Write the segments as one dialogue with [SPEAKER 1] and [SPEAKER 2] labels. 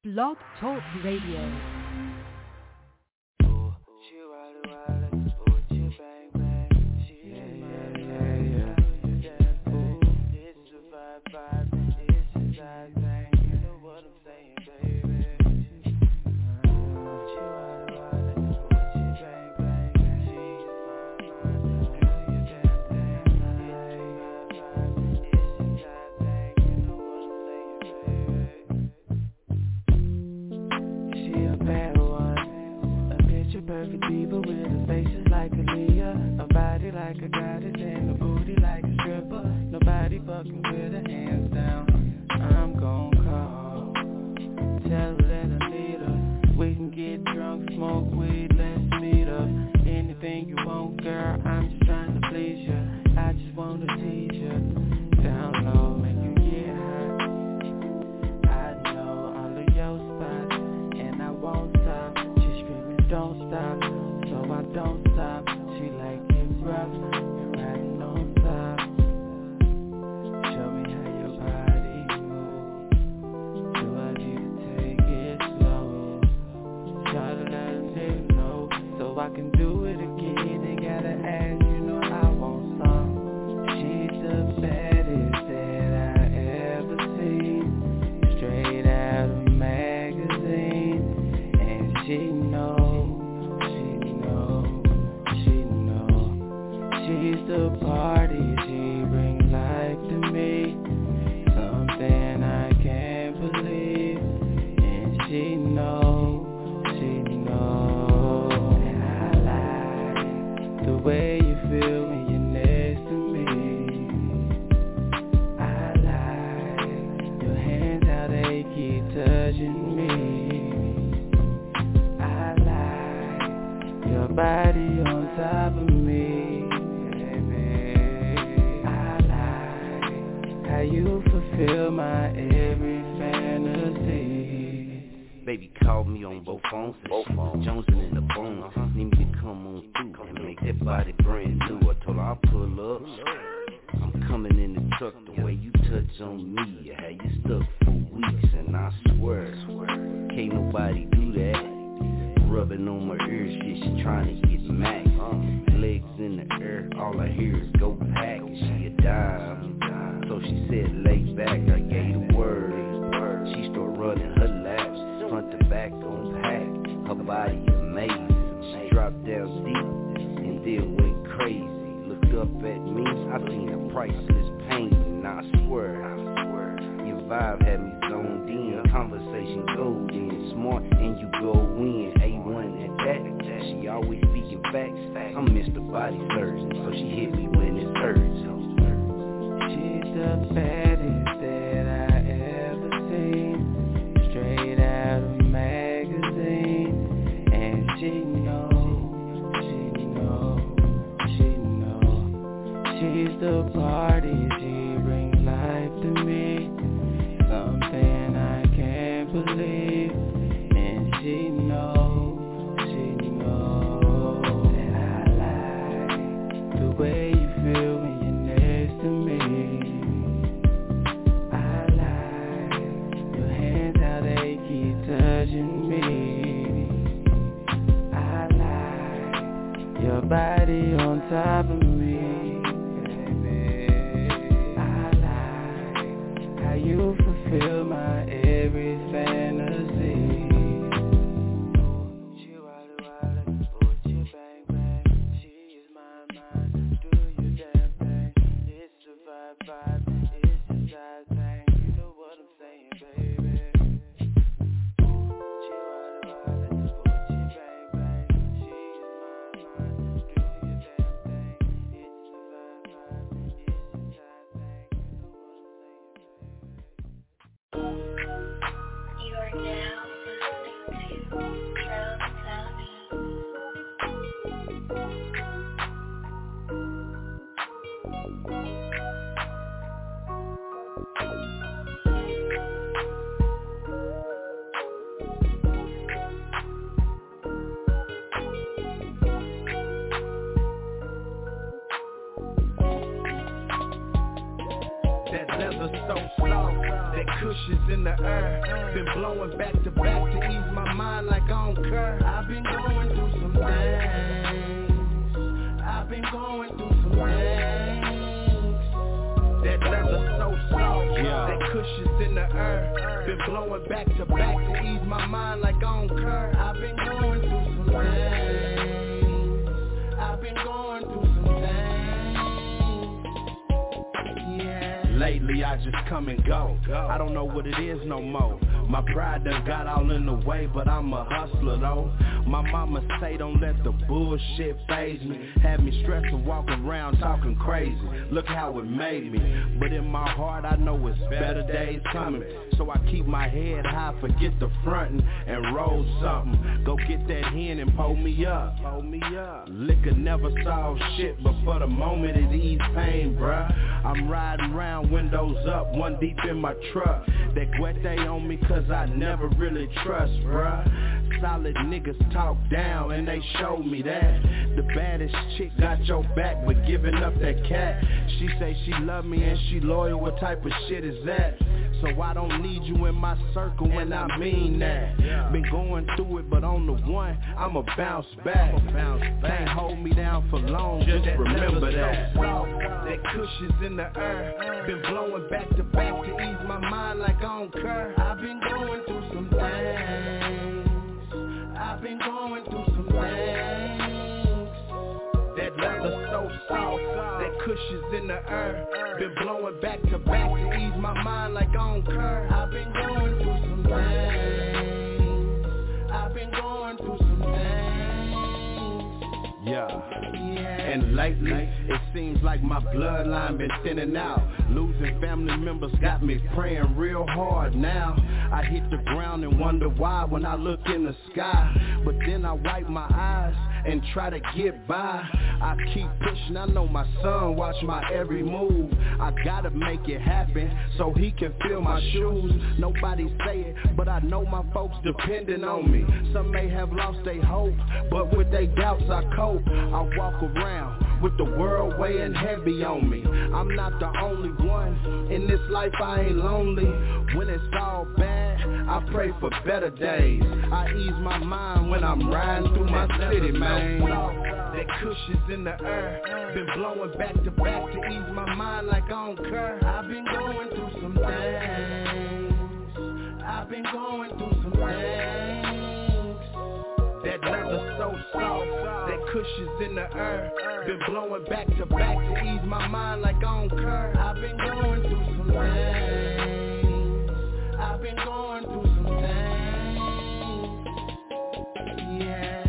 [SPEAKER 1] Blog Talk Radio.
[SPEAKER 2] Perfect diva with a faces like Aaliyah, a body like a goddess and a booty like a stripper. Nobody fucking with her, hands down. I'm gon' call, tell her that I need her. We can get drunk, smoke weed, let's meet up. Anything you want, girl, I'm just trying to please you. I just wanna tease you, down low, make you get high. I know all of your spots, and I won't stop. Don't stop, so I don't stop. She like it rough, and riding on top. Show me how your body moves. Do I need to take it slow? Try to let a nigga know, so I can do it again. They gotta ask, you know I want some. She's the baddest that I ever seen. Straight out of magazine, and she knows. She's the party, she brings life to me. Something I can't believe. And she knows. And I like the way you feel when you're next to me. I like your hands, how they keep touching me. I like your body on top of me. How you fulfill my every fantasy.
[SPEAKER 3] Baby called me on both phones. Jonesing in the bones. Need me to come on through and make that body brand new. I told her I'll pull up. I'm coming in the truck the way you touch on me. How you stuck for weeks, and I swear can't nobody do that. Rubbing on my ears, shit, she trying to get max. Legs in the air, all I hear is go pack. She a dime. So she said lay back, I gave the word. She started running her laps, front to back on pack. Her body amazing. She dropped down deep and then went crazy. Looked up at me, I seen a priceless pain. And I swear, your vibe had me zoned in. Conversation golden, smart and you go in. A1 at that, she always speaking facts. I'm Mr. Body Surgeon, so she hit me when it hurts.
[SPEAKER 2] She's the baddest that I ever seen. Straight out of magazine. And she knows. She's the party, she brings life to me. Something I can't believe. And she knows. And I like the way you feel when you're next to me. I like your hands, how they keep touching me. I like your body on top of me. I like how you fulfill my every fantasy.
[SPEAKER 4] leather so soft, that cushion's in the air. Been blowing back to back to ease my mind like on curve. I've been going through some things. I've been going through some things. That leather so soft, that cushion's in the air. Been blowing back to back to ease my mind like on curve. I've been going through some things. I've been going through some things. Yeah. Lately I just come and go. I don't know what it is no more. My pride done got all in the way, but I'm a hustler though. My mama say don't let the bullshit faze me. Had me stressed to walk around talking crazy. Look how it made me. But in my heart I know it's better days coming. So I keep my head high, forget the frontin' and roll something. Go get that hen and pull me up. Liquor never solve shit, but for the moment it ease pain, bruh. I'm riding around windows up, one deep in my truck. That guete on me cause I never really trust, bruh. Solid niggas talk down and they showed me that. The baddest chick got your back but giving up that cat. She say she love me and she loyal, what type of shit is that? So I don't need you in my circle and I mean that. Been going through it but on the one, I'ma bounce back. Can't hold me down for long, just remember that. That cushion's in the air. Been blowing back to back to ease my mind like on curve. I've been going through some things. I've been going through some things. That leather so soft, that cushion's in the air. Been blowing back to back to ease my mind like on curve. I've been going through some things. I've been going through some things. Yeah. And lately, it seems like my bloodline been thinning out. Losing family members got me praying real hard now. I hit the ground and wonder why when I look in the sky. But then I wipe my eyes and try to get by. I keep pushing, I know my son watch my every move. I gotta make it happen so he can fill my shoes. Nobody say it, but I know my folks depending on me. Some may have lost their hope, but with their doubts I cope. I walk around with the world weighing heavy on me. I'm not the only one, in this life I ain't lonely. When it's all bad, I pray for better days. I ease my mind when I'm riding through my city, man. That cushion's in the air. Been blowing back to back to ease my mind like on curve. I've been going through some things. I've been going through some things. That leather so soft, that cushion's in the air. Been blowing back to back to ease my mind like on curve. I've been going through some things. I've been going through some things. Yeah.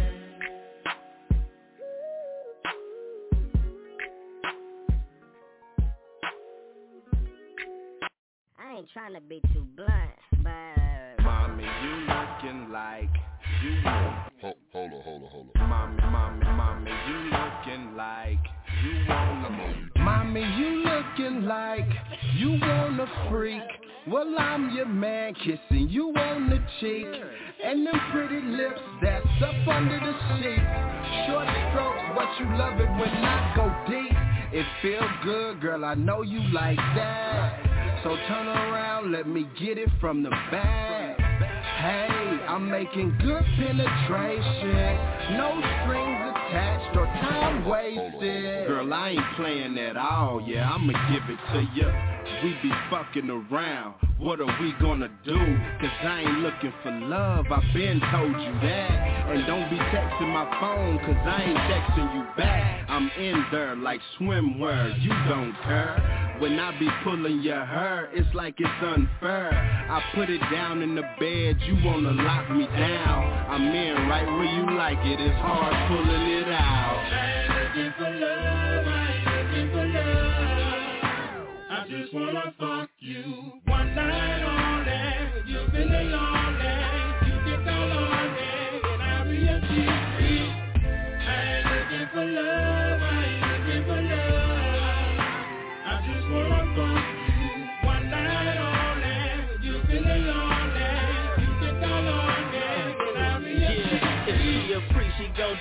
[SPEAKER 5] I ain't trying to be too blunt, but
[SPEAKER 4] mommy, you looking like you want.
[SPEAKER 6] Hold on.
[SPEAKER 4] Mommy, you looking like you wanna. Mommy, you looking like you wanna freak. Well, I'm your man, kissing you on the cheek. And them pretty lips that's up under the sheet. Short strokes, but you love it when I go deep. It feels good, girl, I know you like that. So turn around, let me get it from the back. Hey, I'm making good penetration. No strings attached or time wasted. Girl, I ain't playing at all, yeah, I'ma give it to ya. We be fucking around, what are we gonna do? Cause I ain't looking for love, I been told you that. And don't be texting my phone, cause I ain't texting you back. I'm in there like swimwear, you don't care. When I be pulling your hair, it's like it's unfair. I put it down in the bed, you wanna lock me down. I'm in right where you like it, it's hard pulling it out.
[SPEAKER 7] I ain't looking for love, I ain't looking for love. I just wanna fuck you one night only. You've been a lonely, you can call on me, and I'll be a cheap freak. I ain't looking for love, I ain't looking for love. I just wanna fuck you one night only. You've been a lonely, you can call on me, and I'll be a cheap freak.
[SPEAKER 8] If she a freak, she gon' do everything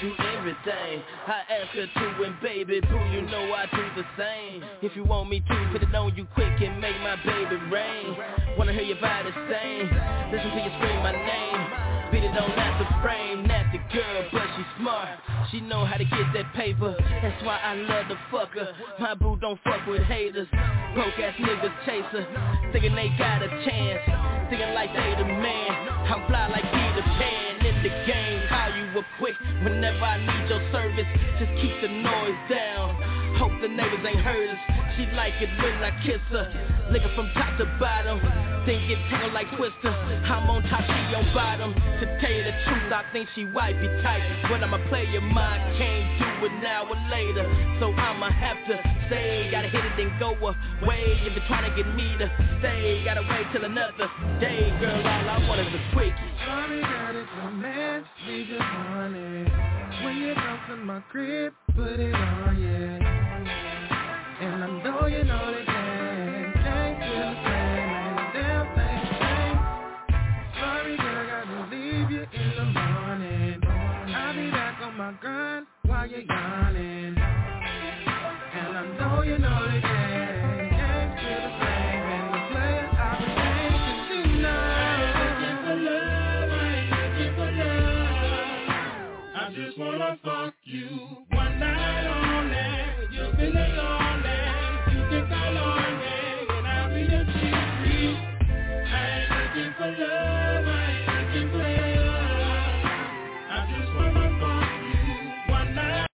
[SPEAKER 6] everything. I ask her to, and baby boo, you know I do the same. If you want me to, put it on you quick and make my baby rain. Wanna hear your body sing, listen to you scream my name. Beat it on out the frame, nasty girl, but she smart. She know how to get that paper, that's why I love to fuck her. My boo don't fuck with haters, broke ass niggas chase her, thinking they got a chance, thinking like they the man. I'm fly like Peter Pan in the game, call you up quick whenever I need your service. Just keep the noise down, hope the neighbors ain't heard us. She like it when I kiss her, licking from top to bottom, then get tangled like Twister. I'm on top, she on bottom. To tell you the truth, I think she wifey tight, but I'm a player, mine can't do it now or later. So I'ma have to stay, gotta hit it then go away. If you're trying to get me to stay, gotta wait till another day. Girl, all I want is a quickie.
[SPEAKER 2] Sorry that it's romance, we just want it. When you come to my crib, put it on, yeah. And I know you know the game, can't feel the same, ain't a damn thing changed. Sorry girl, I gotta leave you in the morning. I'll be back on my grind while you're yawning. And I know you know the game, can't feel the same, and the players I've been changing, you know.
[SPEAKER 7] I just wanna fuck you one night only. You've been lonely, you can call on me, and I'll be the chief. I ain't looking for love, I ain't looking for love. I just wanna fuck you one night.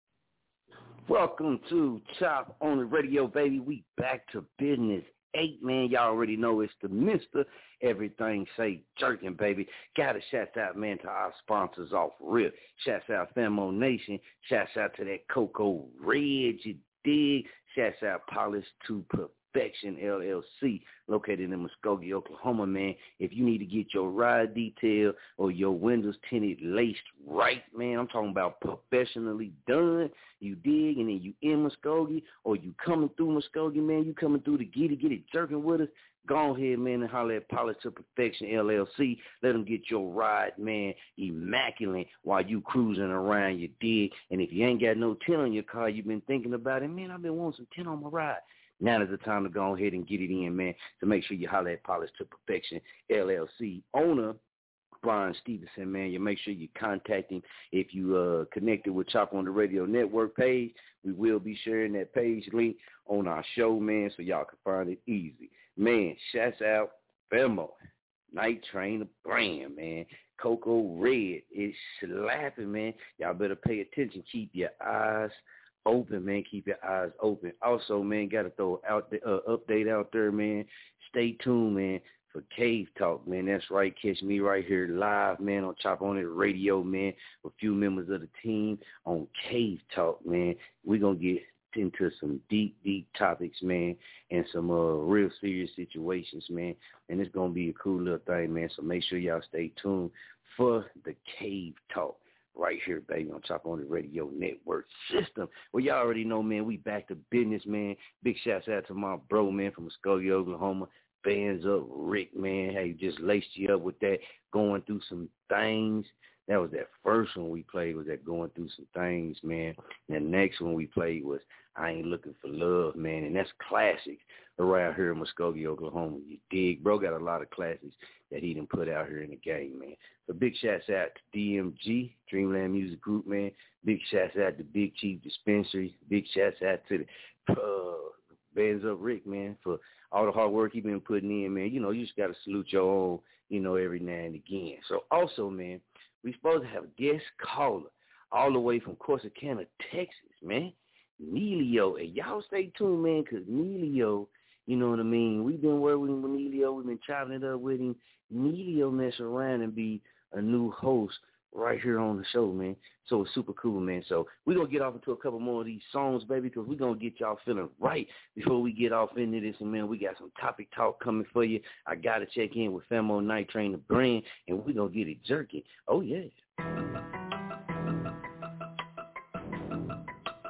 [SPEAKER 3] Welcome to Chop on the Radio, baby. We back to business. 8, man. Y'all already know it's the Mr. Everything Say Jerkin, baby. Gotta shout out, man, to our sponsors off rip. Shouts out Famo Nation. Shouts out to that Coco Red, you dig? Shouts out Polish to Perfection LLC, located in Muskogee, Oklahoma, man. If you need to get your ride detail or your windows tinted laced right, man, I'm talking about professionally done, you dig? And then you in Muskogee or you coming through Muskogee, man, you coming through to get it jerking with us, go ahead, man, and holler at Polish to Perfection LLC. Let them get your ride, man, immaculate while you cruising around, you dig? And if you ain't got no tint on your car, you've been thinking about it, man, I've been wanting some tint on my ride. Now is the time to go ahead and get it in, man. So make sure you holler at Polish to Perfection LLC owner Brian Stevenson, man. You make sure you contact him. If you connected with Chop on the Radio Network page, we will be sharing that page link on our show, man, so y'all can find it easy. Man, shouts out Femo, Night Train, the brand, man. Coco Red is slapping, man. Y'all better pay attention. Keep your eyes open, man. Keep your eyes open. Also, man, got to throw out the update out there, man. Stay tuned, man, for Cave Talk, man. That's right. Catch me right here live, man, on Chop on It Radio, man, with a few members of the team on Cave Talk, man. We're going to get into some deep topics, man, and some real serious situations, man. And it's going to be a cool little thing, man. So make sure y'all stay tuned for the Cave Talk right here, baby, on Chop on the Radio Network system. Well, y'all already know, man, we back to business, man. Big shouts out to my bro, man, from Muskogee, Oklahoma. Bands up, Rick, man. Hey, just laced you up with that, going through some things. That was that first one we played, was that going through some things, man. And the next one we played was I Ain't Looking for Love, man. And that's classics around here in Muskogee, Oklahoma. You dig? Bro got a lot of classics that he done put out here in the game, man. So big shouts out to DMG, Dreamland Music Group, man. Big shouts out to Big Chief Dispensary. Big shouts out to the Bands Up Rick, man, for all the hard work he been putting in, man. You know, you just got to salute your own, you know, every now and again. So also, man, we supposed to have a guest caller all the way from Corsicana, Texas, man. Neilio. And y'all stay tuned, man, because Neilio, you know what I mean? We've been working with Neilio. We've been chopping it up with him. Neilio mess around and be a new host right here on the show, man. So it's super cool, man. So we're going to get off into a couple more of these songs, baby, because we're going to get y'all feeling right before we get off into this. And, man, we got some topic talk coming for you. I got to check in with Famo Night Train, the brand, and we're going to get it jerky. Oh, yeah.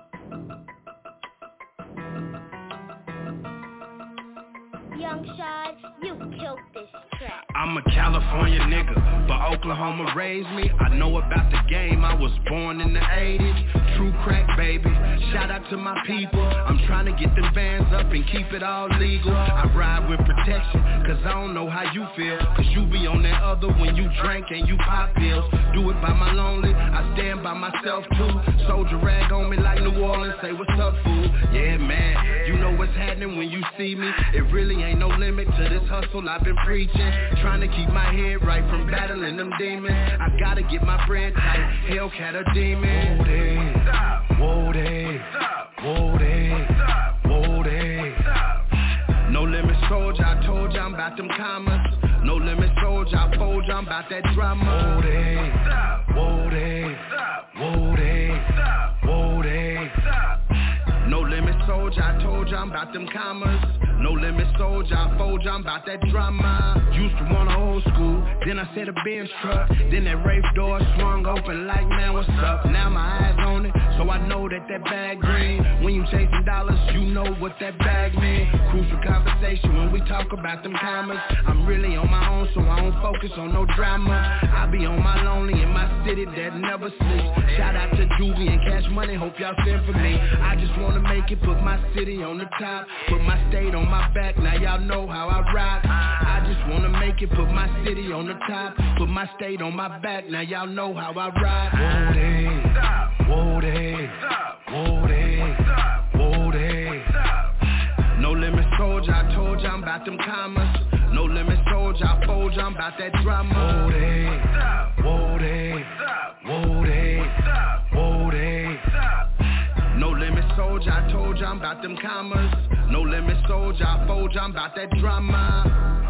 [SPEAKER 5] Young Shot. You killed this track.
[SPEAKER 4] I'm a California nigga, but Oklahoma raised me. I know about the game, I was born in the 80s. True crack, baby, shout out to my people. I'm trying to get them vans up and keep it all legal. I ride with protection, cause I don't know how you feel. Cause you be on that other when you drink and you pop pills. Do it by my lonely, I stand by myself too. Soldier rag on me like New Orleans, say what's up, fool. Yeah, man, you know what's happening when you see me. It really ain't no limit to this hustle I've been preaching. Trying to keep my head right from battling them demons. I gotta get my bread tight, Hellcat a demon. Whoa day, whoa day, whoa day. No limit soldier, I told ya I'm about them commas. No limit soldier, I told ya I'm about that drama. Whoa day, whoa day, whoa day, whoa day. No limit soldier, I told ya I'm about them commas. No limit soldier, I told ya I'm about that drama. Used to want a old school, then I said a Benz truck. Then that race door swung open like, man, what's up? Now my eyes on it, so I know that bag green. When you chasing dollars, you know what that bag mean. Crucial conversation when we talk about them commas. I'm really on my own, so I don't focus on no drama. I be on my lonely in my city that never sleeps. Shout out to Juvie and Cash Money, hope y'all send for me. I just wanna make it, put my city on the top, put my state on my back, now y'all know how I rock. I just wanna make it, put my city on the top, put my state on my back, now y'all know how I rock. Whoa day, whoa day, whoa day, whoa day. No limit soldier, I told ya I'm about them commas. No limit soldier, I told ya I'm about that drama. Whoa day, whoa day, whoa day, whoa day. No limit soldier, I told ya I'm about them commas. No limit soldier, I told ya I'm about that drama.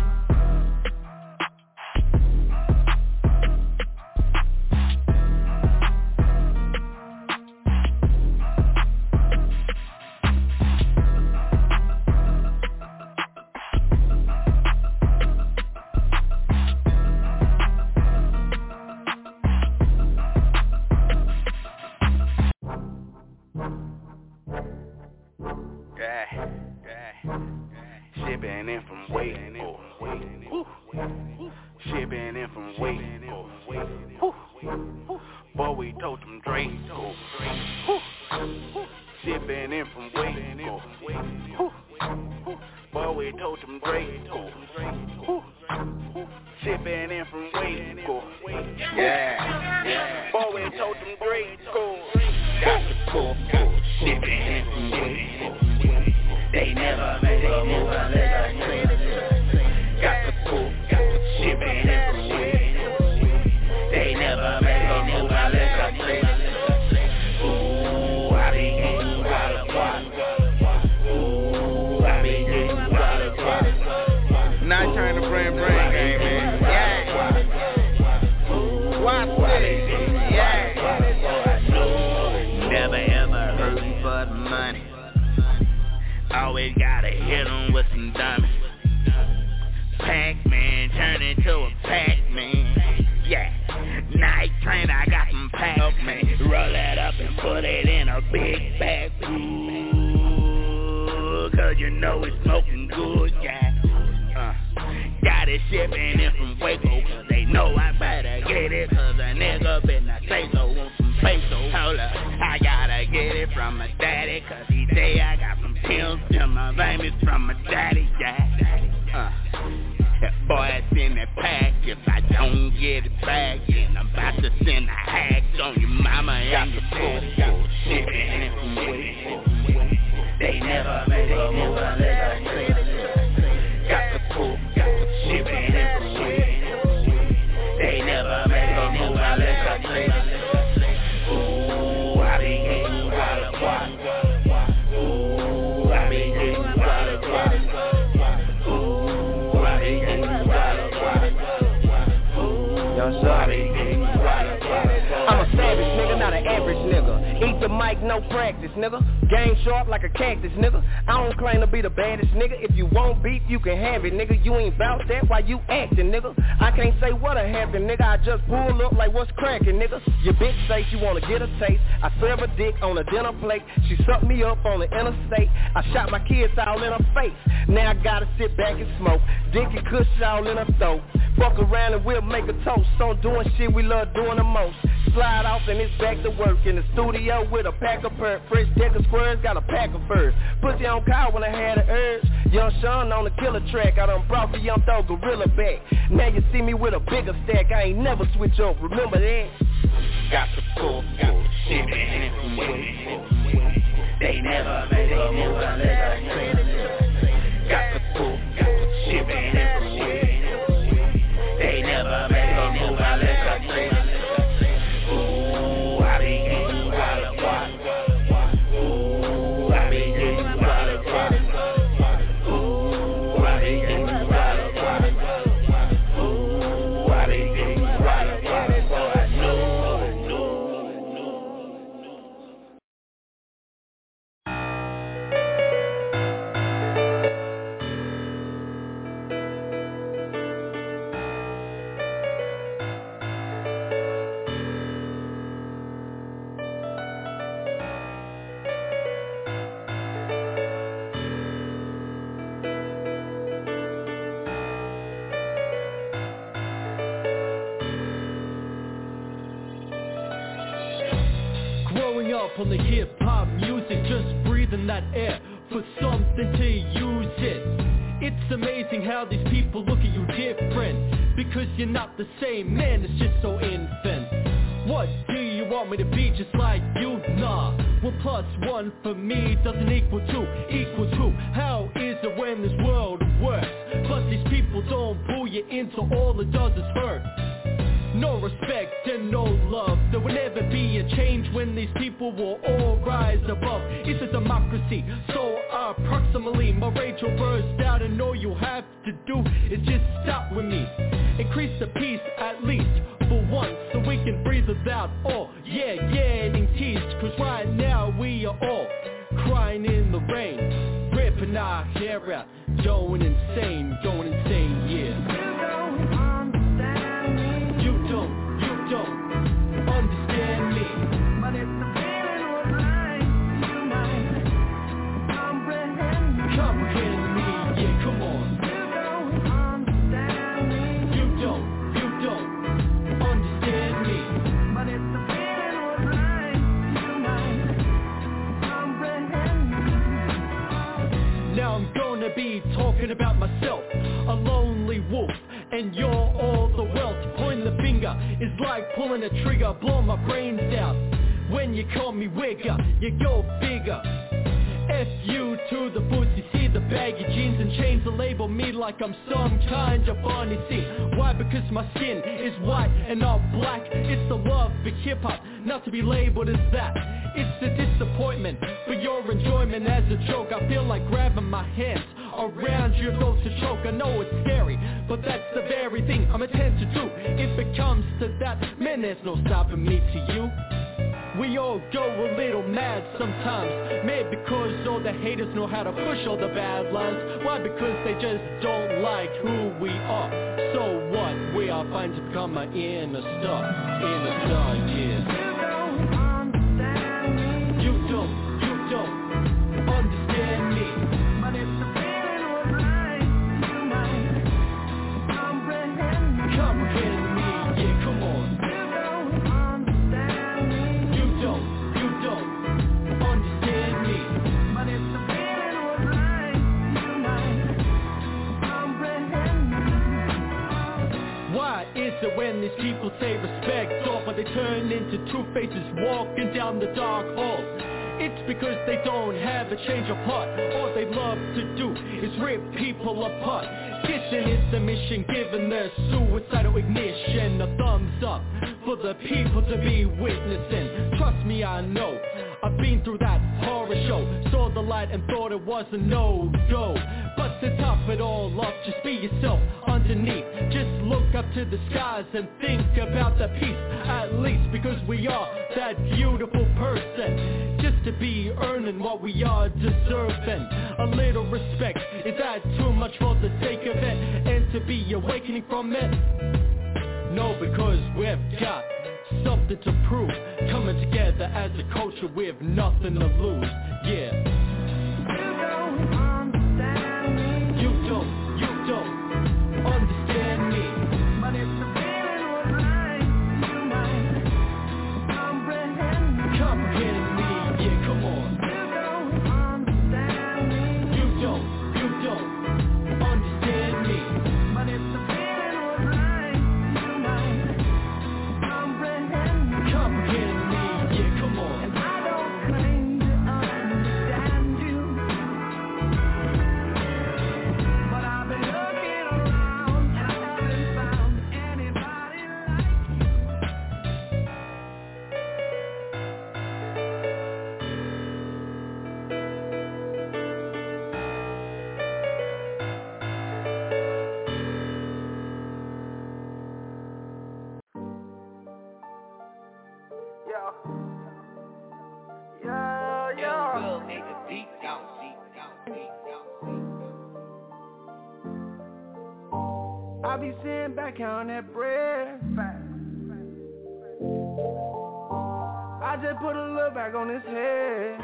[SPEAKER 4] Shit been in from Waco. Shit been in from Waco. Boy, we told them Draco. Shit been in from Waco. Boy, we told them Draco. Shit been in from Waco. Yeah. Boy, we told them Draco. Got the cool. Shit been in from Waco. They never made a move unless I knew. Got the cool, shit been in from Waco. They never made a move unless I knew. Ooh, I be getting wild of water. Ooh, I be getting wild of water. Not trying to bring game, man. Yeah. Watch City. Yeah. Never ever hurting for the money. Always gotta hit 'em with some diamonds. Pac-Man turn into a Pac-Man. Yeah, night train, I got some Pac-Man. Roll that up and put it in a big bag. Ooh, cause you know it's smoking good, yeah. Got it shipping in from Waco, cause they know I better get it. Cause a nigga better say so, want some peso. Hold up, I gotta get it from my daddy. Cause he say I got some pills in my vein, it's from my daddy, yeah. That boy, it's in that pack. If I don't get it back, then I'm about to send a hack on your mama and your poor. Shipping in from Waco. They never made a move unless I knew. Got the pool, shipping in from Waco. They never made a move unless I knew. Ooh, I be getting wild of water. Ooh, I be getting wild of water. Ooh, I be getting wild of water. Ooh, I be getting wild of water.
[SPEAKER 8] I'm a savage nigga, not an average nigga.
[SPEAKER 6] Eat the mic, no practice, nigga. Game sharp like a cactus, nigga. I don't claim to be the baddest, nigga. If you want beef, you can have it, nigga. You ain't bout that, why you acting, nigga? I can't say what happened, nigga. I just pull up like what's cracking, nigga. Your bitch say she wanna get a taste. I serve a dick on a dinner plate. She sucked me up on the interstate. I shot my kids all in her face. Now I gotta sit back and smoke. Dick and kush all in her throat. Fuck around and we'll make a toast on doing shit we love doing the most. Slide off and it's back to work in the studio with a pack of perk. Fresh deck of squares, got a pack of furs. Pussy on call when I had the urge. Young Sean on the killer track. I done brought the young throw gorilla back. Now you see me with a bigger stack. I ain't never switch up, remember that?
[SPEAKER 8] Got the full shit in from way. They never made a move unless I say. Got the full shit in from way. They never made a move unless I say. Ooh, I be getting wild and wild. Ooh, I be getting wild and wild. Ooh, I be getting wild and wild. Ooh, I be getting wild and wild. So I know.
[SPEAKER 9] On the hip-hop music, just breathing that air for something to use it. It's amazing how these people look at you different, because you're not the same, man, it's just so infant. What do you want me to be, just like you? Nah, 1 + 1 for me doesn't equal 2. How is it when this world works, but these people don't pull you into all it does is hurt? No respect and no love. There will never be a change when these people will all rise above. It's a democracy, so approximately my rage will burst out, and all you have to do is just stop with me. Increase the peace at least for once, so we can breathe without all. Getting teased, cause right now we are all crying in the rain, ripping our hair out, going insane, yeah. You don't understand me, but if the feeling was right, you might comprehend me, yeah, come on. You don't understand me. You don't understand me, but if the feeling was right, you might comprehend me. Now I'm gonna be talking about myself, a lonely wolf, and you're all the wealth. Pointing the finger is like pulling a trigger, blow my brains out. When you call me wigger, you go bigger. F you to the pussy, see the baggy jeans and chains that label me like I'm some kind of Barney C. Why? Because my skin is white and not black. It's the love for hip-hop, not to be labeled as that. It's a disappointment for your enjoyment as a joke. I feel like grabbing my hands around your throat to choke. I know it's scary, but that's the very thing I'm intent to do. If it comes to that, man, there's no stopping me to you. We all go a little mad sometimes, maybe because all the haters know how to push all the bad lines. Why? Because they just don't like who we are. So what? We are fine to become an inner star, yeah. You don't understand me, but if the feeling was right, you might comprehend me, yeah, come on. You don't understand me, but if the feeling was right, you might comprehend me. Why is it when these people say respect off, but they turn into two faces walking down the dark hall? It's because they don't have a change of heart. All they love to do is rip people apart. Kissing is the mission, giving their suicidal ignition a thumbs up for the people to be witnessing. Trust me, I know, I've been through that horror show. Saw the light and thought it was a no-go, but To top it all off, just be yourself underneath. Just look up to the skies and think about the peace. At least because we are that beautiful person. Just to be earning what we are deserving. A little respect, is that too much for the sake of it? And to be awakening from it? No, because we've got something to prove. Coming together as a culture with nothing to lose. Yeah. You don't understand me. But if the feeling was right, you might comprehend me. Comprehend me, yeah, come on. You don't understand me. You don't understand me. But if the feeling was right, you might comprehend me. Comprehend me, yeah, come on. And I don't claim to understand you, but I've been looking around and I haven't found anybody like you. I be sitting back counting that bread. I just put a little back on his head.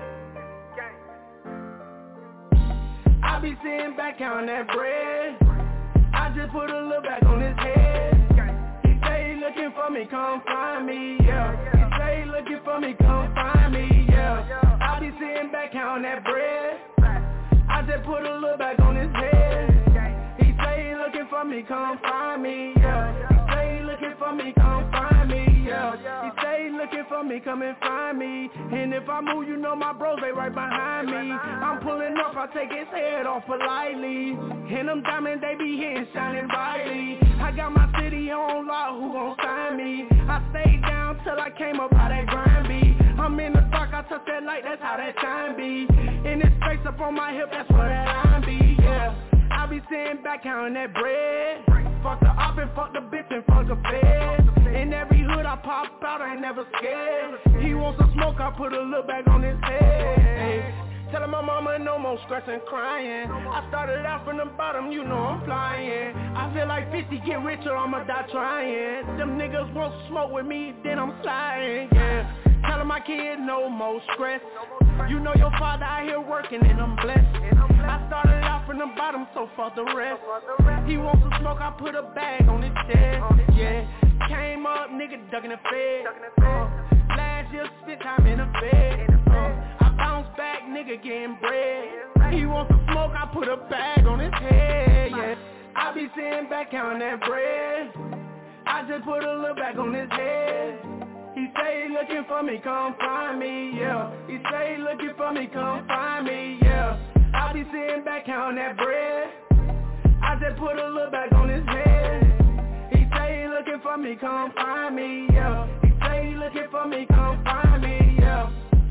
[SPEAKER 9] I be sitting back counting that bread. I just put a little back on his head. He say he looking for me, come find me, yeah. He say he looking for me, come find me, yeah. I be sitting back counting that bread. I just put a little back on his head. He say he looking for me, come find me, yeah. He say he looking for me, come find me, yeah. He say he looking for me, come and find me. And if I move, you know my bros, they right behind me. I'm pulling up, I take his head off politely. And them diamonds, they be hitting, shining brightly. I got my city on lock, who gon' sign me? I stayed down till I came up out that grind beat. I'm in the dark, I touch that light, that's how that shine be. In this face up on my hip, that's where that line be, yeah. I be sitting back counting that bread. Fuck the op and fuck the bitch and fuck the fed. In every hood I pop out, I ain't never scared. He wants some smoke, I put a little back on his head. Telling my mama no more stress and crying. I started out from the bottom, you know I'm flying. I feel like 50, get richer, I'ma die trying. Them niggas won't smoke with me, then I'm sliding, yeah. Telling my kid no more stress. You know your father out here working and I'm blessed. I started out from the bottom, so fuck the rest. He wants some smoke, I put a bag on his chest, yeah. Came up, nigga ducking the fed. Last year spit time in the bed. I bounce back, nigga getting bread. He wants some smoke, I put a bag on his head, yeah. I be sitting back counting that bread. I just put a little back on his head. He say he looking for me, come find me, yeah. He say he looking for me, come find me, yeah. I be sitting back counting that bread. I just put a little back on his head. He say he looking for me, come find me, yeah. He say he looking for me, come find me, yeah.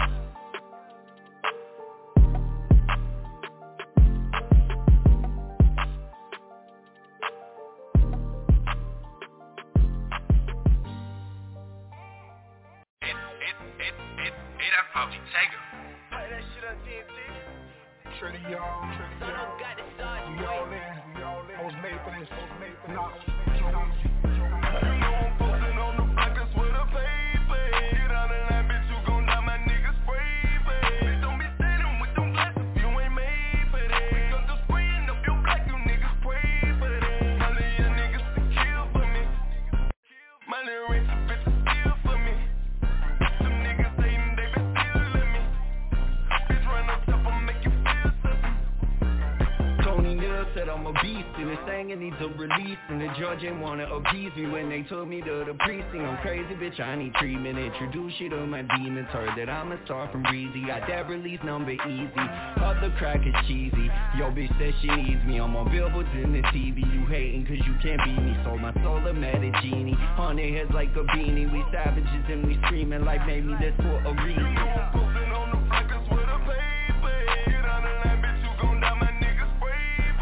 [SPEAKER 10] That probably take her. Play that shit on TNT.
[SPEAKER 11] Trinity, y'all. We all in. I was made for this. Knox. You know I'm posting on the block, that's where the paper. Get out of line, bitch, you gon' die, my niggas spray, baby. Don't be standing with them glasses, you ain't made for that. We gon' just spraying up your black, you niggas pray for that. My little niggas to kill for me. My little rich bitch steal for me. Them niggas hating, they been stealing me. Bitch run up top, I'll make you feel something.
[SPEAKER 3] Tony Neal said I'm a beast, and this thing it needs a release. And the judge ain't wanna appease me when they took me to the precinct. I'm crazy, bitch, I need treatment. Introduce you to my demons. Heard that I'm a star from Breezy. Got that release number easy. Other crack is cheesy. Yo, bitch says she needs me. I'm on billboards in the TV. You hating cause you can't beat me. Sold my soul a Medellini. On their heads like a beanie. We savages and we screaming like made me this for a reason.
[SPEAKER 11] Posting on the block, that's where the paper. Get out of line, bitch, you gon' die, my niggas spray,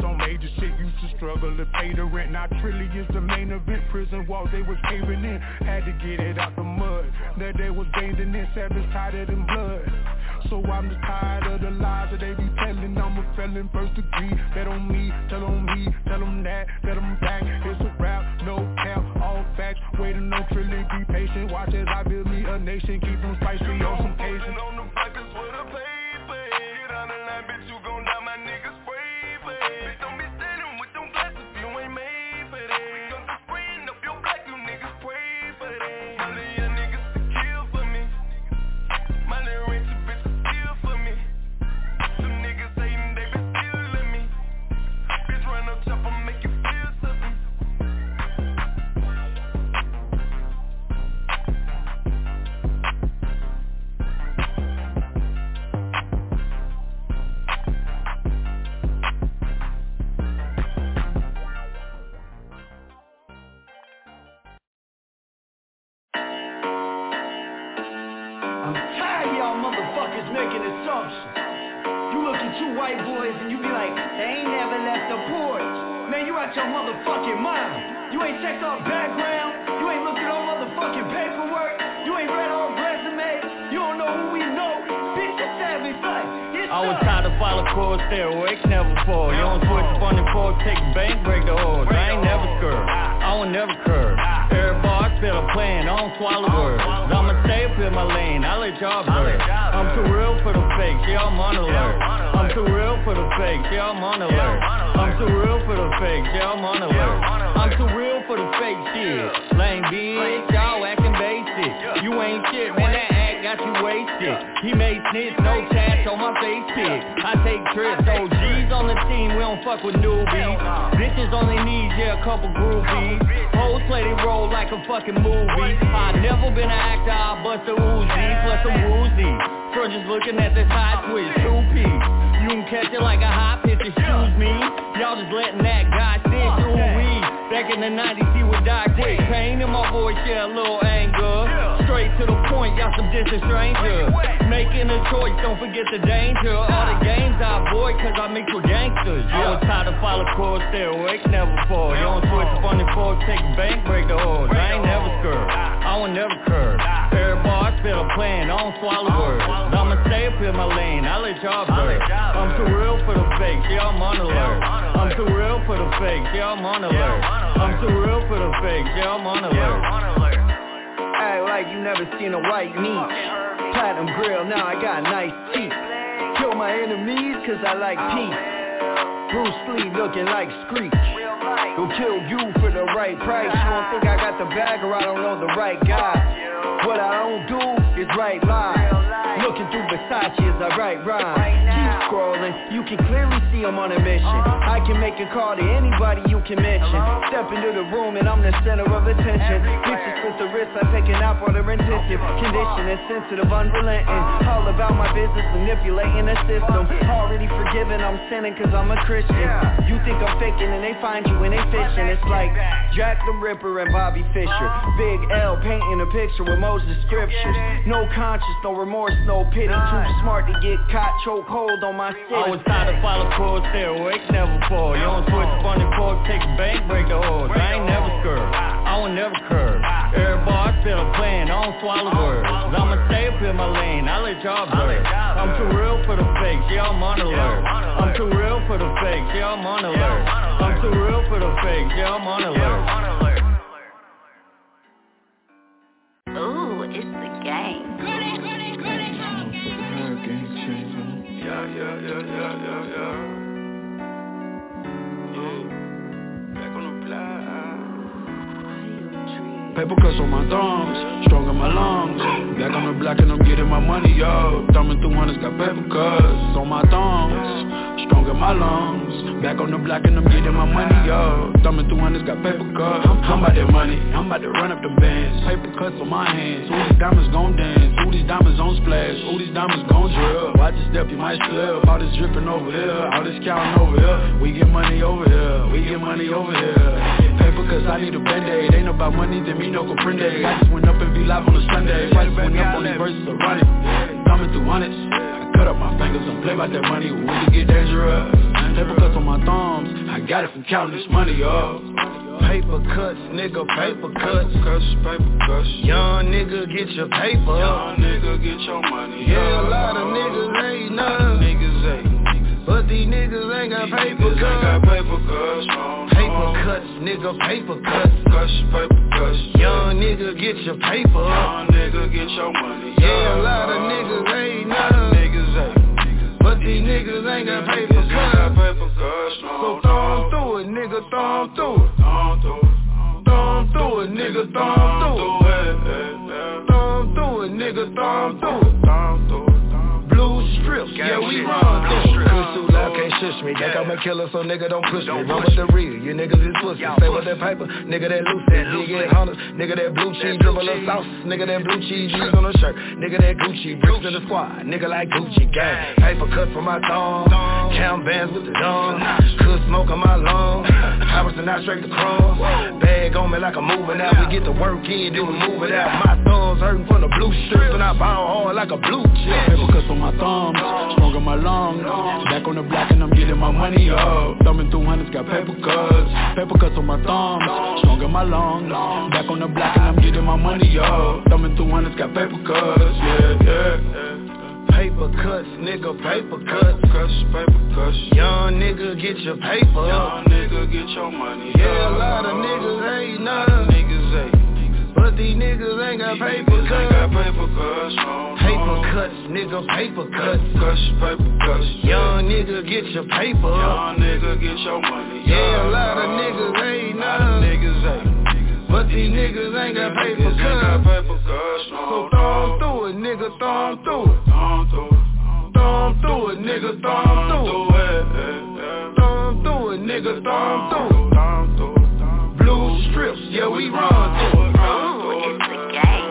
[SPEAKER 11] on major shit. Used to struggle to pay the rent. Now trillions the main event. Prison walls they was caving in. Had to get it out the mud that they was bathing in. Savage tighter than blood. So I'm just tired of the lies that they be telling. I'm a felon, first degree. Bet on me, tell them that, bet them back. It's a rap, no cap, all facts. Waiting on trillion, be patient. Watch as I build me a nation. Keep them spicy on some Cajun.
[SPEAKER 12] On the buckets with a paper. Get on the line, bitch, you gon' die, my niggas spray for it. Bitch, don't be standing with them glasses if you ain't made for that. We gon' be spraying up your black, you niggas pray for that. My little niggas to kill for me. My little rich bitch to steal for me. Some niggas hating, they been stealing me. Bitch, run up, chop 'em, make you feel something.
[SPEAKER 9] Making assumptions. You look at two white boys and you be like, they ain't never left the porch. Man, you out your motherfucking mind. You ain't checked our background. You ain't looked at our motherfucking paperwork. You ain't read our resume. You don't know who we know. Bitch, it's savage life.
[SPEAKER 13] I was tired of follow course, stay awake, never fall. You don't switch from the fork, take a bank, break the horse. I ain't never scared, I won't never curve. Everybody spit a plan, I don't swallow words. I'ma stay up in my lane, I let y'all observe. I'm too real for the fakes, yeah, I'm on alert. I'm too real for the fakes, yeah, I'm on alert. I'm too real for the fakes, yeah, I'm on alert. I'm too real for the fake shit. Lame bitch, y'all acting basic. You ain't shit, man, that act got you wasted. He made snitch, no tats on my face pic. I take trips, OGs on the team, we don't fuck with newbies. Bitches on their knees, yeah, a couple groupies. Hoes play they role like a fucking movie. I never been an actor, I bust a Uzi, plus some woozy. Bro, just looking at this hot twitch, 2-piece. You can catch it like a hot pitch, excuse me. Y'all just letting that guy sit through weed. Back in the 90s, he would die quick. Pain in my voice, yeah, a little anger. Straight to the point, y'all some distant strangers. Making a choice, don't forget the danger. All the games I avoid, cause I mix with gangsters. I was tired of follow course, stay awake, never fall. You don't switch from the fork, take a bank, break the horse. I ain't never scared, I won't never curve. Everybody spit a plan, I don't swallow words. I'ma stay up in my lane, I let y'all observe. I'm too real for the fakes, yeah, I'm on alert. I'm too real for the fakes, yeah, I'm on alert. I'm too real for the fakes, yeah, I'm on alert.
[SPEAKER 9] Act like you never seen a white meat. Platinum grill, now I got nice teeth. Kill my enemies cause I like peace. Bruce Lee looking like Screech. Who killed you for the right price. You don't think I got the bag or I don't know the right guy. What I don't do is write lies. Looking through Versace as I write rhymes. Keep scrolling, you can clearly see I'm on a mission. I can make a call to anybody you can mention. Step into the room and I'm the center of attention. Bitches with the wrist, I take an out for their intensive. Condition is sensitive, unrelenting. All about my business, manipulating the system. Already forgiven, I'm sinning cause I'm a Christian. You think I'm faking and they find you and they fishing. It's like Jack the Ripper and Bobby Fischer. Big L painting a picture with Moses scriptures. No conscience, no remorse, no pity. Too smart to get caught, choke hold on my city.
[SPEAKER 13] I was tired of follow course, stay awake, never fall. You don't switch from the fork, take a bank, break the horse. I ain't never scared, I won't never curve. Everybody spit a plan, I don't swallow words. I'ma stay up in my lane, I let y'all observe. I'm too real for the fakes, yeah, I'm on alert. I'm too real for the fakes, yeah, I'm on alert. I'm too real for the fakes, yeah, I'm on alert.
[SPEAKER 14] Ooh, it's the game.
[SPEAKER 15] Paper cuts on my thumbs, strong in my lungs. Back on the block and I'm getting my money, yo. Thumbing through hundreds, got paper cuts on my thumbs, strong in my lungs. Back on the block and I'm getting my money, yo. Thumbing through hundreds, got paper cuts. I'm about that money, I'm about to run up the bands. Paper cuts on my hands, ooh, these diamonds gon' dance. Ooh, these diamonds on splash, ooh, these diamonds gon' drip. Watch your step, you might slip. All this dripping over here, all this counting over here. We get money over here, we get money over here. Paper cause I need a band-aid. Ain't about money, then me no comprende. I just went up and be live on a Sunday. Prices went up on these verses are running. Thumbing through hundreds, cut up my fingers, don't play about that money, we can get dangerous. Paper cuts on my thumbs, I got it from counting this money, y'all.
[SPEAKER 4] Paper cuts, nigga, paper cuts. Paper cuts. Young nigga, get your paper.
[SPEAKER 15] Young nigga, get your money.
[SPEAKER 4] Yeah, a lot of niggas ain't none.
[SPEAKER 15] Niggas ain't.
[SPEAKER 4] But these niggas ain't got paper cuts.
[SPEAKER 15] Paper cuts.
[SPEAKER 4] Paper cuts, nigga, paper cuts.
[SPEAKER 15] Paper cuts.
[SPEAKER 4] Young nigga, get your paper.
[SPEAKER 15] Young nigga, get your money.
[SPEAKER 4] Yeah, a lot of niggas ain't none.
[SPEAKER 15] Niggas ain't.
[SPEAKER 4] But these niggas ain't got paper cuts. So throw 'em through it, nigga, throw 'em through it. Throw 'em through it, nigga, throw 'em through it. Throw 'em through it, nigga, throw 'em through it. Blue strips, yeah, we run through it. Kush too loud, can't shush me. Think I'm a killer, so nigga don't push me. Run with the real, you niggas is pussy. Stay with that paper, nigga that loose, that big head hunters. Nigga that blue cheese, dribble up sauce. Nigga that blue cheese, use on the shirt. Nigga that Gucci, bricks in the squad. Nigga like Gucci gang. Paper cut from my thumb, count bands with the dumb. Could smoke on my lungs, powers and not straight to crumbs. Bag on me like I'm moving out. We get the work in, then we move it out. My thumbs hurting from the blue strips, and I ball hard like a blue chip.
[SPEAKER 15] Paper cuts on my thumbs, strong on my lungs. Back on the block and I'm getting my money up. Thumbing through hundreds, got paper cuts on my thumbs, strong in my lungs. Back on the block and I'm getting my money up. Thumbing through hundreds, got paper cuts, yeah.
[SPEAKER 4] Paper cuts, nigga, paper cuts.
[SPEAKER 15] Paper cuts.
[SPEAKER 4] Young nigga, get your paper.
[SPEAKER 15] Young nigga, get your money.
[SPEAKER 4] Yeah, a lot of niggas ain't none.
[SPEAKER 15] Niggas ain't.
[SPEAKER 4] But these niggas ain't got paper cuts.
[SPEAKER 15] Paper cuts.
[SPEAKER 4] Paper cuts, nigga, paper cuts.
[SPEAKER 15] Paper cuts.
[SPEAKER 4] Young nigga, get your paper.
[SPEAKER 15] Young nigga, get your money.
[SPEAKER 4] Yeah, a lot of niggas ain't none.
[SPEAKER 15] Niggas ain't.
[SPEAKER 4] But these niggas ain't got paper cuts. So throw 'em through it, nigga, throw 'em through it. Throw 'em through it, nigga, throw 'em through it. Throw 'em through it, nigga, throw 'em through it. Blue strips, yeah, we run through it.
[SPEAKER 14] It's the game.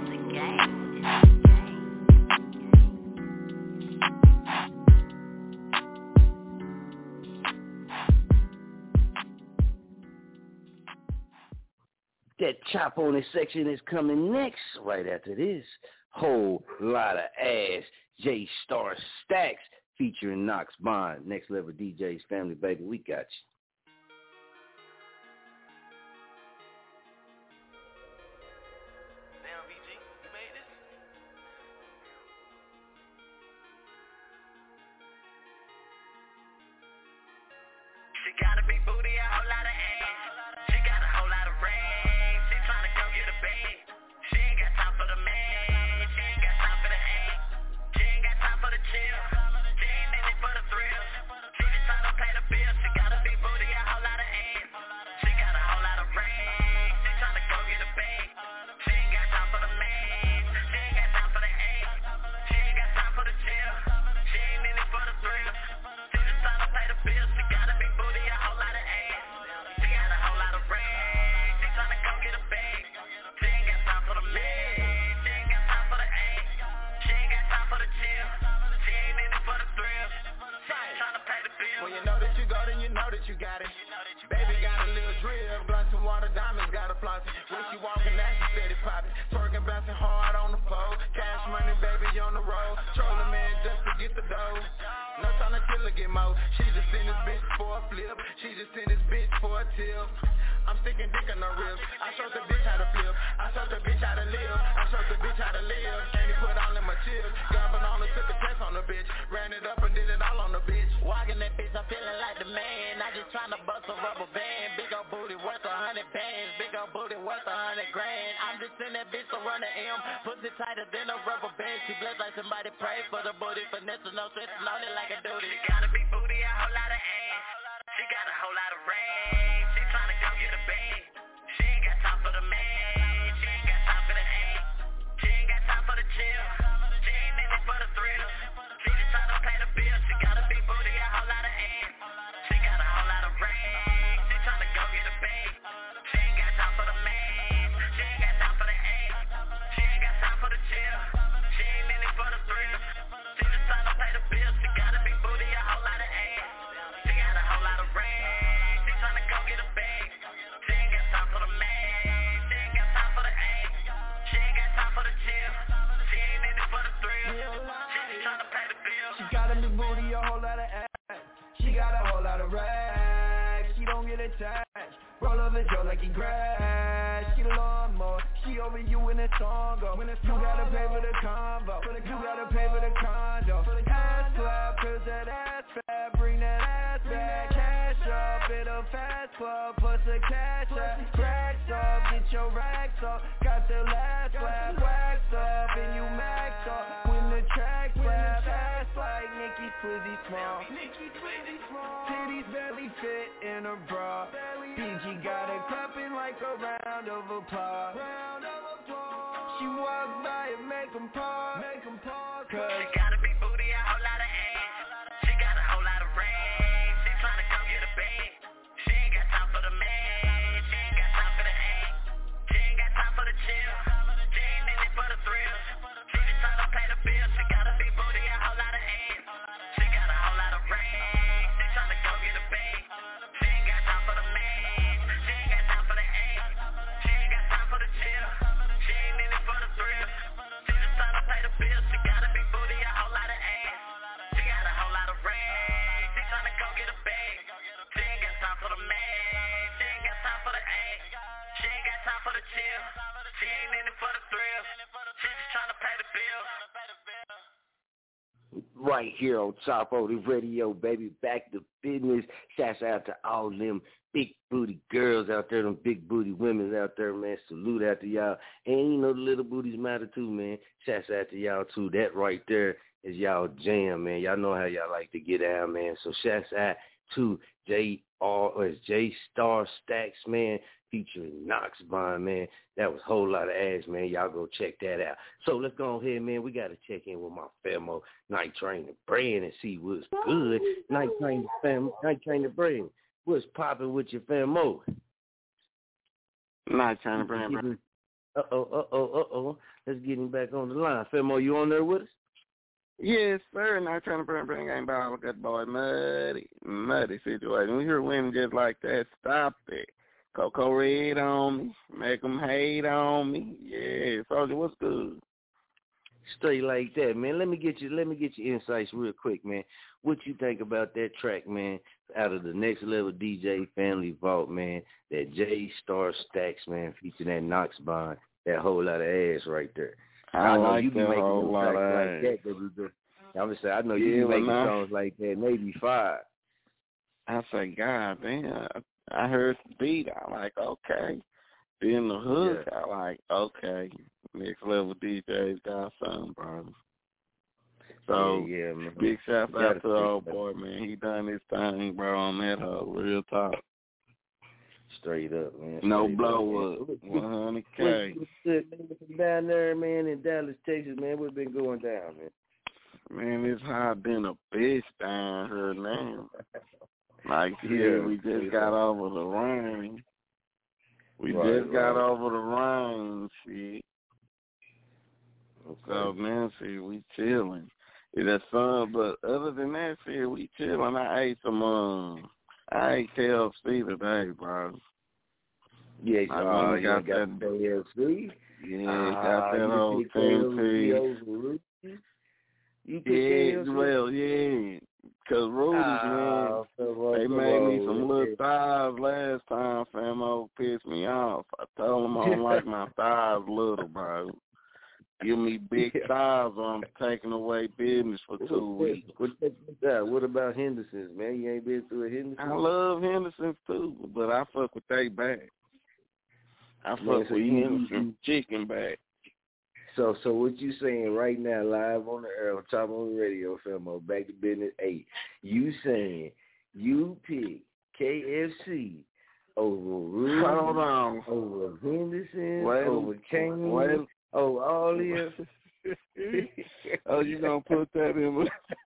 [SPEAKER 3] That chop on this section is coming next, right after this. Whole lot of ass, J Star Stacks, featuring Knox Bond. Next Level DJs, family, baby, we got you.
[SPEAKER 8] She got a big booty, a whole lot of ass. She got a whole lot of rings. She tryna go get a bag. She ain't got time for the man. She ain't got time for the act. She ain't got time for the chill. She ain't in it for the thrill. She just tryna pay the bill. She got a big booty, a whole lot of ass. She got a whole lot of rings. She tryna go get a bag. She ain't got time for the man. She ain't got time for the act. She ain't got time for the chill. She ain't in it for the thrill. She just tryna pay the bill. She got a big booty, a whole lot of ass. She got a whole lot of rings. She tryna go get a bag. She ain't got time for the man. She ain't got time for the act. She ain't got time for the chill. She ain't in it for the thrill. She ain't tryna pay the bill.
[SPEAKER 4] When you know that you go, then you know that you got it. Baby got a little drip, glass of water, diamonds got a flossy. When she walking out, she steady popping. Twerking, bouncing hard on the pole. Cash money, baby, on the road. Trolling man just to get the dough. No time to kill her, get more. She just send this bitch for a flip. She just send this bitch for a tip. I'm sticking dick in her ribs. I showed the bitch how to flip. I showed the bitch how to live. I showed the bitch how to live. And he put all in my chips. Grabbing on her, took a test on the bitch. Ran it up and did it all on the bitch.
[SPEAKER 8] Walking that bitch, I'm feeling like the man. I just tryna bust a rubber band. Big old booty worth 100 bands. Big old booty worth 100 grand. I'm just in that bitch to run the M. Pussy tighter than a rubber band. She blessed like somebody pray for the booty. Finesse no stressing on it like a duty. She got a big booty, a whole lot of ass. She got a whole lot of rings. She tryna go get a bag. She ain't got time for the man. She ain't got time for the act. She ain't got time for the chill. She ain't in it for the thrill. She just tryna pay the bill. She got a big booty, a whole lot of ass. She got a whole lot of rings. She tryna go get a bag. She ain't got time for the man. She ain't got time for the act. She ain't got time for the chill. She ain't in it for the thrill. She just tryna pay the bill. She got a big booty, a whole lot of ass. She got a whole lot of rings. She tryna
[SPEAKER 16] attached. Roll over Joe like he crashed. Get a lawnmower, she over you when the song go. You gotta pay for the convo, you gotta pay for the condo. Ass clap, cause that ass fat, bring that ass back. Cash up at a fast club, plus a cash up. Cracks up, get your racks up. Got the last slap, wax up, and you max up. When the track slap, ass like Nicki's pussy small. Titties barely fit in a bra. PG got her clapping like a round of applause. She walks by and make 'em pause. Cause
[SPEAKER 8] she got a big booty, a whole lot of ass. She got a whole lot of range. She tryna go get a bag. She ain't got time for the man. She ain't got time for the act. She ain't got time for the chill. She ain't in it for the thrill. She just tryna pay the bill. She got a big booty, a whole lot of ass. She got a whole lot of range. She tryna go get a bag. She ain't got time for the man. She ain't got time for the act. She ain't got time for the chill. She ain't in it for the thrill. She just tryna pay the bill. She got a big booty, a whole lot of ass. She got a whole lot of range. She tryna go get a bag. She ain't got time for the man. She ain't got time for the act. She ain't got time for the chill. She ain't in it for the thrill. She just tryna pay the bill.
[SPEAKER 3] Right here on Top of the Radio, baby. Back to business. Shouts out to all them big booty girls out there, them big booty women out there, man. Salute out to y'all. And you know the little booties matter too, man. Shouts out to y'all too. That right there is y'all jam, man. Y'all know how y'all like to get down, man. So shouts out to J Star Stacks, man, featuring Knox Bond, man. That was a whole lot of ass, man. Y'all go check that out. So let's go ahead, man. We got to check in with my famo, Night Train the Brand, and see what's good. Night Train the Brand. What's popping with your famo?
[SPEAKER 17] Night Train the Brand.
[SPEAKER 3] Uh-oh. Let's get him back on the line. Famo, you on there with us?
[SPEAKER 17] Yes, sir. Night Train the Brand ain't about with that boy. Muddy situation. We hear women just like that. Stop it. Coco Red on me, make them hate on me. Yeah, Soldier, what's good?
[SPEAKER 3] Straight like that, man. Let me get your insights real quick, man. What you think about that track, man, out of the Next Level DJ Family Vault, man, that J Star Stacks, man, featuring that Knox Bond, that whole lot of ass right there.
[SPEAKER 17] I
[SPEAKER 3] know
[SPEAKER 17] like
[SPEAKER 3] you be
[SPEAKER 17] that
[SPEAKER 3] making
[SPEAKER 17] whole lot of
[SPEAKER 3] like
[SPEAKER 17] ass.
[SPEAKER 3] that, baby. I'm just saying, I know you be making songs like that, maybe 5.
[SPEAKER 17] I say, God damn. I heard the beat. I like, okay. Then the hook, yeah. I like, okay. Next Level DJs got something, bro. So,
[SPEAKER 3] yeah, man.
[SPEAKER 17] Big shout out to the old boy, man. He done his thing, bro, on that whole real talk.
[SPEAKER 3] Straight up, man.
[SPEAKER 17] No blow up. 100K.
[SPEAKER 3] What's down there, man, in Dallas, Texas, man? What's been going down, man?
[SPEAKER 17] Man, it's hot been a bitch down here now. Like, yeah, we just got over the rain. We just got over the rain, shit. Okay. So, man, see, we chilling. It's sun, but other than that, shit, we chilling. I ate KFC today, bro.
[SPEAKER 3] Yeah,
[SPEAKER 17] I got that
[SPEAKER 3] KFC?
[SPEAKER 17] Yeah, got that old KFC. Yeah, well, yeah. Because Rudy's, man, they made me some little thighs last time. Famo pissed me off. I told them I don't like my thighs little, bro. Give me big thighs or I'm taking away business for 2 weeks.
[SPEAKER 3] What about Henderson's, man? You ain't been through a Henderson's?
[SPEAKER 17] I love Henderson's, too, but I fuck with they back. I fuck with Henderson's chicken back.
[SPEAKER 3] So what you saying right now, live on the air, on Top on the Radio, Famo, back to business 8. You saying you pick KFC over Rudy, over Henderson, over Kane, over all this?
[SPEAKER 17] Oh, you gonna put that in?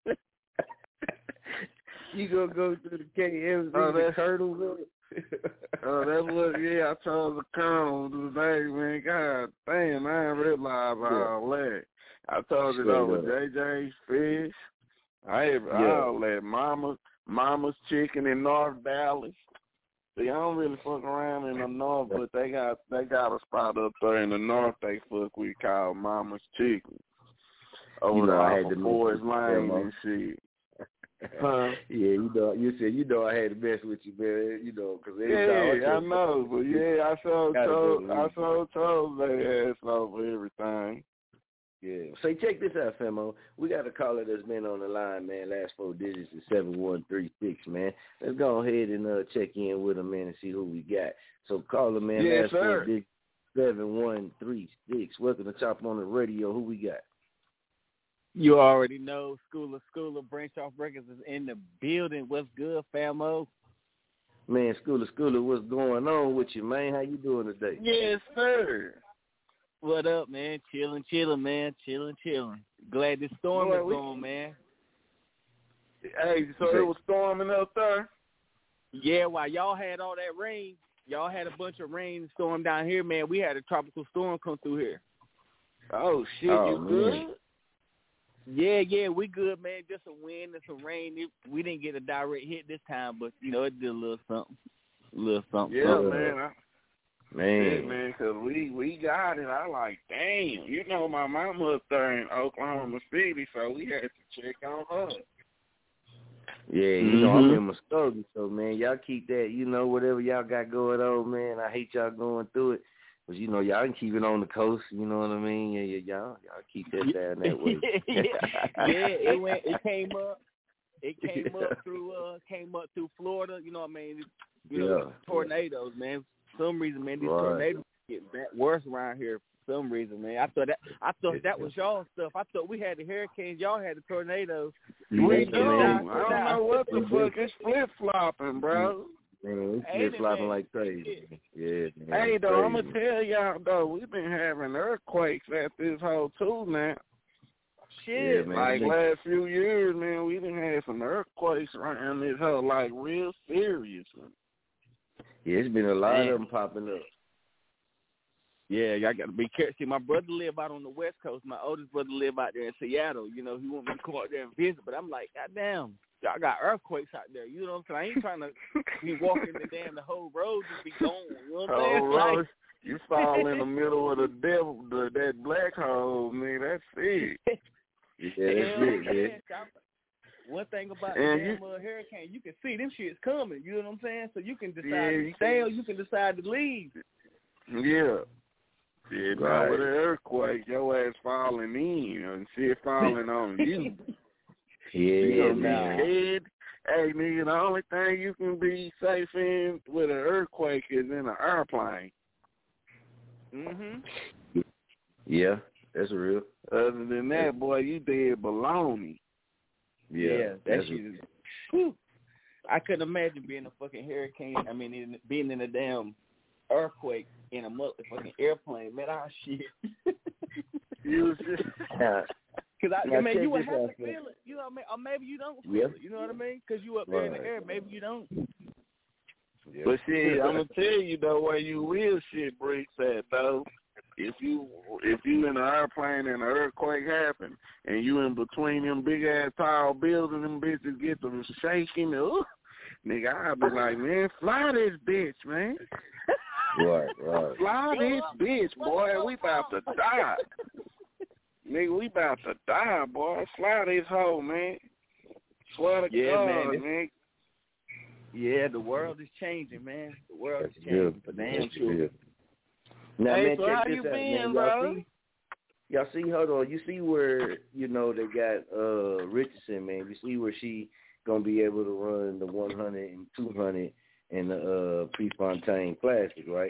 [SPEAKER 3] You gonna go to the KFC, the Colonel?
[SPEAKER 17] That's what, I chose the Colonel today, man. God damn, I didn't realize all that. I told it over JJ's Fish. I'll let Mama's Chicken in North Dallas. See, I don't really fuck around in the North, but they got a spot up there in the North they fuck with called Mama's Chicken. Over there for Forest Lane and shit. Huh?
[SPEAKER 3] Yeah, you said I had to mess with you, man. Because
[SPEAKER 17] I know, but I so told their ass over everything.
[SPEAKER 3] Yeah. So check this out, Femo. We got a caller that's been on the line, man. Last 4 digits is 7136, man. Let's go ahead and check in with him, man, and see who we got. So caller, man.
[SPEAKER 17] Yes,
[SPEAKER 3] last
[SPEAKER 17] sir.
[SPEAKER 3] 4 digits 7136. Welcome to Chop on the Radio. Who we got?
[SPEAKER 18] You already know, Schooler, Branch Off Records is in the building. What's good, famo?
[SPEAKER 3] Man, Schooler, what's going on with you, man? How you doing today?
[SPEAKER 17] Yes, sir.
[SPEAKER 18] What up, man? Chilling, man. Chilling. Glad this storm is gone, man.
[SPEAKER 17] Hey, so it was storming up there?
[SPEAKER 18] Yeah, while y'all had all that rain, y'all had a bunch of rain and storm down here, man. We had a tropical storm come through here.
[SPEAKER 17] Oh, shit, you good?
[SPEAKER 18] Yeah, we good, man. Just some wind and some rain. We didn't get a direct hit this time, but, it did a little something.
[SPEAKER 17] Yeah, man.
[SPEAKER 3] Man,
[SPEAKER 17] because we got it. I like, damn. My mama up there in Oklahoma City, so we had to check on her.
[SPEAKER 3] Yeah, I'm in Muskogee, so, man, y'all keep that, whatever y'all got going on, man. I hate y'all going through it. But, y'all can keep it on the coast, you know what I mean? Yeah, y'all keep that down that way.
[SPEAKER 18] It came up through Florida, you know what I mean? Tornadoes, man. For some reason, man, these tornadoes get worse around here for some reason, man. I thought that was y'all stuff. I thought we had the hurricanes, y'all had the tornadoes.
[SPEAKER 17] We do. I don't know what the fuck. It's flip-flopping, bro.
[SPEAKER 3] Man, it's flip-flopping like crazy. Yeah, man.
[SPEAKER 17] Hey, though, I'm going to tell y'all, though, we've been having earthquakes at this hole, too, man.
[SPEAKER 18] Shit.
[SPEAKER 3] Yeah, man.
[SPEAKER 17] Like, last few years, man, we done had some earthquakes around this hole, like, real serious.
[SPEAKER 3] Yeah, it's been a lot of them popping up.
[SPEAKER 18] Yeah, y'all got to be careful. See, my brother live out on the West Coast. My oldest brother live out there in Seattle. He want me to come out there and visit, but I'm like, goddamn, y'all got earthquakes out there. You know what I'm saying? I ain't trying to be walking the whole road just be gone. You know what I'm saying?
[SPEAKER 17] You fall in the middle of the devil, that black hole, man. That's it.
[SPEAKER 3] Yeah, that's it, yeah.
[SPEAKER 18] One thing about the damn hurricane, you can see them shit's coming. You know what I'm saying? So you can decide to stay or you can decide to leave.
[SPEAKER 17] Yeah. Yeah, now with an earthquake, your ass falling in and shit falling on you.
[SPEAKER 3] Yeah,
[SPEAKER 17] man. Hey, nigga, the only thing you can be safe in with an earthquake is in an airplane.
[SPEAKER 3] Yeah, that's real.
[SPEAKER 17] Other than that, boy, you dead baloney.
[SPEAKER 3] Yeah,
[SPEAKER 18] that's you. I couldn't imagine being a fucking hurricane. I mean, being in a damn earthquake in a motherfucking airplane. Man, shit.
[SPEAKER 17] You was just...
[SPEAKER 18] Because you would have to feel it. You know what I mean? Or maybe you don't feel it. You know what I mean? Because you up there in the air. Maybe you don't.
[SPEAKER 17] Yeah. But shit, I'm going to tell you, though, where you will shit breaks at, though. If you in an airplane and an earthquake happen, and you in between them big-ass tall buildings, them bitches get them shaking, nigga, I'll be like, man, fly this bitch, man.
[SPEAKER 3] Right.
[SPEAKER 17] Fly this bitch, boy. We about to die. Nigga, we about to die, boy. Fly this hoe, man. Swear to God, man.
[SPEAKER 18] Yeah, the world is changing, man. The world is changing. For damn sure.
[SPEAKER 3] Now,
[SPEAKER 17] hey,
[SPEAKER 3] man,
[SPEAKER 17] so
[SPEAKER 3] check
[SPEAKER 17] how
[SPEAKER 3] this
[SPEAKER 17] you
[SPEAKER 3] out,
[SPEAKER 17] been,
[SPEAKER 3] man.
[SPEAKER 17] bro?
[SPEAKER 3] Y'all see, hold on. You see where, they got Richardson, man. You see where she going to be able to run the 100 and 200 in the Prefontaine Classic, right?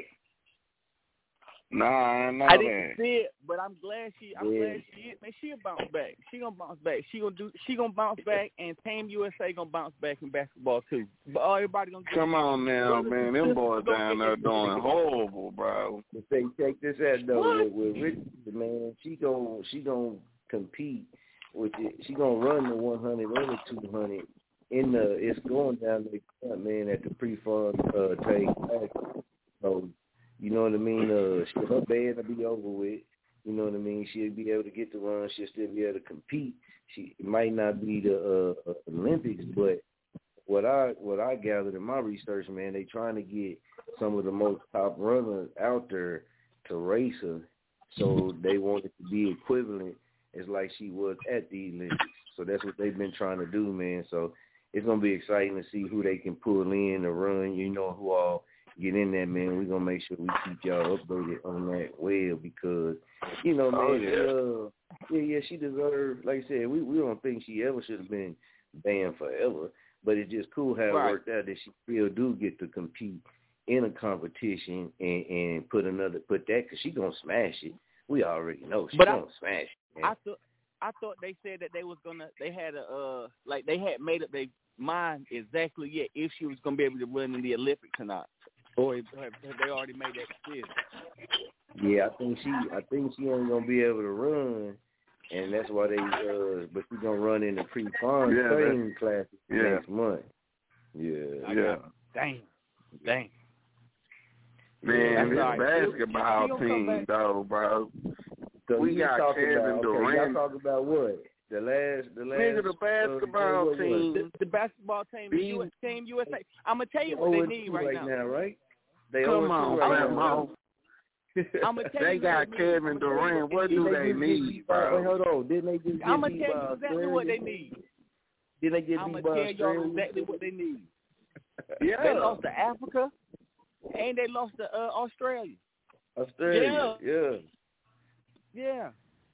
[SPEAKER 17] Nah, I know
[SPEAKER 18] I didn't see it, but I'm glad she is. Man, she'll bounce back. She gonna bounce back. She gonna bounce back, and Team USA gonna bounce back in basketball too. But everybody gonna
[SPEAKER 17] come on now, man. Them boys down there doing horrible, bro.
[SPEAKER 3] Check this out though. With Richardson, man, she gonna compete with it. She gonna run the 100 and the 200 it's going down the man at the Prefontaine Classic. So. You know what I mean? Her band will be over with. You know what I mean? She'll be able to get the run. She'll still be able to compete. It might not be the Olympics, but what I gathered in my research, man, they trying to get some of the most top runners out there to race her, so they want it to be equivalent as like she was at the Olympics. So that's what they've been trying to do, man. So it's gonna be exciting to see who they can pull in to run. You know who all get in there, man. We're gonna make sure we keep y'all updated on that well because, you know, man, she deserved. Like I said, we don't think she ever should have been banned forever, but it's just cool how it worked out that she still do get to compete in a competition and put that because she gonna smash it. We already know she gonna smash it. Man.
[SPEAKER 18] I thought they said that they had made up their mind exactly yet if she was gonna be able to run in the Olympics or not. Or have they already made that decision?
[SPEAKER 3] Yeah, I think she ain't gonna be able to run, and that's why they but she's gonna run in the pre-farm training classes next month. Yeah.
[SPEAKER 18] Dang.
[SPEAKER 17] Man, this basketball team though, bro.
[SPEAKER 3] So
[SPEAKER 17] we got Kevin Durant.
[SPEAKER 3] Y'all talk about what? The last
[SPEAKER 17] nigga, the basketball team.
[SPEAKER 18] The basketball team, Team USA. I'm gonna tell you what they need right now.
[SPEAKER 3] Right? They
[SPEAKER 17] Come on,
[SPEAKER 18] I'm gonna tell
[SPEAKER 17] they got Kevin Durant. What do they need, bro?
[SPEAKER 3] Wait, hold on. Didn't they just?
[SPEAKER 18] I'm gonna tell you exactly what they need.
[SPEAKER 3] Didn't they get
[SPEAKER 18] I'm
[SPEAKER 3] beat
[SPEAKER 18] gonna
[SPEAKER 3] by
[SPEAKER 18] tell y'all
[SPEAKER 3] Australia?
[SPEAKER 18] exactly what they need.
[SPEAKER 17] Yeah.
[SPEAKER 18] They lost to Africa, and they lost to Australia.
[SPEAKER 3] Australia.
[SPEAKER 18] Yeah.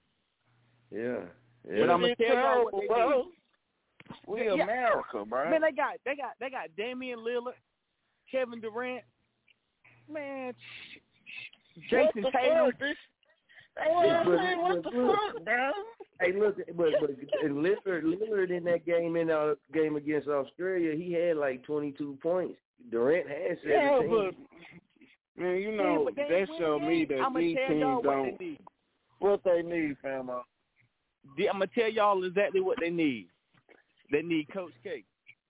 [SPEAKER 17] But I'm gonna tell y'all what they need. We America, bro.
[SPEAKER 18] Man, they got Damian Lillard, Kevin Durant, man, Jason Tatum.
[SPEAKER 17] What the fuck, bro?
[SPEAKER 3] Hey, look, but Lillard in that game against Australia, he had like 22 points. Durant had 17.
[SPEAKER 17] Yeah, but man, you know that showed me that these teams don't. What they need, famo.
[SPEAKER 18] I'm gonna tell y'all exactly what they need. They need Coach K.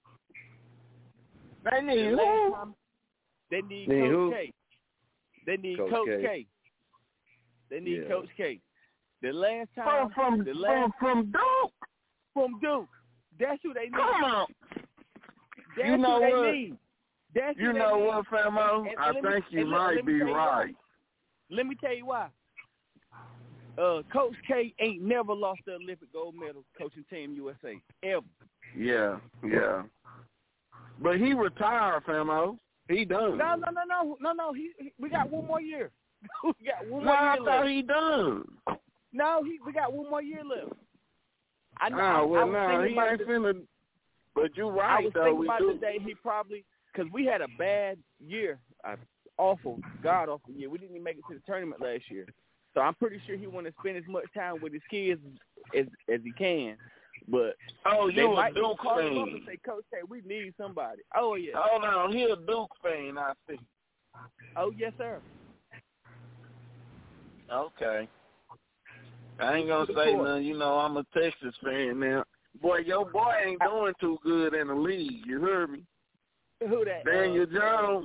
[SPEAKER 17] They need who?
[SPEAKER 18] They need Coach K. They need Coach K. They need Coach K. The last time
[SPEAKER 17] from Duke.
[SPEAKER 18] From Duke. That's who they need.
[SPEAKER 17] Come on.
[SPEAKER 18] That's
[SPEAKER 17] you know
[SPEAKER 18] who
[SPEAKER 17] what?
[SPEAKER 18] They need. That's
[SPEAKER 17] you know what, famo? I think you might be right.
[SPEAKER 18] Let me tell you why. Coach K ain't never lost the Olympic gold medal coaching Team USA ever.
[SPEAKER 17] Yeah. But he retired, famo. He done.
[SPEAKER 18] No. We got one more year. We got one more year
[SPEAKER 17] I
[SPEAKER 18] left.
[SPEAKER 17] thought he done.
[SPEAKER 18] No, we got one more year left.
[SPEAKER 17] He ain't finna. But you right,
[SPEAKER 18] I was thinking about today. He probably because we had a bad year, god awful year. We didn't even make it to the tournament last year. So I'm pretty sure he want to spend as much time with his kids as he can. But
[SPEAKER 17] you a Duke
[SPEAKER 18] call
[SPEAKER 17] fan?
[SPEAKER 18] Him up and say, Coach, hey, we need somebody. Oh yeah.
[SPEAKER 17] Hold on, he a Duke fan, I see.
[SPEAKER 18] Oh yes, sir.
[SPEAKER 17] Okay. I ain't gonna say nothing. You know, I'm a Texas fan now. Boy, your boy ain't doing too good in the league. You heard me?
[SPEAKER 18] Who that?
[SPEAKER 17] Daniel Jones.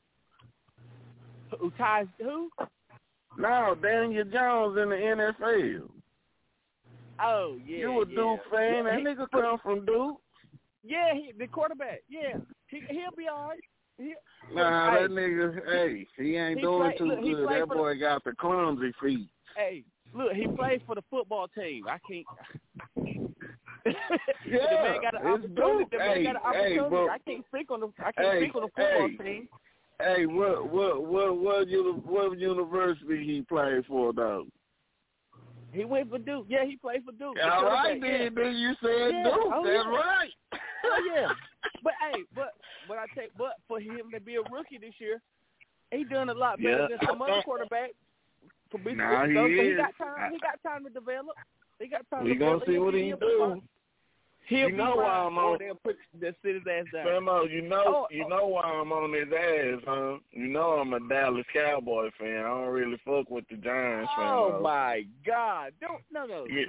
[SPEAKER 18] Who ties who?
[SPEAKER 17] No, Daniel Jones in the NFL.
[SPEAKER 18] Oh, yeah.
[SPEAKER 17] You a Duke fan? That nigga come from Duke.
[SPEAKER 18] Yeah, the quarterback. Yeah. He'll be all right.
[SPEAKER 17] That nigga, he ain't doing too good. That boy got the clumsy feet.
[SPEAKER 18] Hey, look, he plays for the football team. I can't.
[SPEAKER 17] Yeah,
[SPEAKER 18] the man got an opportunity.
[SPEAKER 17] Bro.
[SPEAKER 18] I can't speak on the football team.
[SPEAKER 17] Hey, what university he played for though?
[SPEAKER 18] He went for Duke. Yeah, he played for Duke.
[SPEAKER 17] All right, then you said Duke. That's right.
[SPEAKER 18] Oh yeah. But I take for him to be a rookie this year, he done a lot better than some other quarterbacks. He got time to develop. He got time to develop.
[SPEAKER 17] We gonna see what he do.
[SPEAKER 18] You know
[SPEAKER 17] why I'm on.
[SPEAKER 18] Sit his ass down.
[SPEAKER 17] Famo, you know why I'm on his ass, huh? You know I'm a Dallas Cowboy fan. I don't really fuck with the Giants.
[SPEAKER 18] Oh my God! No.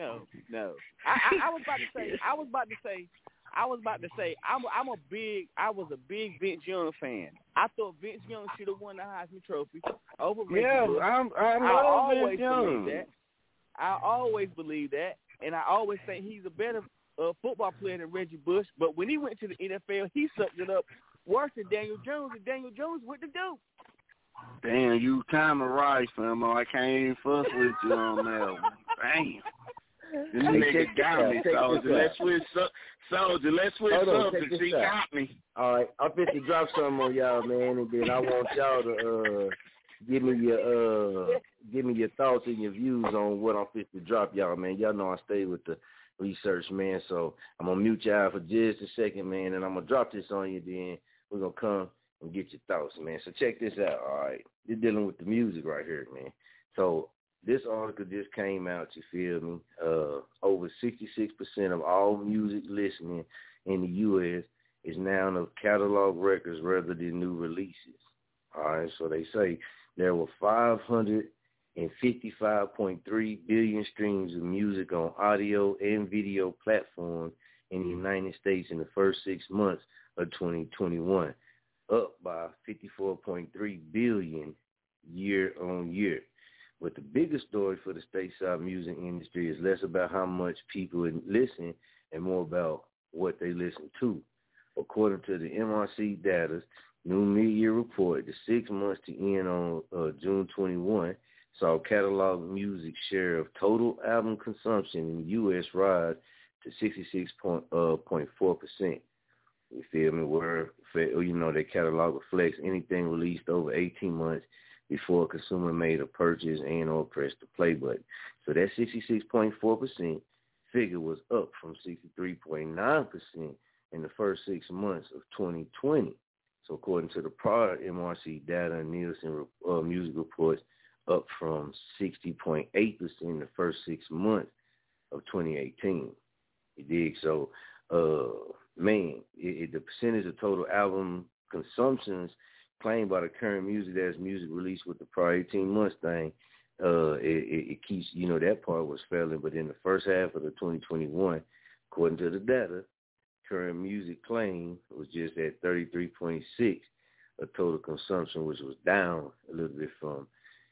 [SPEAKER 18] I was about to say I was a big Vince Young fan. I thought Vince Young should have won the Heisman Trophy over Reggie Bush.
[SPEAKER 17] I love Vince Young.
[SPEAKER 18] I always believe that, and I always think he's a better football player than Reggie Bush. But when he went to the NFL, he sucked it up worse than Daniel Jones, and Daniel Jones went to Duke.
[SPEAKER 17] Damn, you kind of right, famo. I can't even fuss with you on that one. Damn. This nigga got me, Soldier. Let's switch subjects. He got me.
[SPEAKER 19] All right, I'm finna to drop something on y'all, man, and then I want y'all to give me your thoughts and your views on what I'm finna to drop, y'all, man. Y'all know I stay with the research, man, so I'm gonna mute y'all for just a second, man, and I'm gonna drop this on you. Then we're gonna come and get your thoughts, man. So check this out. All right, you're dealing with the music right here, man. So this article just came out, you feel me? Over 66% of all music listening in the U.S. is now of catalog records rather than new releases. All right, so they say there were 555.3 billion streams of music on audio and video platforms in the United States in the first 6 months of 2021, up by 54.3 billion year on year. But the biggest story for the stateside music industry is less about how much people listen and more about what they listen to. According to the MRC data's new mid-year report, the 6 months to end on June 21 saw catalog music share of total album consumption in the U.S. rise to 66.4%. You feel me? Where, their catalog reflects anything released over 18 months before a consumer made a purchase and or pressed the play button. So that 66.4% figure was up from 63.9% in the first 6 months of 2020. So according to the prior MRC data and Nielsen music reports, up from 60.8% in the first 6 months of 2018. You dig? So, the percentage of total album consumptions claimed by the current music as music released with the prior 18 months thing, it keeps, that part was failing. But in the first half of the 2021, according to the data, current music claim was just at 33.6 of total consumption, which was down a little bit from,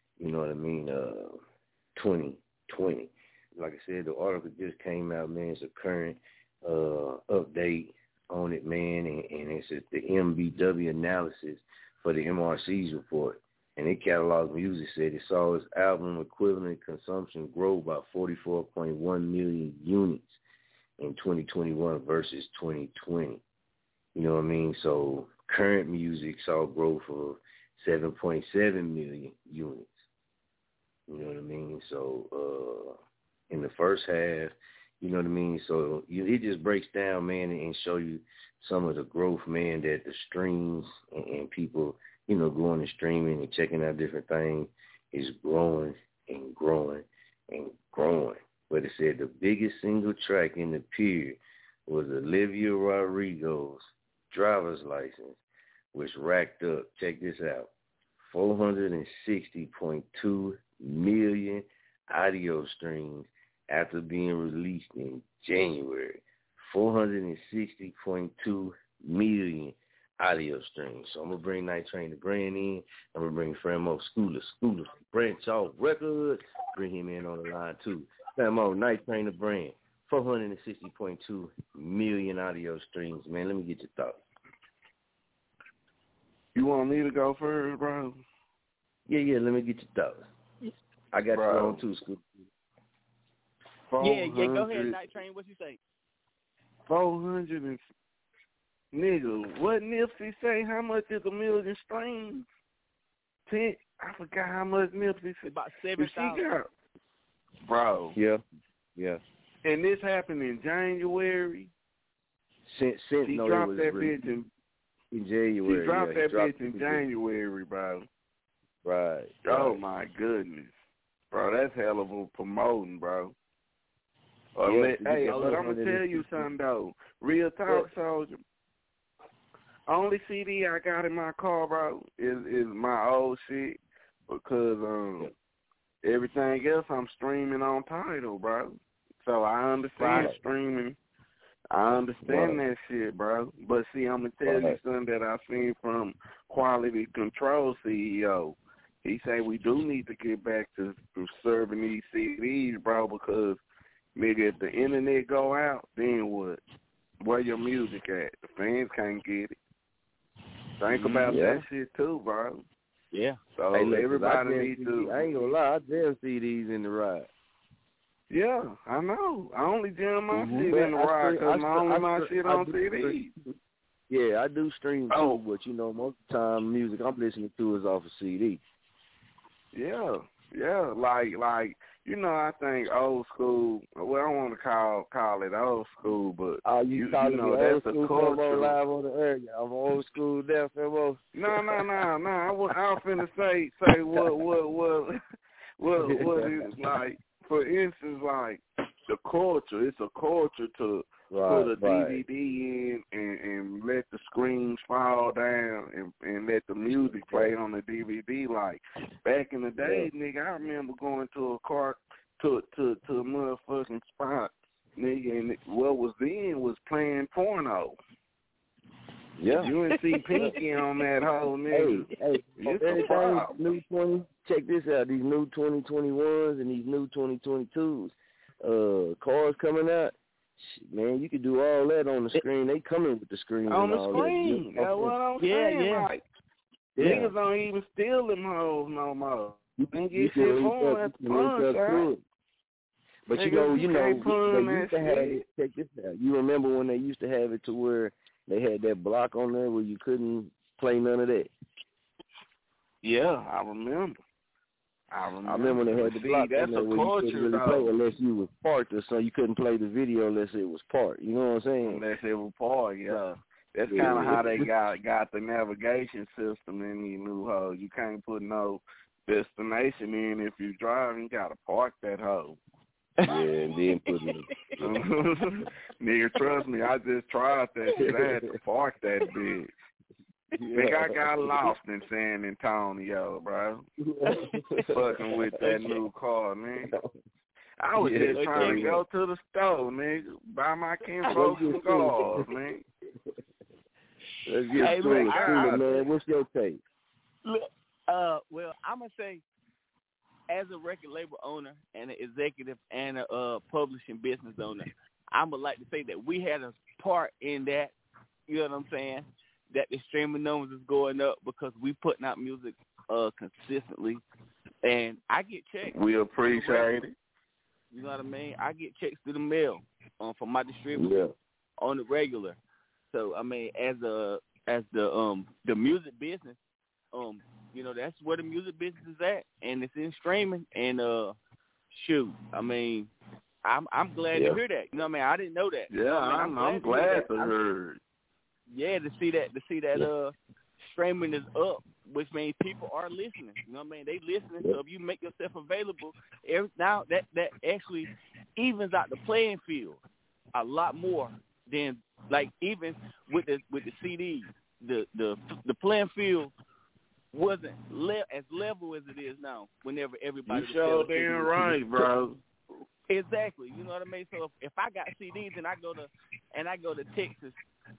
[SPEAKER 19] 2020. Like I said, the article just came out, man. It's a current update on it, man, and it's the MBW analysis for the MRC's report. And it catalog music said it saw its album equivalent consumption grow by 44.1 million units in 2021 versus 2020. You know what I mean? So current music saw growth of 7.7 million units. You know what I mean? So in the first half, you know what I mean? So it just breaks down, man, and show you some of the growth, man, that the streams and people, going and streaming and checking out different things is growing and growing and growing. But it said the biggest single track in the period was Olivia Rodrigo's Driver's License, which racked up, check this out, 460.2 million audio streams after being released in January. 460.2 million audio streams. So I'm going to bring Night Train the Brand in. I'm going to bring Framo Scooter Branch Off Records. Bring him in on the line too. Framo, Night Train the Brand. 460.2 million audio streams. Man, let me get your thoughts.
[SPEAKER 17] You want me to go first, bro?
[SPEAKER 19] Yeah, let me get your thoughts. I got you on too, Scoop.
[SPEAKER 18] Yeah, go ahead, Night Train. What you say?
[SPEAKER 17] 400 and... Nigga, what Nipsey say? How much is a million streams? 10... I forgot how much Nipsey said.
[SPEAKER 18] About 7,000.
[SPEAKER 17] Bro.
[SPEAKER 19] Yeah.
[SPEAKER 17] And this happened in January.
[SPEAKER 19] He
[SPEAKER 17] dropped that bitch in
[SPEAKER 19] January.
[SPEAKER 17] He dropped that bitch in January, bro.
[SPEAKER 19] Right.
[SPEAKER 17] Oh, my goodness. Bro, that's hell of a promoting, bro. But I'm going to tell you something, though. Real talk, Soldier. Only CD I got in my car, bro, is my old shit because everything else I'm streaming on Tidal, bro. So I understand streaming. I understand that shit, bro. But see, I'm going to tell you something that I seen from Quality Control CEO. He say we do need to get back to serving these CDs, bro, because, nigga, if the internet go out, then what? Where your music at? The fans can't get it. Think about that shit, too, bro.
[SPEAKER 18] Yeah.
[SPEAKER 17] So everybody needs to...
[SPEAKER 19] I ain't gonna lie, I jam CDs in the ride.
[SPEAKER 17] Yeah, I know. I only jam my shit in the ride because my shit on CD.
[SPEAKER 20] Yeah, I do stream too, but most of the time music I'm listening to is off of CD.
[SPEAKER 17] Yeah, like I think old school. Well, I don't want to call it old school, but
[SPEAKER 20] you know
[SPEAKER 17] that's
[SPEAKER 20] old
[SPEAKER 17] a
[SPEAKER 20] school
[SPEAKER 17] culture.
[SPEAKER 20] Live on the air. I'm old school there, Femo.
[SPEAKER 17] No. I was finna say what is like. For instance, like the culture. It's a culture to put a DVD in and let the screens fall down and let the music play on the DVD. Like back in the day, nigga, I remember going to a car to a motherfucking spot, nigga, and what was then was playing porno.
[SPEAKER 20] Yeah.
[SPEAKER 17] You didn't see Pinky on that whole nigga.
[SPEAKER 20] Hey, everything new 20. Check this out. These new 2021s and these new 2022s. Cars coming out. Shit, man, you can do all that on the screen. They coming with the screen
[SPEAKER 17] on
[SPEAKER 20] and
[SPEAKER 17] the
[SPEAKER 20] all
[SPEAKER 17] screen.
[SPEAKER 20] That.
[SPEAKER 17] That's what I'm saying.
[SPEAKER 20] Yeah.
[SPEAKER 17] Like, niggas don't even steal them hoes no more. You can get shit on at the front side.
[SPEAKER 20] But
[SPEAKER 17] niggas,
[SPEAKER 20] you know, they used to have
[SPEAKER 17] shit.
[SPEAKER 20] it. Check this out. You remember when they used to have it to where they had that block on there where you couldn't play none of that?
[SPEAKER 17] Yeah, I remember.
[SPEAKER 20] I remember when they had the block on there where you couldn't really play unless you was parked or so. You couldn't play the video unless it was parked. You know what I'm saying?
[SPEAKER 17] Unless it was parked, yeah. That's kind of how they got the navigation system in these new hoes. You can't put no destination in if you drive. You got to park that hoe.
[SPEAKER 20] Yeah, and then put it in.
[SPEAKER 17] Nigga, trust me, I just tried that shit. I had to park that bitch. Think I got lost in San Antonio, bro. Fucking with that new car, man. I was just trying to go to the store, nigga, buy my kinfolk some cars, man.
[SPEAKER 20] Let's get straight to it, man. What's your take?
[SPEAKER 18] Look, well, I'm going to say, as a record label owner and an executive and a publishing business owner, I would like to say that we had a part in that, you know what I'm saying, that the streaming numbers is going up because we putting out music consistently. And I get checks.
[SPEAKER 17] We appreciate it.
[SPEAKER 18] You know what I mean? I get checks through the mail from my distributor on the regular. So, I mean, as the music business, you know, that's where the music business is at, and it's in streaming. And shoot, I mean, I'm glad to hear that. You know what I mean? I didn't know that.
[SPEAKER 17] Yeah, I'm glad to hear.
[SPEAKER 18] Yeah, to see that streaming is up, which means people are listening. You know what I mean? They listening. So if you make yourself available, now that actually evens out the playing field a lot more than like even with the CDs. The playing field wasn't as level as it is now. Whenever everybody
[SPEAKER 17] you sure damn right, bro.
[SPEAKER 18] Exactly. You know what I mean? So if I got CDs and I go to Texas,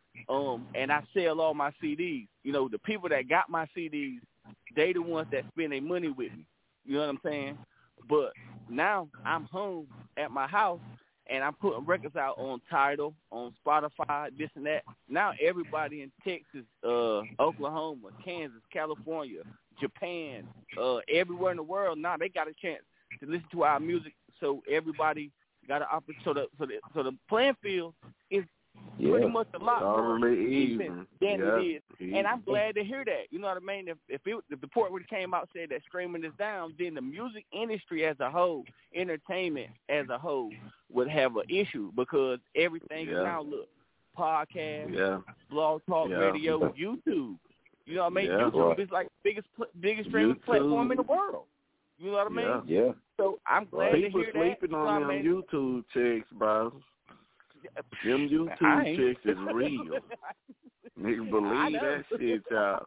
[SPEAKER 18] and I sell all my CDs, you know, the people that got my CDs, they the ones that spend their money with me. You know what I'm saying? But now I'm home at my house and I'm putting records out on Tidal, on Spotify, this and that. Now everybody in Texas, Oklahoma, Kansas, California, Japan, everywhere in the world, now they got a chance to listen to our music. So everybody got an opportunity. So the playing field is pretty much a lot more even than it is. And I'm glad to hear that. You know what I mean? If the report would have came out and said that streaming is down, then the music industry as a whole, entertainment as a whole, would have an issue because everything is now, look, podcast, blog talk radio, YouTube. You know what I mean? YouTube is like the biggest streaming platform in the world. You know what I mean?
[SPEAKER 20] Yeah.
[SPEAKER 18] So I'm glad to hear that.
[SPEAKER 17] People sleeping on them YouTube chicks, bro. Them YouTube chicks is real. Nigga believe that shit, y'all.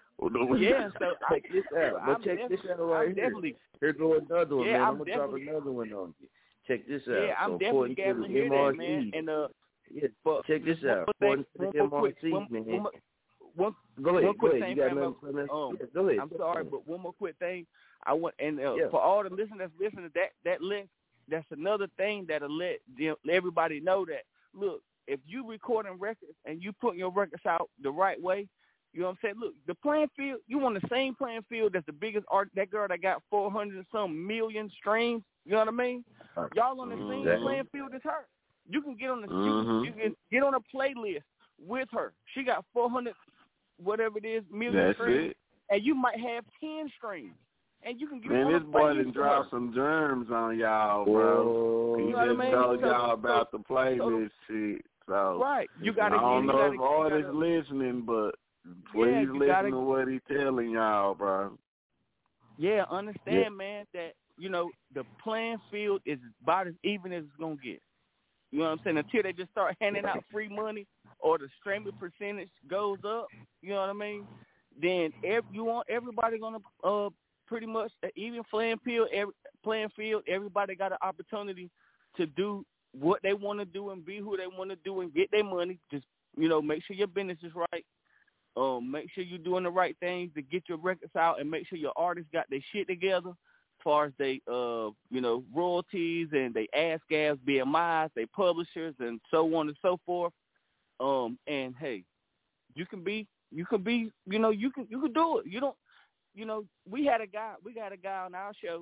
[SPEAKER 18] Yeah, so
[SPEAKER 20] check this out. But check this out right here. Here go another one, man. I'm gonna drop another one on you. Check this out.
[SPEAKER 18] Yeah, I'm definitely glad to hear that, man. And
[SPEAKER 20] check this out. According to the MRC, man. Go ahead.
[SPEAKER 18] One quick thing,
[SPEAKER 20] you got nothing go ahead.
[SPEAKER 18] I'm sorry, but one more quick thing. I want for all the listeners listening, that link, that's another thing that'll let everybody know that, look, if you recording records and you putting your records out the right way, You know what I'm saying? Look, the playing field, you on the same playing field as the biggest art, that girl that got 400 and some million streams. You know what I mean? Y'all on the same playing field as her. You can get on the you can get on a playlist with her. She got 400, whatever it is, million streams, and you might have 10 streams. And you can get
[SPEAKER 17] this boy done dropped some germs on y'all, bro. He just told y'all about the playlist shit. So
[SPEAKER 18] you gotta.
[SPEAKER 17] I don't know if artists listening, but please listen to what he's telling y'all, bro.
[SPEAKER 18] Yeah, understand, man, that the playing field is about as even as it's gonna get. You know what I'm saying? Until they just start handing out free money or the streaming percentage goes up. You know what I mean? Then everybody gonna pretty much even playing field. Everybody got an opportunity to do what they want to do and be who they want to do and get their money. Just make sure your business is right. Make sure you're doing the right things to get your records out, and make sure your artists got their shit together, as far as they royalties and they ASCAPs, BMIs, they publishers, and so on and so forth. And hey, you can do it. You don't. We had a guy on our show.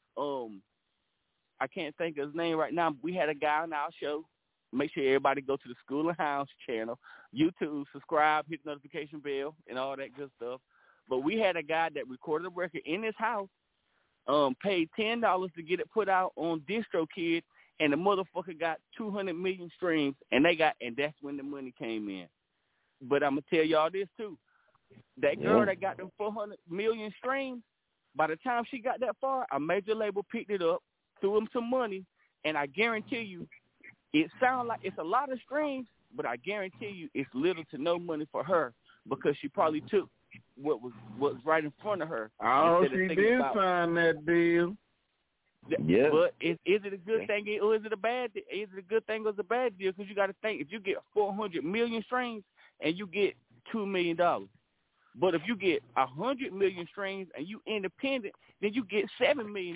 [SPEAKER 18] I can't think of his name right now, but we had a guy on our show. Make sure everybody go to the School of Hounds channel, YouTube, subscribe, hit the notification bell, and all that good stuff. But we had a guy that recorded a record in his house, paid $10 to get it put out on DistroKid, and the motherfucker got 200 million streams, and that's when the money came in. But I'm gonna tell y'all this too. That girl that got them 400 million streams, by the time she got that far, a major label picked it up, threw him some money, and I guarantee you, it sounds like it's a lot of streams, but I guarantee you it's little to no money for her because she probably took what was right in front of her.
[SPEAKER 17] Oh, she did sign that deal.
[SPEAKER 20] Yeah.
[SPEAKER 18] But is it a good thing or is it a bad deal? Is it a good thing or is it a bad deal? Because you got to think, if you get 400 million streams and you get $2 million. But if you get 100 million streams and you independent, then you get $7 million.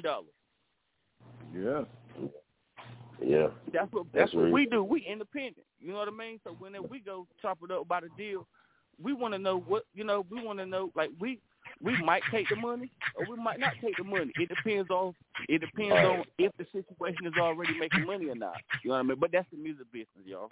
[SPEAKER 17] Yeah.
[SPEAKER 20] Yeah.
[SPEAKER 18] That's what we do. We independent. You know what I mean? So whenever we go chop it up about a deal, we want to know what, we want to know, like, we might take the money or we might not take the money. It depends on if the situation is already making money or not. You know what I mean? But that's the music business, y'all.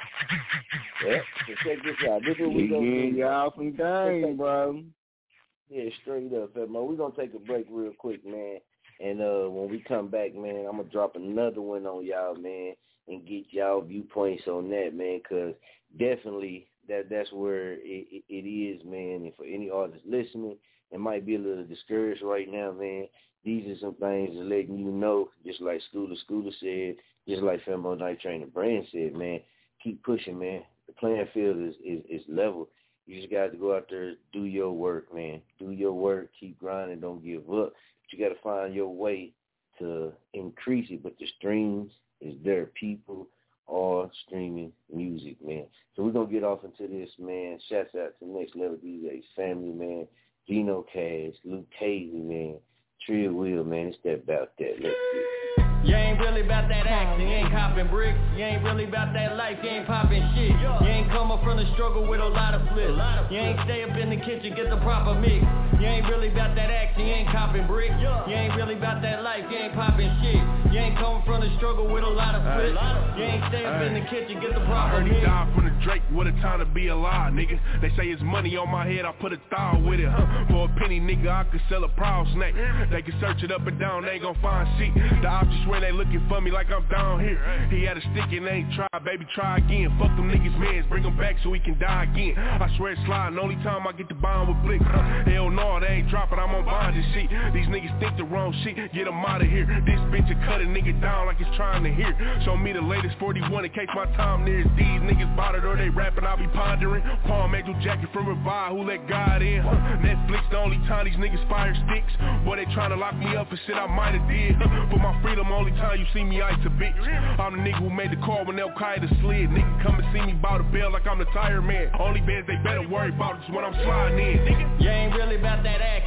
[SPEAKER 20] Yeah. So check this out. This is what we
[SPEAKER 17] going to do. Y'all some game, bro.
[SPEAKER 20] Yeah, straight up, man. We're going to take a break real quick, man. And when we come back, man, I'm going to drop another one on y'all, man, and get y'all viewpoints on that, man, because definitely that's where it is, man. And for any artist listening, it might be a little discouraged right now, man. These are some things that letting you know, just like Scooter said, just like Fembo Night Train and Brand said, man, keep pushing, man. The playing field is level. You just got to go out there, do your work, man. Do your work, keep grinding, don't give up. But you got to find your way to increase it. But the streams is there. People are streaming music, man. So we're going to get off into this, man. Shouts out to Next Level DJs, family, man. Dino Cash, Luke Casey, man. Trill Wheel, man. It's that about that. Let's get
[SPEAKER 13] You ain't really about that action, you ain't copping bricks. You ain't really about that life, you ain't popping shit. You ain't come up from the struggle with a lot of flips. You ain't stay up in the kitchen, get the proper mix. You ain't really about that action, you ain't copping bricks. You ain't really about that life, you ain't popping shit. You ain't come from the struggle with a lot of flips. You ain't stay up in the kitchen, get the proper mix.
[SPEAKER 4] I heard he died from the Drake, what a time to be alive, nigga. They say it's money on my head, I put a thought with it. For a penny, nigga, I could sell a proud snack. They can search it up and down, they ain't gon' find shit. The options swear they looking for me like I'm down here. He had a stick and they ain't try, baby, try again. Fuck them niggas, mans, bring them back so he can die again. I swear it's sliding, only time I get to bond with Blick. Hell no, they ain't dropping, I'm on bond and shit. These niggas think the wrong shit, get them out of here. This bitch will cut a nigga down like it's trying to hear. Show me the latest 41 in case my time nears. These niggas bought it or they rapping, I'll be pondering. Palm Angel jacket from Revive, who let God in? Netflix, the only time these niggas fire sticks. Boy, they trying to lock me up for shit I might have did. For my freedom, only time you see me ice a bitch. I'm the nigga who made the call when Al-Qaeda slid. Nigga come and see me bout a bell like I'm the tire man. Only bands they better worry about is when I'm sliding in, nigga.
[SPEAKER 13] You ain't really about that action, you ain't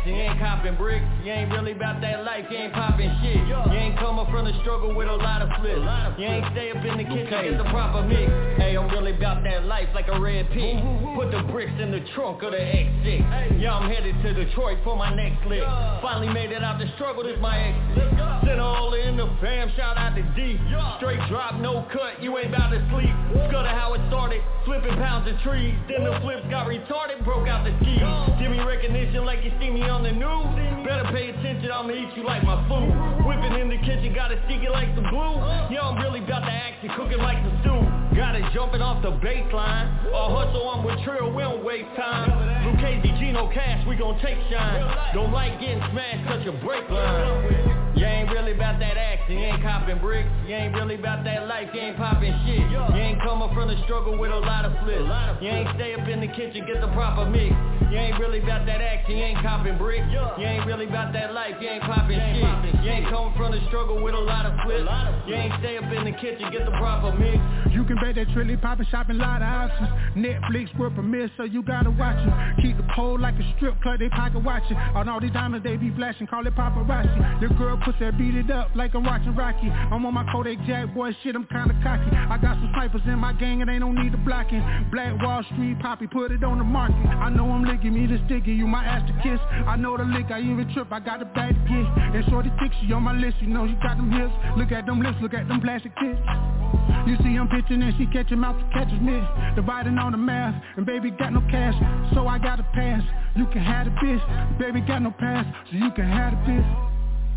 [SPEAKER 13] copping bricks. You ain't really about that life, you ain't popping shit. You ain't coming from the struggle with a lot of flips. You ain't stay up in the kitchen, get the proper mix. Hey, I'm really about that life like a red pig. Put the bricks in the trunk of the X6. Yeah, I'm headed to Detroit for my next lick. Finally made it out the struggle, this my exit. Send all in the fam, shout out to D. Straight drop, no cut, you ain't about to sleep. Scudder how it started, flipping pounds of trees. Then the flips got retarded, broke out the skis. Give me recognition like you see me on the news. Better pay attention, I'ma eat you like my food. Whipping in the kitchen, gotta stick it like the glue. Yeah, I'm really about to action, cooking like the stew. Got it jumping off the baseline. All hustle, I'm with Trill, we don't waste time. Lucchese, Gino Cash, we gon' take shine. Don't like getting smashed, touch a brake line. You ain't really about that action, you ain't copping bricks. You ain't really about that life, you ain't popping shit. You ain't coming from the struggle with a lot of flips. You ain't stay up in the kitchen, get the proper mix. You ain't really about that action, you ain't copping bricks. You ain't really about that life, you ain't popping shit. You ain't coming from the struggle with a lot of flips. You ain't stay up in the kitchen, get the proper mix.
[SPEAKER 21] You can bet that Trilly poppin' shopping, lot of options. Netflix worth a miss, so you gotta watch it. Keep the pole like a strip club, they pocket watching. On all these diamonds they be flashing, call it paparazzi. Your girl pussy beat it up like I'm watching Rocky. I'm on my Kodak Jack, boy, shit, I'm kinda cocky. I got some snipers in my gang and they don't need the blocking. Black Wall Street, Poppy, put it on the market. I know I'm licking me the sticky, you might ask to kiss. I know the lick, I even trip, I got the bad gift. And shorty thick, she on my list, you know you got them hips. Look at them lips, look at them plastic tits. You see I'm pitching and she catch him out to catch his miss. Dividing on the math, and baby got no cash, so I gotta pass. You can have the bitch, baby got no pass, so you can have the bitch.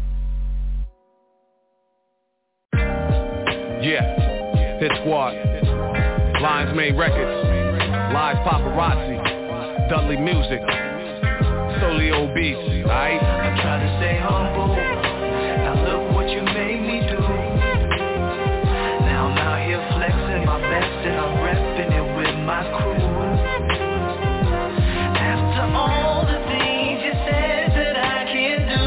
[SPEAKER 22] Yeah, Hit Squad, Lions Made Records, Live Paparazzi, Dudley Music, Solio Beats, alright?
[SPEAKER 23] I try to stay humble, now look what you made me do. Now I'm out here flexing my best and I'm repping it with my crew. After all the things you said that I can do,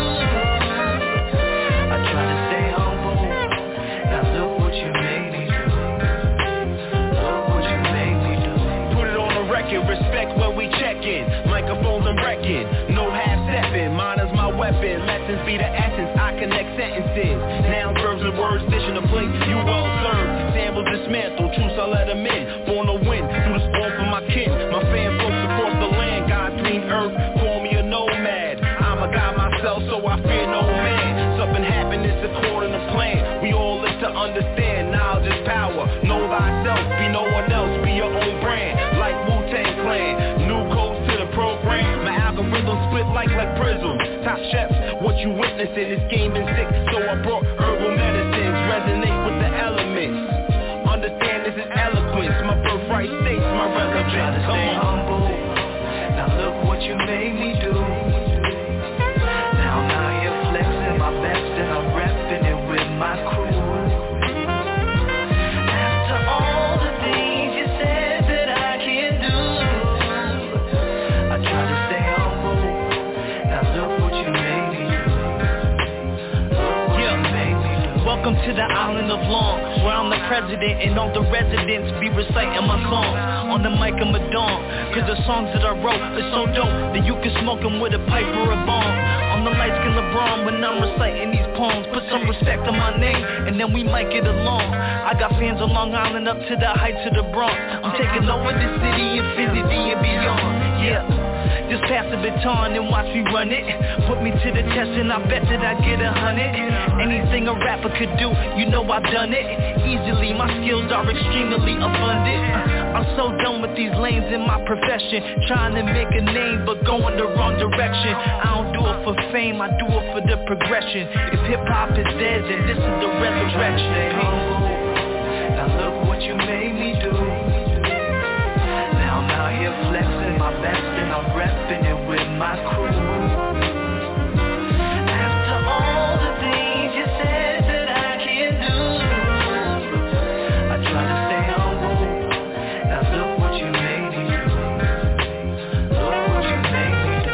[SPEAKER 23] I try to stay humble, now look what you made me do. Look what you made me do.
[SPEAKER 4] Put it on the record, respect when we check in. Microphones I'm wrecking, no half-stepping. Mine is my weapon, lessons be the essence. I connect sentences, nouns, verbs, and words, dishing a plate. You well served, samples dismantled, truths I let them in. Born to win, through the storm for my kin. My fan folks across the land, God's green earth, call me a nomad. I'm a guy myself, so I fear no man. Something happiness according to plan. We all live to understand, knowledge is power. Know thyself, be no one else, be your own brand. Like Wu-Tang Clan, new codes to the program. My algorithm split like prisms. Top chefs, what you witnessing is game and sick, so I brought herbal medicines, resonate with the elements. Understand this is eloquence, my birthright states my relevance.
[SPEAKER 23] Try to stay humble, now look what you made me do. Now I'm out here flexing my best and I'm repping it with my crew. After all the things you said that I can do, I try to stay humble, now look what you made me do. Look what you made me do.
[SPEAKER 24] Welcome to the island of Long, where I'm the president and all the residents be reciting my songs. On the mic I'm a dawn, cause the songs that I wrote are so dope that you can smoke them with a pipe or a bomb. On the light skin LeBron when I'm reciting these poems. Put some respect on my name and then we might get along. I got fans on Long Island up to the heights of the Bronx. I'm taking over the city, infinity and beyond. Yeah, just pass the baton and watch me run it. Put me to the test and I bet that I get 100. Anything a rapper could do, you know I've done it. Easily, my skills are extremely abundant. I'm so done with these lanes in my profession, trying to make a name but going the wrong direction. I don't do it for fame, I do it for the progression. If hip-hop is dead, then this is the resurrection.
[SPEAKER 23] Now look what you made me do. Now I'm out here flexing my best and I'm repping it with my crew. After all the things you said that I can do, I try to stay humble. Now look what you made me do. Look what you made me do.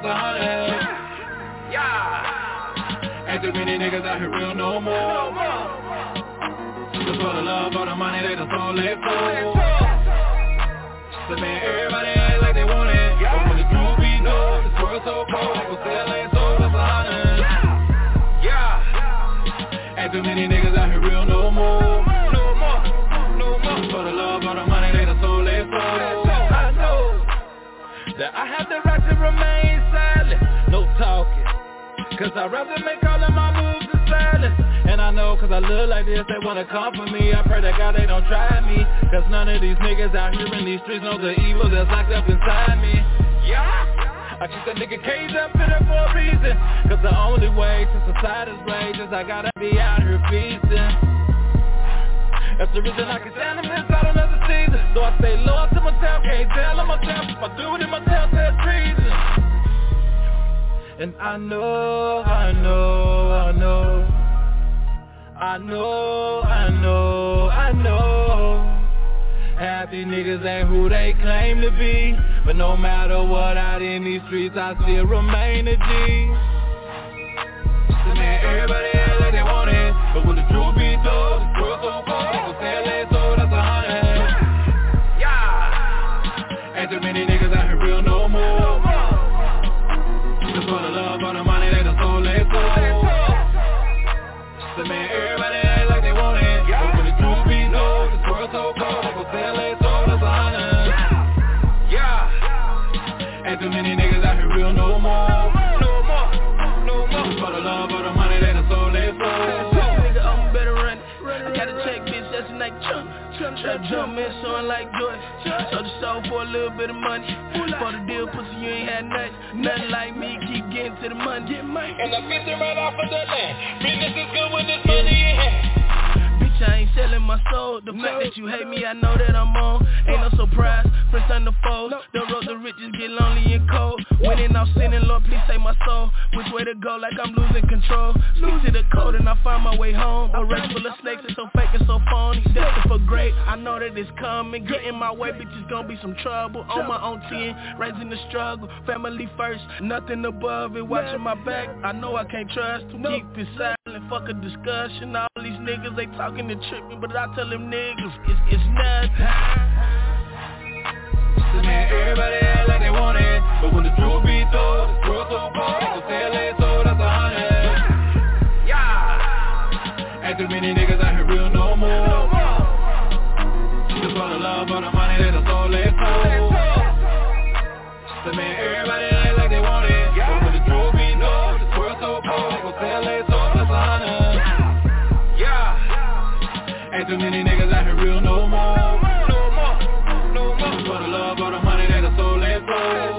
[SPEAKER 15] that's 100. Yeah. Ain't too many niggas out here real no more. Just for the love, for the money, they just all live for. So man, everybody act like they want it. But when the truth be known, this world so cold, they gon' sell ain't sold, that's 100. Yeah. Ain't too many niggas out here real no more. Just for the love, for the money, they just all live for.
[SPEAKER 4] I know that I have the right to remain silent, no talking, cause I'd rather make all of my moves in silence. And I know cause I look like this, they wanna come for me. I pray to God they don't try me, cause none of these niggas out here in these streets know the evil that's locked up inside me. Yeah, I keep that nigga caged up in it for a reason, cause the only way to society's rage is I gotta be out here feasting. That's the reason I can stand them inside another season. So I stay loyal to myself, can't tell on myself. If I do it in myself, that's treason. And I know half these niggas ain't who they claim to be. But no matter what, out in these streets, I still remain a G. So man, everybody act like they want it, but when the truth be told, this world so cold, they gon' sell it, so that's 100. Yeah. Ain't too many niggas out here real no more. Just for the love, for the money, they done sold their soul. So man, everybody act like they want it, but when the truth be told, this world so cold, they gon' sell it, so that's 100. Yeah. Ain't too many niggas out here real no more. For the love, for the money, they done sold their soul.
[SPEAKER 6] Nigga, I'm better run it. I got a check, bitch, that's a night chunk. Trap jump in, soaring like joy. Sold the soul for a little bit of money. For the deal, pussy, you ain't had nothing. Nothing like me, keep getting to the money. And I'm fishing right off of the land. Business is good with this money in hand. Bitch, I ain't selling my soul. The fact that you hate me, I know that I'm on. Ain't no surprise, friends turn to foes. The road to riches get lonely and cold. Winning off sinning, Lord, please save my soul. Which way to go, like I'm losing control. Stick to the code and I find my way home. A race full of snakes, it's so fake and so phony. Destined for great, I know that it's coming. Get in my way, bitch, it's gonna be some trouble. On my own 10, raising the struggle. Family first, nothing above it. Watching my back, I know I can't trust. Keep it silent, fuck a discussion. All these niggas, they talking and tripping, but I tell them niggas, it's nothing.
[SPEAKER 15] So man, everybody act like they want it, but when the truth be told, this world so cold, they gon' sell it, so that's 100. Yeah. Ain't too many niggas out here real no more. Just for the love, for the money, they done sold their soul. So man, everybody act like they want it, but when the truth be told, this world so cold, they gon' sell it, so that's 100. Yeah. Ain't too many niggas out here real no more. For the love, for the money, they done sold their soul.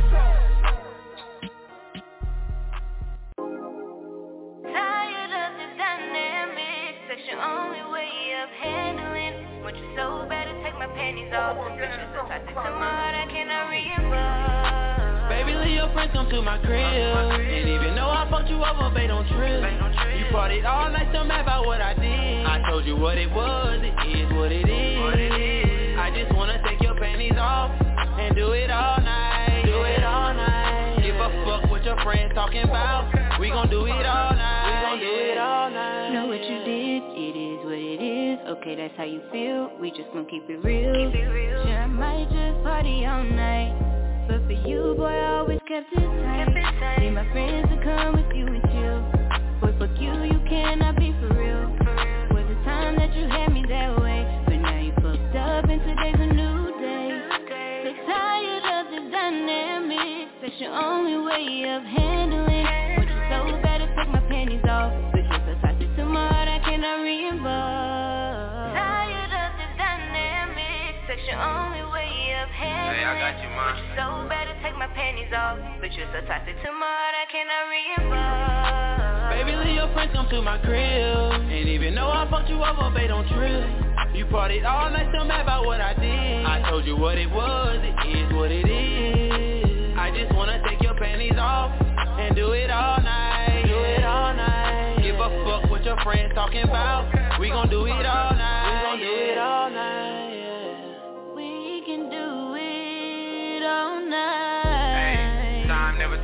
[SPEAKER 1] Tired of the dynamic, that's your only way of handling. Want you so bad to take my panties off, but you're so toxic to my heart, I cannot reimburse.
[SPEAKER 24] Baby, leave your friends come to my crib. And even though I fucked you over, babe, don't trip. You partied all night, still mad about what I did. I told you what it was, it is what it is. I just wanna take your panties off and do it all night. Do it all night. Give a fuck what your friends talking about. We gon' do it all night. We gon' do it all night.
[SPEAKER 1] Know what you did, it is what it is. Okay, that's how you feel. We just gon' keep it real. Sure, I might just party all night, but for you, boy, I always kept it tight. Need my friends to come with you and chill. Boy, fuck you, you cannot be for real. Was the time that you had me that way, but now you fucked up and today's a new day. So tired of the dynamic, that's your only way of handling. Want you so bad to take my panties off, but you're so toxic to my heart, I cannot reimburse. Tired of the dynamic, that's your only way of handling.
[SPEAKER 10] Hey, I got you, man.
[SPEAKER 1] Want you so bad to take my panties off, but you're so toxic to my heart, I cannot reimburse.
[SPEAKER 24] Baby, leave your friends come to my crib. And even though I fucked you over, babe, don't trip. You partied all night, still mad about what I did. I told you what it was, it is what it is. I just wanna take your panties off and do it all night. Do it all night. Give a fuck what your friends talking about. We gon' do it all night. We gon' do it all night.
[SPEAKER 1] We can do it all night.
[SPEAKER 10] Hey, time never tell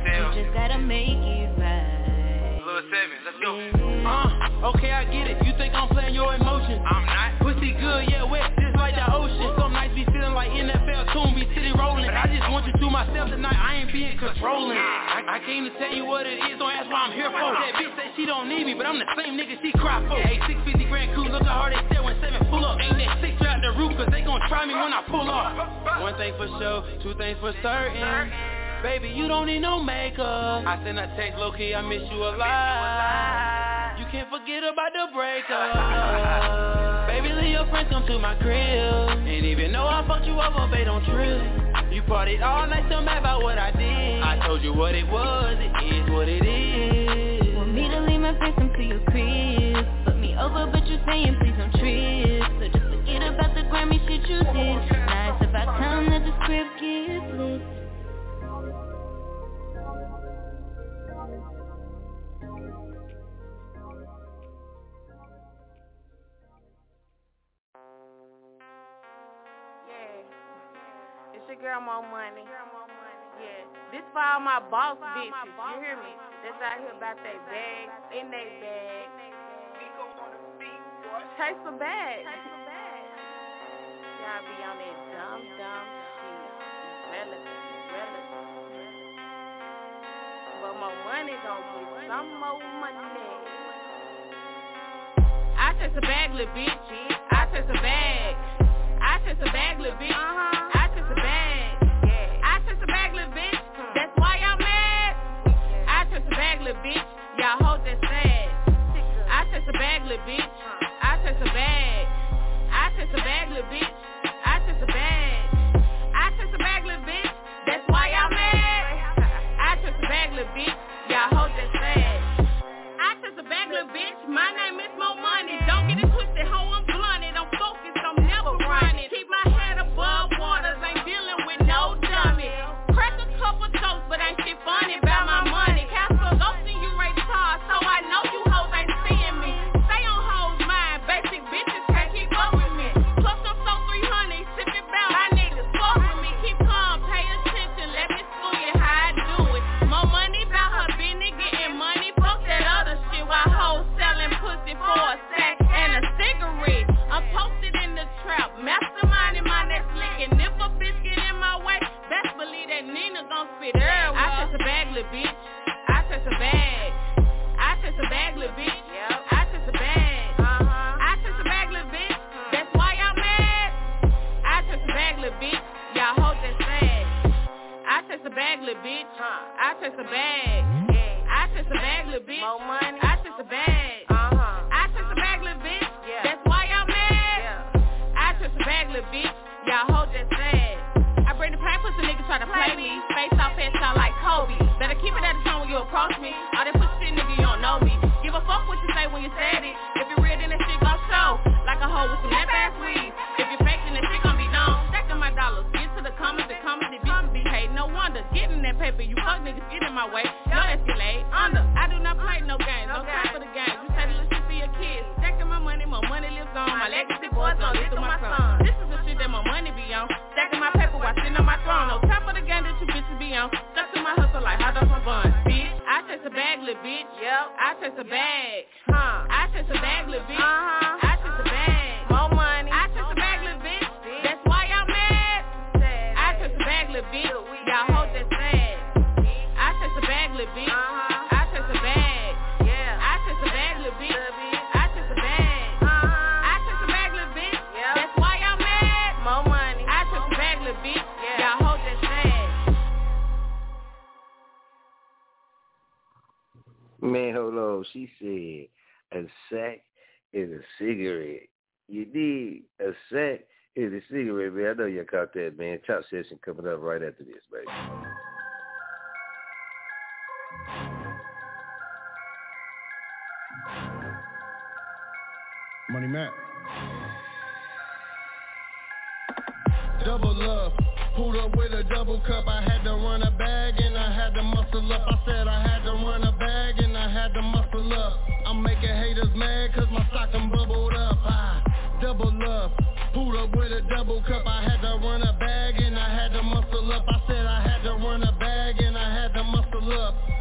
[SPEAKER 1] gotta make it right.
[SPEAKER 10] Lil 7, let's go.
[SPEAKER 6] Okay, I get it. You think I'm playing your emotions?
[SPEAKER 10] I'm not.
[SPEAKER 6] Pussy good, yeah, wet, just like the ocean. Some nights be feeling like NFL, tune be city rolling. But I just want you to myself tonight, I ain't being controlling. I came to tell you what it is, don't ask what I'm here for. That bitch say she don't need me, but I'm the same nigga she cry for. Hey, 650 grand coupe, look how hard they sell when 7 pull up. Ain't that 6 out the roof, cause they gon' try me when I pull up. One thing for sure, two things for certain. Baby, you don't need no makeup. I send a text, low-key, I miss you a lot. You can't forget about the breakup. Baby, leave your friends come to my crib. Ain't even know I fucked you over, babe, don't trip. You partied all night, so mad about what I did. I told you what it was, it is what it is.
[SPEAKER 1] Want me to leave my face come to your crib. Fuck me over, but you saying please don't trip. So just forget about the Grammy shit you did. Now it's about time that the script gets lit.
[SPEAKER 2] Girl, more money. Yeah, this for all my boss bitches. You hear me? That's out here about they bag, in they bag. Chase a bag. Y'all be on that dumb shit. Relative. But more money gon' get some more money. I chase a bag, little bitch. I chase a bag. I chase a bag, little bitch. I chase a bag. I chase a bag, little bitch. That's why y'all mad. I chase a bag, little bitch. Y'all hold that sad. I chase a bag, little bitch. I chase a bag. I chase a bag, little bitch. I chase a bag. I chase a bag, little bitch. That's why y'all mad. I chase a bag, little bitch. Y'all hold that sad. I chase a bag, little bitch. My name is Mo Money. Don't get it twisted, ho, I'm blunted. I'm focused, I'm never running. Keep my head above waters, ain't dealing with no dummy. Crack a couple jokes, but ain't shit funny about my money. Casper, go see you Ray Charles, so I know you hoes ain't seeing me. Stay on hoes' mind, basic bitches can't keep up with me. Plus I'm so 300, sipping bout, my niggas fuck with me. Keep calm, pay attention, let me school you how I do it. More money about her business, getting money, fuck that other shit. While hoes selling pussy for a sack and a cigarette. I'm posted in the trap, mastermind in my next lick. And if a bitch get in my way, best believe that Nina gon' spit her. I chase a bag, little bitch. I chase a bag. I chase a bag, little bitch. I chase a bag. I chase a bag, little bitch. That's why y'all mad. I chase a bag, little bitch. Y'all hold that sad. I chase a bag, little bitch. I chase a bag. I chase a bag, little bitch. More money. I chase a bag. I chase a bag, little bitch. That's why y'all mad. I chase a bag, little bitch. Y'all hold that sad. I bring the pain, pussy nigga try to play me. Face off, head sound like Kobe. Better keep it at the tone when you approach me. All that pussy shit, nigga, you don't know me. Give a fuck what you say when you said it. If you real, then that shit gon' show. Like a hoe with some that ass weed. If you fake, then that shit gon' be known. Stacking my dollars, get to the comments, the bitches be paid. No wonder, getting that paper, you fuck niggas get in my way. No Escalade, under. I do not play no games, no time for the game. You say the little shit for your kids. Stacking my money lives on. My legacy boys gon' live through my son. This is the shit that my money be on. Stacking my paper while sitting on my throne. No time for the game that you bitches be on. Stuck to my hustle like hot dogs on buns. Bitch, I chase a bag, little bitch. I chase a bag. I chase a bag, little bitch. I chase a bag. More money. I chase a bag, little bitch. That's why y'all mad. I chase a bag, little bitch. Y'all hold that sad. I chase a bag, little bitch. I chase a bag. I chase a bag, little bitch. I chase a bag. I chase a bag, little bitch. That's why y'all mad. More money. I chase a bag, little bitch. Y'all hold that sad.
[SPEAKER 19] Man, hold on. She said a sack is a cigarette. You dig? A sack is a cigarette, man. I know you caught that, man. Chop session coming up right after this, baby.
[SPEAKER 5] Money Mac. Double love, pulled up with a double cup. I had to run a bag and I had to muscle up. I said I had to run a bag and I had to muscle up. I'm making haters mad cause my stock done bubbled up. Double love, pulled up with a double cup. I had to run a bag and I had to muscle up. I said I had to run a bag and I had to muscle up.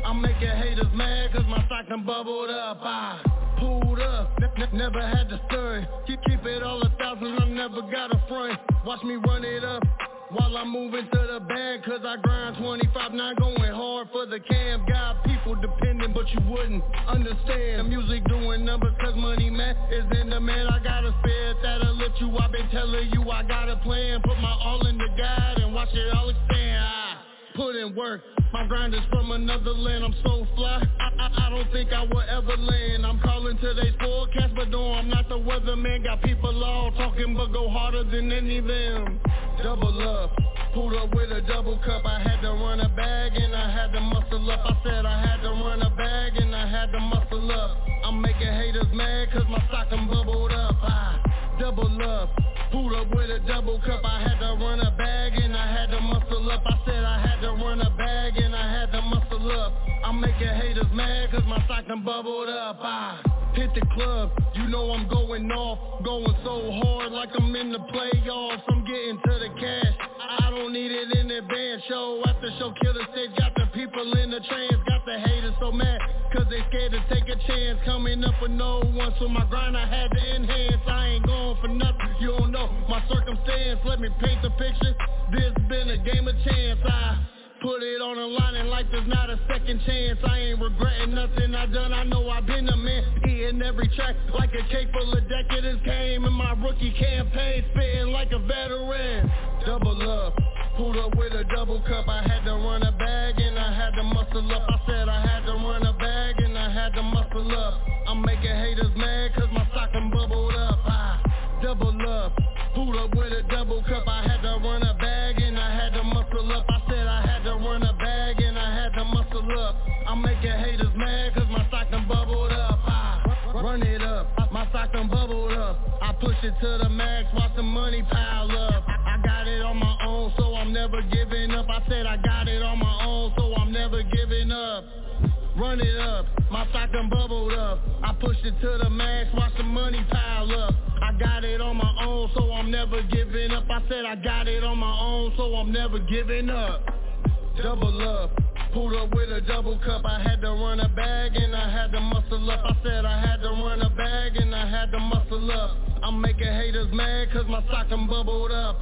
[SPEAKER 5] I'm making haters mad cause my stock done bubbled up. I pulled up, never had to stir. Keep it all 1,000, I never got a front. Watch me run it up while I'm moving to the bag, cause I grind 25/9 going hard for the cam. Got people dependent, but you wouldn't understand. The music doing numbers cause money man is in demand. I gotta spare that'll lift you. I've been telling you I got a plan. Put my all in the guide and watch it all expand. I put in work, my grind is from another land. I'm so fly, I don't think I will ever land. I'm calling today's forecast, but no, I'm not the weatherman. Got people all talking but go harder than any of them. Double up, pulled up with a double cup. I had to run a bag and I had to muscle up. I said I had to run a bag and I had to muscle up. I'm making haters mad cause my stock done bubbled up. I double up, pulled up with a double cup. I had to run a bag and I had to muscle up. I said I had to run a bag and I had to muscle up. I'm making haters mad cause my stock done bubbled up. I hit the club, you know I'm going off, going so hard like I'm in the playoffs. I'm getting to the cash, I don't need it in advance. Show after show, killer stage, got the people in the trance. Got the haters so mad, cause they scared to take a chance. Coming up with no one, so my grind I had to enhance. I ain't going for nothing, you don't know my circumstance. Let me paint the picture, this been a game of chance. I put it on the line and like there's not a second chance. I ain't regretting nothing I done, I know I've been a man. Eating every track like a cake full of decadence. Came in my rookie campaign, spitting like a veteran. Double up, pulled up with a double cup. I had to run a bag and I had to muscle up. I said I had to run a bag and I had to muscle up. I'm making haters mad cause my stock done bubbled up. I double up, pulled up with a double cup. I had to run a bag and I had to muscle up. I said I had to run a bag and I had to muscle up. I'm making haters mad cause my stock done bubbled up. I run it up, my stock done bubbled up. I push it to the max, watch the money pile up. I got it on my own, so I'm never giving up. I said I got it on my own, so I'm never giving up. Run it up, my stock done bubbled up. I pushed it to the max, watch the money pile up. I got it on my own, so I'm never giving up. I said I got it on my own, so I'm never giving up. Double up, pulled up with a double cup. I had to run a bag and I had to muscle up. I said I had to run a bag and I had to muscle up. I'm making haters mad cause my stock done bubbled up.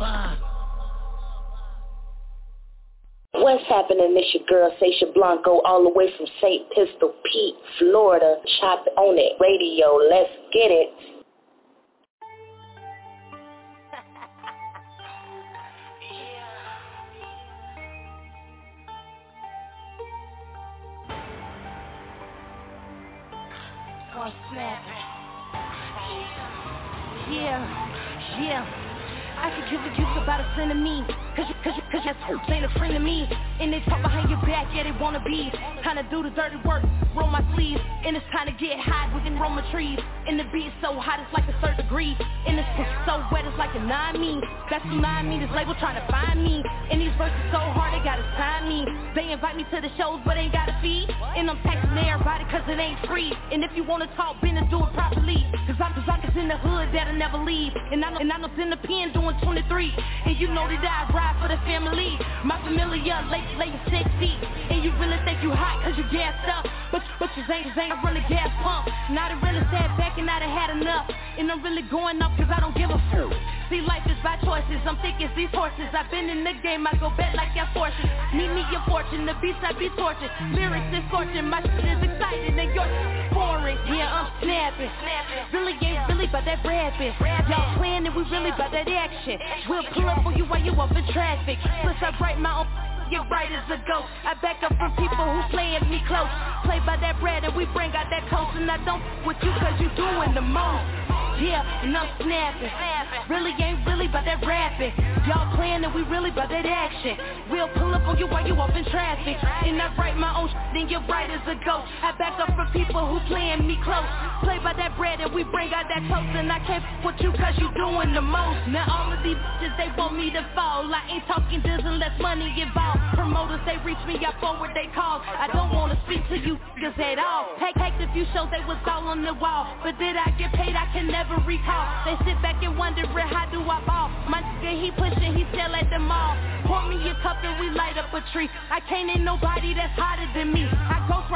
[SPEAKER 7] What's happening? It's your girl, Sasha Blanco, all the way from St. Pistol Pete, Florida. Chop on it, radio. Let's get it.
[SPEAKER 9] Oh, snap. Yeah. I could give a juice about a sin of me. Cause that's who ain't a friend of me. And they talk behind your back, yeah, they wanna be. Kinda do the dirty work, roll my sleeves. And it's time to get high, we can roll my trees. And the beat's so hot, it's like a third degree. And it's so wet, it's like a 9 me. That's tsunami, this label trying to find me. And these verses so hard, they gotta sign me. They invite me to the shows, but ain't got a fee. And I'm taxing everybody cause it ain't free. And if you wanna talk business, do it properly. Cause I'm in the hood that'll never leave. And I know in the pen doing 23. And you know that I ride for the family. My familiar, late 6 feet. And you really think you hot cause you gassed up. But you ain't really gas pump. Now they really sat back and I done had enough. And I'm really going up cause I don't give a fuck. See, life is by choices, I'm thick as these horses. I've been in the game, I go bet like Air Forces. Need me your fortune, the beats I be tortured. Lyrics is scorching, my shit is exciting and yours is boring. Yeah, I'm snapping. Really ain't really about that rapping. Y'all playing and we really about that action. We'll pull up for you while you up in traffic. Plus I write my own, you're right as a ghost. I back up from people who playing me close. Play by that bread and we bring out that coast. And I don't with you cause you doing the most. Yeah, and I'm snapping. Really ain't really about that rapping. Y'all playing and we really about that action. We'll pull up on you while you up in traffic. And I write my own then you're right as a ghost. I back up from people who playing me close. Play by that bread and we bring out that toast. And I can't with you cause you doing the most. Now all of these bitches, they want me to fall. I ain't talking this unless money involved. Promoters, they reach me, I forward they call. I don't wanna speak to you cause at all. Take a few shows, they was all on the wall. But did I get paid? I can never recall. They sit back and wonder how do I ball. My nigga, he pushing, he sell at the mall. Pour me a cup and we light up a tree. I can't ain't nobody that's hotter than me. I go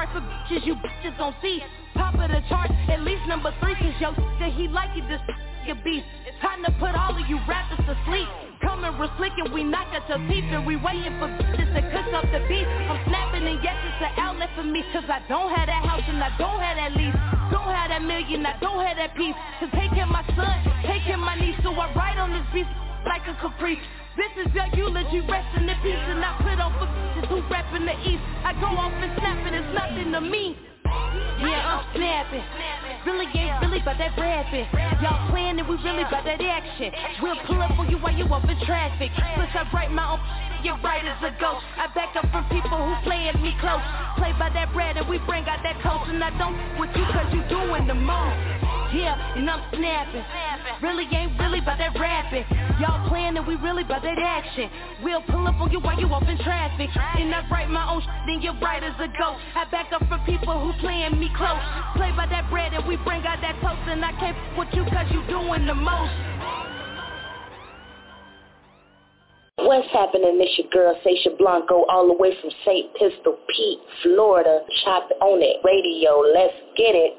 [SPEAKER 9] bitches you bitches gon' see. Top of the chart, at least number 3, cause yo, that he like it, this your beef. It's time to put all of you rappers to sleep. Coming real slick and we knock out your teeth, and we waiting for bitches to cook up the beef. I'm snapping and yes, it's an outlet for me, cause I don't have that house and I don't have that lease. Don't have that million, I don't have that piece. To take care of my son, take care of my niece, so I ride on this beef like a caprice. This is your eulogy, resting in peace, and I put on for bitches who rap in the east. I go off and snap it, it's nothing to me. Yeah, I'm snapping. Really ain't really about that rapping. Y'all playing and we really about that action. We'll pull up on you while you up in traffic. Plus I write my own, you're right as a ghost. I back up from people who playing me close. Play by that bread and we bring out that coast. And I don't with you cause you doing the most. Yeah, and I'm snapping. Really ain't really about that rapping. Y'all playing and we really about that action. We'll pull up on you while you up in traffic. And I write my own then you're right as a ghost. I back up from people who playing me close. Play by that bread and we bring out that toast. And I can't with you cause you doing the most.
[SPEAKER 7] What's happening? It's your girl, Sasha Blanco, all the way from St. Pistol Pete, Florida. Chop on it, radio, let's get it.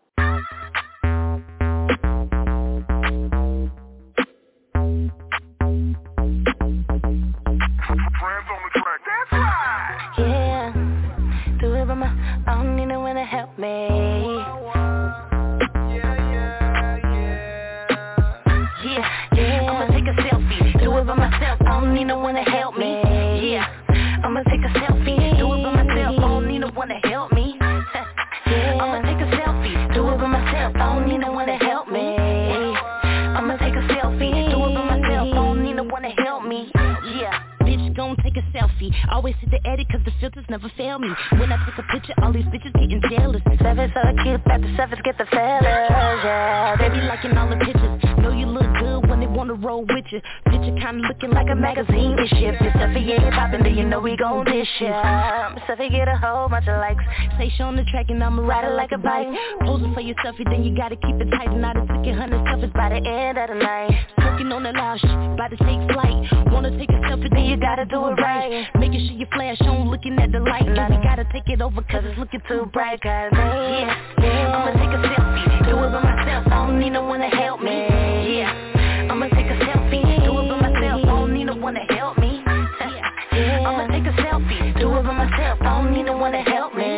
[SPEAKER 9] Yeah, do it by my, I don't need no one to help me. Yeah, I'ma take a selfie, do it by myself, I don't need no one to help me. Yeah, I'ma take a selfie, do it by myself, I don't need no one to help me. I'ma take a selfie, do it by myself, I don't need no one to help me. I'ma take a selfie, do it by myself, I don't need no one to help me. Yeah. Gon' take a selfie. Always hit the edit cause the filters never fail me. When I take a picture, all these bitches getting jealous. 7 so cute, but the 7's get the fellas. Yeah, they be liking all the pictures. Know you look good when they wanna roll with you. Picture kinda looking like a magazine and shit. If Selfie ain't poppin', then you know we gon' dish it. Selfie get a whole bunch of likes. Say she on the track and I'ma ride it like a bike. Posing for your selfie, then you gotta keep it tight. And I done took 100 selfies by the end of the night. Smoking on the loud shit, about to take flight. Wanna take a selfie, then you gotta do it right. Making sure you flash on, looking at the light. And we gotta take it over cause it's looking too bright. Cause I'ma take a selfie, do it by myself, I don't need no one to help me. Yeah, I'ma take a selfie, do it by myself, I don't need no one to help me. I'ma take a selfie, do it by myself, I don't need no one to help me.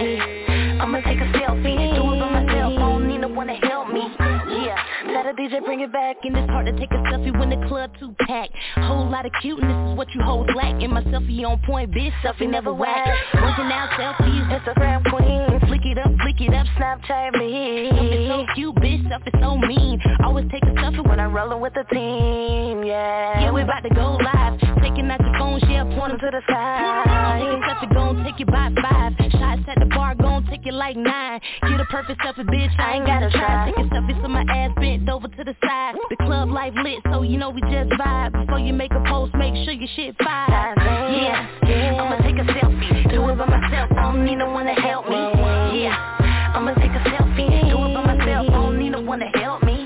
[SPEAKER 9] I'ma take a selfie, do it by myself, I don't need no one to help me. Yeah, let a DJ bring it back, and it's hard to take a selfie when the club too packed. Whole lot of cuteness is what you hold black, and my selfie on point, bitch, selfie never whack. Working out selfies, Instagram queen, flick it up, Snapchat me. Selfie so cute, bitch, selfie so mean. Always take a selfie when I'm rolling with the team, yeah, we about to go live, taking out your phone, yeah, pointing to the sky. Take a selfie, gon' take you by 5. Shots at the bar, gon' take you like 9. Get a perfect selfie, bitch, I ain't gotta try. Take a selfie so my ass bent over to the side. The club life lit, so you know we just vibe. Before you make a post, make sure your shit fire. Yeah, I'ma take a selfie, do it by myself, I don't need no one to help me. Yeah, I'ma take a selfie, do it by myself, I don't need no one to help me.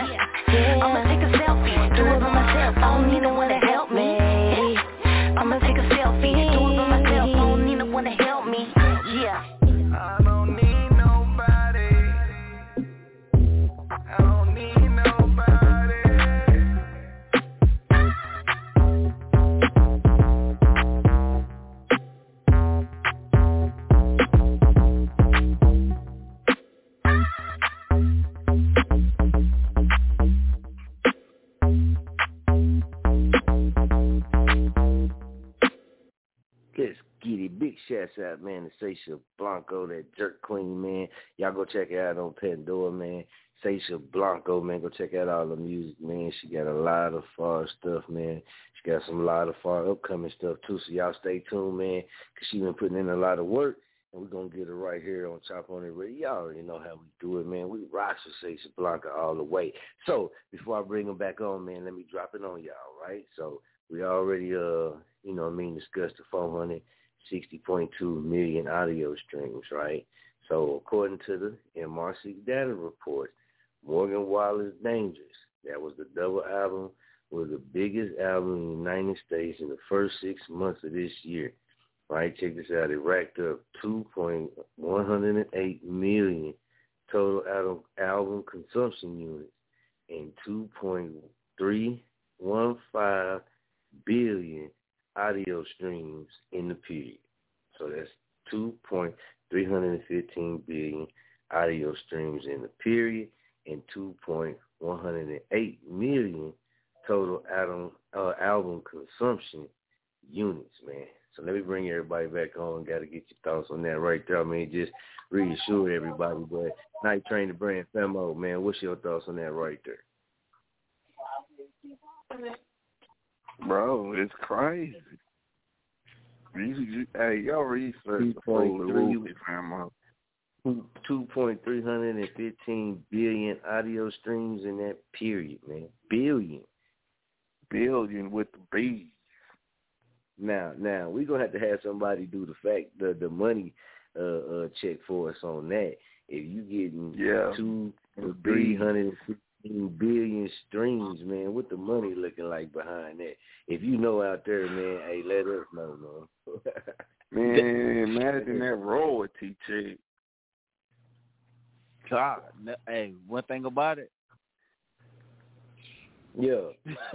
[SPEAKER 9] I'ma take a selfie, do it by myself, I don't need no one to help me. I'ma take a selfie, do it by myself, I don't need no one to help me. Yeah.
[SPEAKER 8] I don't need nobody. I don't need nobody.
[SPEAKER 19] Let's get it. Big shouts out, man, to Sasha Blanco, that jerk queen, man. Y'all go check her out on Pandora, man. Sasha Blanco, man. Go check out all the music, man. She got a lot of far stuff, man. She got some lot of far upcoming stuff, too. So y'all stay tuned, man, because she been putting in a lot of work. And we're going to get her right here on Chop on It Radio. Y'all already know how we do it, man. We rock with Sasha Blanco all the way. So before I bring them back on, man, let me drop it on y'all, right? So we already, discussed the 460.2 million audio streams, right? So according to the MRC data report, Morgan Wallen's Dangerous, that was the double album, was the biggest album in the United States in the first 6 months of this year, Right, check this out. It racked up 2.108 million total album consumption units and 2.315 billion audio streams in the period. So that's 2.315 billion audio streams in the period and 2.108 million total album consumption units, man. So let me bring everybody back on. Got to get your thoughts on that right there, man. Just reassure everybody. But Night Train the Brand Femo, man, what's your thoughts on that right there?
[SPEAKER 17] Bro, it's crazy. Hey, y'all research the Woozy Femo.
[SPEAKER 19] 2.315 billion audio streams in that period, man. Billion
[SPEAKER 17] with the B.
[SPEAKER 19] Now we're gonna have to have somebody do the money check for us on that. If you getting 2 to 315 billion streams, man, what the money looking like behind that? If you know out there, man, hey, let us know, man.
[SPEAKER 17] Man, imagine that royalty check.
[SPEAKER 18] God, hey, one thing about it.
[SPEAKER 19] Yeah.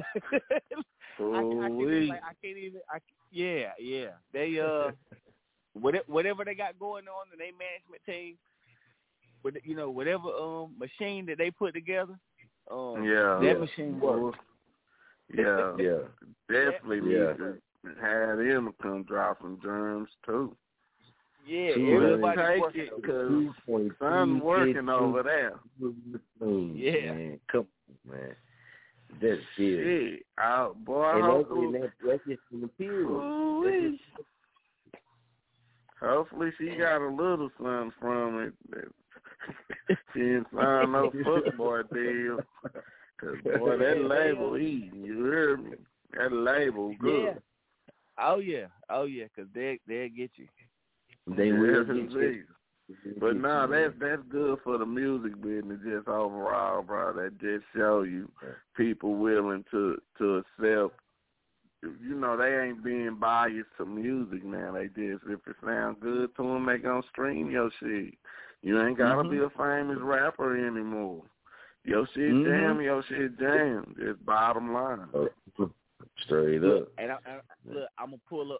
[SPEAKER 18] I can't even. They whatever they got going on in their management team, with whatever machine that they put together, that machine works.
[SPEAKER 17] Yeah, definitely need to have them come drop some germs too.
[SPEAKER 18] Yeah, everybody
[SPEAKER 17] take it because son's working over there.
[SPEAKER 19] Yeah, man, come on, man. That's serious.
[SPEAKER 17] Boy,
[SPEAKER 19] that's just in the period.
[SPEAKER 17] Hopefully she got a little something from it. She didn't sign no football deal. Cause boy, that label eating. You hear me? That label good.
[SPEAKER 18] Yeah. Oh yeah, cause they'll get you.
[SPEAKER 19] They will get you.
[SPEAKER 17] But no, that's good for the music business just overall, bro. That just show you people willing to accept. They ain't being biased to music now. They just, if it sounds good to them, they gonna stream your shit. You ain't gotta be a famous rapper anymore. Your shit jam, your shit jam. Just bottom line.
[SPEAKER 19] Straight up.
[SPEAKER 18] And look, I'm gonna pull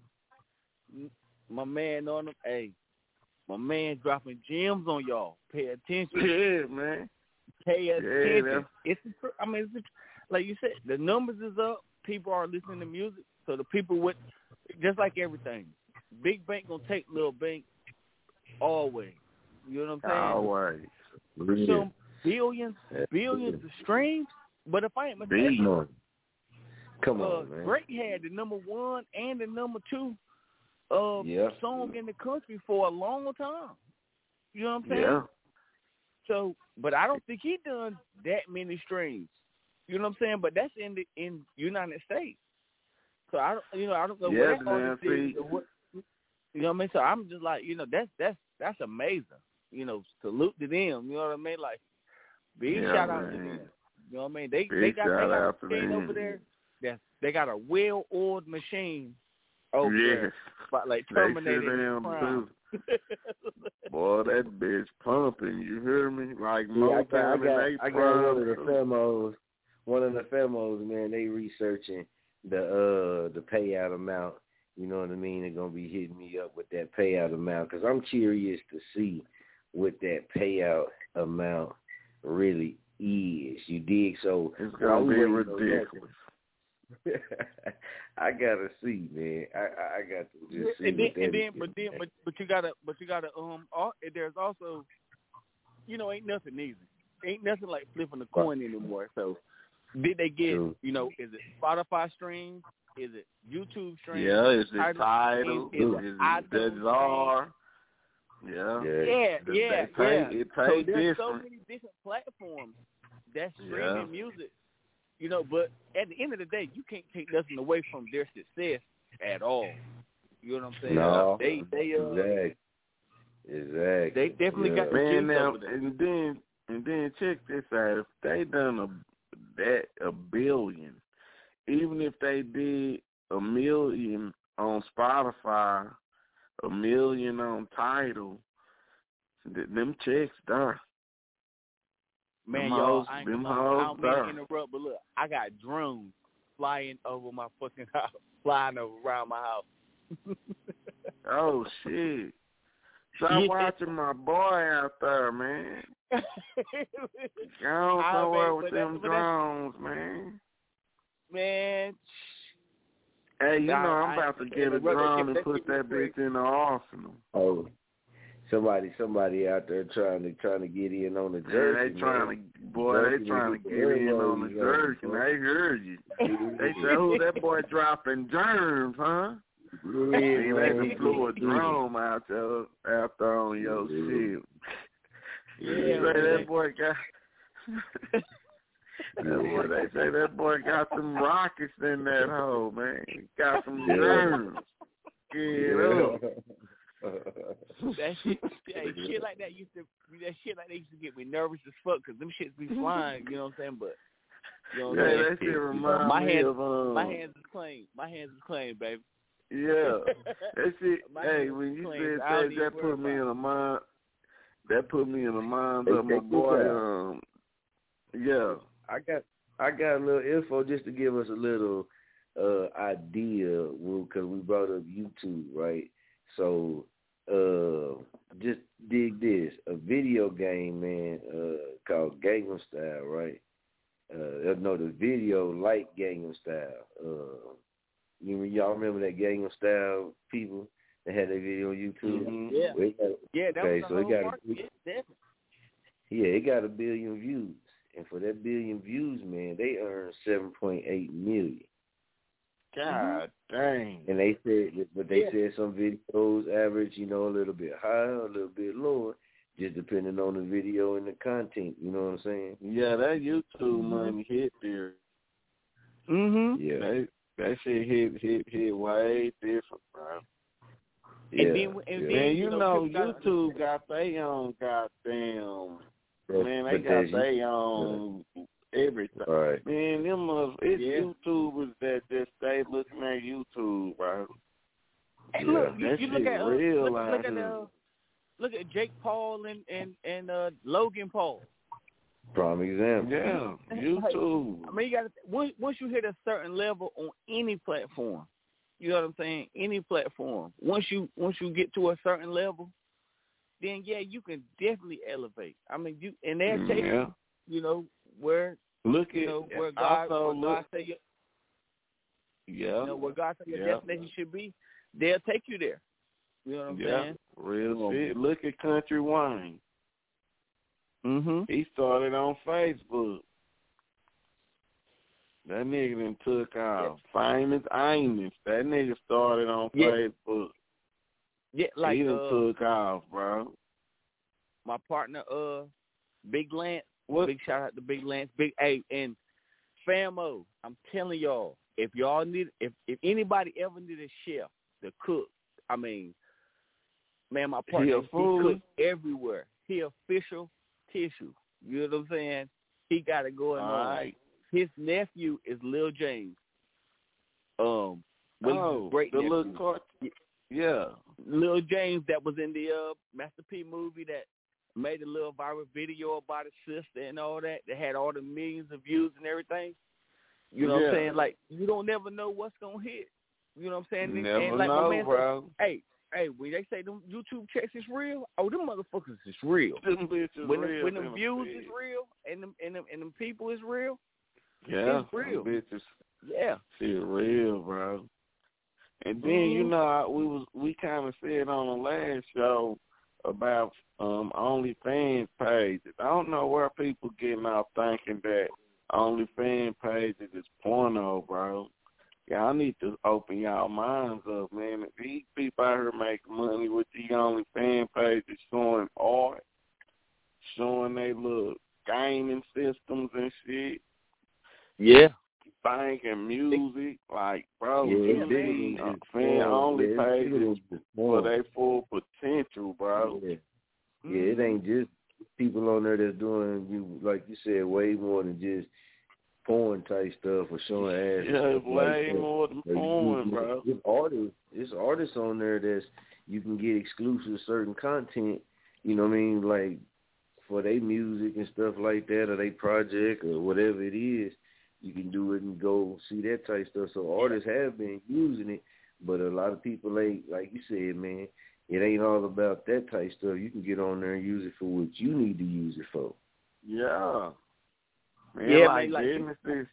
[SPEAKER 18] my man on them. Hey, my man dropping gems on y'all. Pay attention.
[SPEAKER 17] Yeah, man.
[SPEAKER 18] Pay attention. It's like you said, the numbers is up. People are listening to music. So the people with, just like everything, big bank gonna take little bank always. You know what I'm saying?
[SPEAKER 17] Always.
[SPEAKER 18] Some billions of streams. But if I ain't mistaken,
[SPEAKER 19] come on, man.
[SPEAKER 18] Drake had the number 1 and the number 2 song in the country for a long time. You know what I'm saying?
[SPEAKER 17] Yeah.
[SPEAKER 18] So, but I don't think he done that many streams. You know what I'm saying? But that's in United States. So I don't know what that artist is. You know what I mean? So I'm just like, that's amazing. Salute to them. You know what I mean? Like, big shout out to them. You know what I mean? They got a machine over there. They got a well-oiled machine over there. But like Terminator Prime.
[SPEAKER 17] Boy, that bitch pumping. You hear me? Like
[SPEAKER 19] I got one of the Femos, man. They researching the payout amount. You know what I mean? They're gonna be hitting me up with that payout amount because I'm curious to see what that payout amount really is. You dig? So
[SPEAKER 17] it's gonna be ridiculous.
[SPEAKER 19] I gotta see, man. I got to just see.
[SPEAKER 18] But you gotta. There's also, ain't nothing easy. Ain't nothing like flipping a coin anymore. So, did they get? Is it Spotify streams? Is it YouTube streams?
[SPEAKER 17] Yeah, is it Tidal? Is it Desar? Yeah.
[SPEAKER 18] It pays
[SPEAKER 17] so
[SPEAKER 18] there's
[SPEAKER 17] different.
[SPEAKER 18] So many different platforms that's streaming music. But at the end of the day, you can't take nothing away from their success at all. You know what I'm saying?
[SPEAKER 19] No,
[SPEAKER 18] exactly. They definitely got the
[SPEAKER 17] man now,
[SPEAKER 18] over there.
[SPEAKER 17] and then check this out. If they done a billion, even if they did 1 million on Spotify, 1 million on Tidal. Them checks there.
[SPEAKER 18] Man,
[SPEAKER 17] them
[SPEAKER 18] y'all,
[SPEAKER 17] hoes,
[SPEAKER 18] I
[SPEAKER 17] them
[SPEAKER 18] don't mean
[SPEAKER 17] there.
[SPEAKER 18] to interrupt, but look, I got drones flying over my fucking house, flying around my house.
[SPEAKER 17] Oh, shit. Stop watching my boy out there, man. Go somewhere with them drones, man.
[SPEAKER 18] Man.
[SPEAKER 17] Hey, you know I'm about to get a drone and put that bitch in the arsenal.
[SPEAKER 19] Oh, somebody out there trying to get in on the jersey.
[SPEAKER 17] They trying to get in on the jersey. They heard you. They said, "Who that boy dropping germs, huh?"
[SPEAKER 19] Yeah,
[SPEAKER 17] they just flew a drone out there on your shit.
[SPEAKER 18] Yeah,
[SPEAKER 17] that boy got. They say that boy got some rockets in that hole, man. He got some germs. Get up.
[SPEAKER 18] That shit like that used to get me nervous as fuck because them shits be flying. You know what I'm saying? But you know what I'm saying?
[SPEAKER 17] That shit remind me of
[SPEAKER 18] my hands is clean. My hands is clean, baby.
[SPEAKER 17] Yeah, that shit. Hey, when you said that put me in the mind. That put me in the mind of my boy. Yeah.
[SPEAKER 19] I got a little info just to give us a little idea, because we brought up YouTube, right? So just dig this. A video game, man, called Gangnam Style, right? No, the video like Gangnam Style. Y'all remember that Gangnam Style people that had that video on YouTube?
[SPEAKER 18] Mm-hmm. Yeah. That was the whole market.
[SPEAKER 19] Yeah, it got 1 billion views. And for that 1 billion views, man, they earned $7.8 million.
[SPEAKER 17] God dang.
[SPEAKER 19] And they said some videos average, a little bit higher, a little bit lower, just depending on the video and the content. You know what I'm saying?
[SPEAKER 17] Yeah, that YouTube money hit there.
[SPEAKER 19] Yeah.
[SPEAKER 17] That shit hit way different, bro.
[SPEAKER 19] Yeah.
[SPEAKER 18] And then
[SPEAKER 17] you know, YouTube got their own goddamn. Man, they got their own everything.
[SPEAKER 19] Right.
[SPEAKER 17] Man, YouTubers that just stay looking at YouTube, bro.
[SPEAKER 18] Hey, look,
[SPEAKER 17] that
[SPEAKER 18] you
[SPEAKER 17] shit
[SPEAKER 18] look at
[SPEAKER 17] real
[SPEAKER 18] look at Jake Paul and Logan Paul.
[SPEAKER 19] Prime example.
[SPEAKER 17] Yeah, YouTube.
[SPEAKER 18] I mean, you got to once you hit a certain level on any platform, you know what I'm saying? Any platform. Once you get to a certain level, then you can definitely elevate. I mean, they'll take you, where where God say where God say your destination should be, they'll take you there. You know what I'm saying?
[SPEAKER 17] Real shit. Look at Country Wayne. He started on Facebook. That nigga then took off. Famous Amos. That nigga started on Facebook.
[SPEAKER 18] Yeah, like
[SPEAKER 17] he done took off, bro.
[SPEAKER 18] My partner, Big Lance.
[SPEAKER 17] What?
[SPEAKER 18] Big shout out to Big Lance. Big A and Famo. I'm telling y'all, if anybody ever need a chef to cook, I mean, man, my partner, he cooks everywhere. He official tissue. You know what I'm saying? He got it going on.
[SPEAKER 17] Right.
[SPEAKER 18] His nephew is Lil James.
[SPEAKER 17] Great
[SPEAKER 18] nephew.
[SPEAKER 17] Little court. Yeah.
[SPEAKER 18] Lil James that was in the Master P movie that made a little viral video about his sister and all that. That had all the millions of views and everything. You know what I'm saying? Like, you don't never know what's going to hit. You know what I'm saying?
[SPEAKER 17] Never
[SPEAKER 18] like
[SPEAKER 17] know,
[SPEAKER 18] my man
[SPEAKER 17] bro.
[SPEAKER 18] Said, hey, when they say them YouTube checks is real, them motherfuckers is real.
[SPEAKER 17] Them bitches
[SPEAKER 18] when
[SPEAKER 17] real.
[SPEAKER 18] When them views is real and them people is real,
[SPEAKER 17] it's
[SPEAKER 18] real.
[SPEAKER 17] Bitches.
[SPEAKER 18] Yeah.
[SPEAKER 17] Shit real, bro. And then, we kind of said on the last show about OnlyFans pages. I don't know where people getting off thinking that OnlyFans pages is porno, bro. Y'all need to open y'all minds up, man. If these people out here making money with these OnlyFans pages showing art, showing they little gaming systems and shit.
[SPEAKER 18] Yeah.
[SPEAKER 17] Banking music, like, bro,
[SPEAKER 19] fan
[SPEAKER 17] only pages for their full potential, bro.
[SPEAKER 19] Yeah, it ain't just people on there that's doing, like you said, way more than just porn type stuff or showing ass.
[SPEAKER 17] Yeah, it's way
[SPEAKER 19] like
[SPEAKER 17] more than porn, bro.
[SPEAKER 19] It's artists on there that's you can get exclusive certain content. You know what I mean, like for their music and stuff like that, or their project or whatever it is. You can do it and go see that type stuff. So artists have been using it, but a lot of people ain't, like you said, man, it ain't all about that type stuff. You can get on there and use it for what you need to use it for.
[SPEAKER 17] Yeah. Man,
[SPEAKER 18] yeah,
[SPEAKER 17] like
[SPEAKER 18] businesses.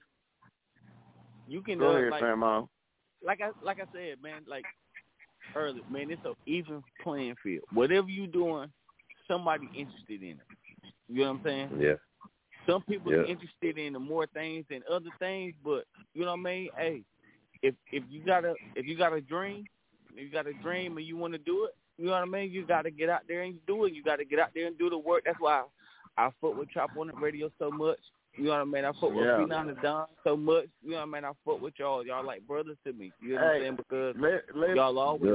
[SPEAKER 18] You can
[SPEAKER 17] go ahead,
[SPEAKER 18] like,
[SPEAKER 17] Famo.
[SPEAKER 18] Like I said, man, like earlier, man, it's an even playing field. Whatever you doing, somebody interested in it. You know what I'm saying?
[SPEAKER 19] Yeah.
[SPEAKER 18] Some people are interested in the more things than other things, but you know what I mean? Hey, if you got a dream, and you want to do it, you know what I mean? You got to get out there and do it. You got to get out there and do the work. That's why I fuck with Chop on the Radio so much. You know what I mean? I fuck with Phenom and Don so much. You know what I mean? I fuck with y'all. Y'all like brothers to me. You know what I'm saying? Because y'all always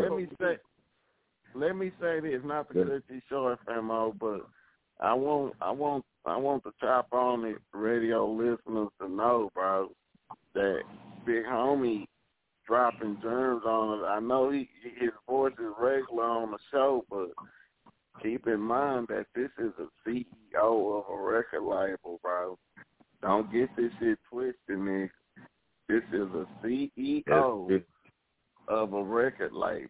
[SPEAKER 17] let me say this, not to cut you short, Famo, but I want the Chop on the Radio listeners to know, bro, that Big Homie dropping germs on it. I know his voice is regular on the show, but keep in mind that this is a CEO of a record label, bro. Don't get this shit twisted, nigga. This is a CEO of a record label.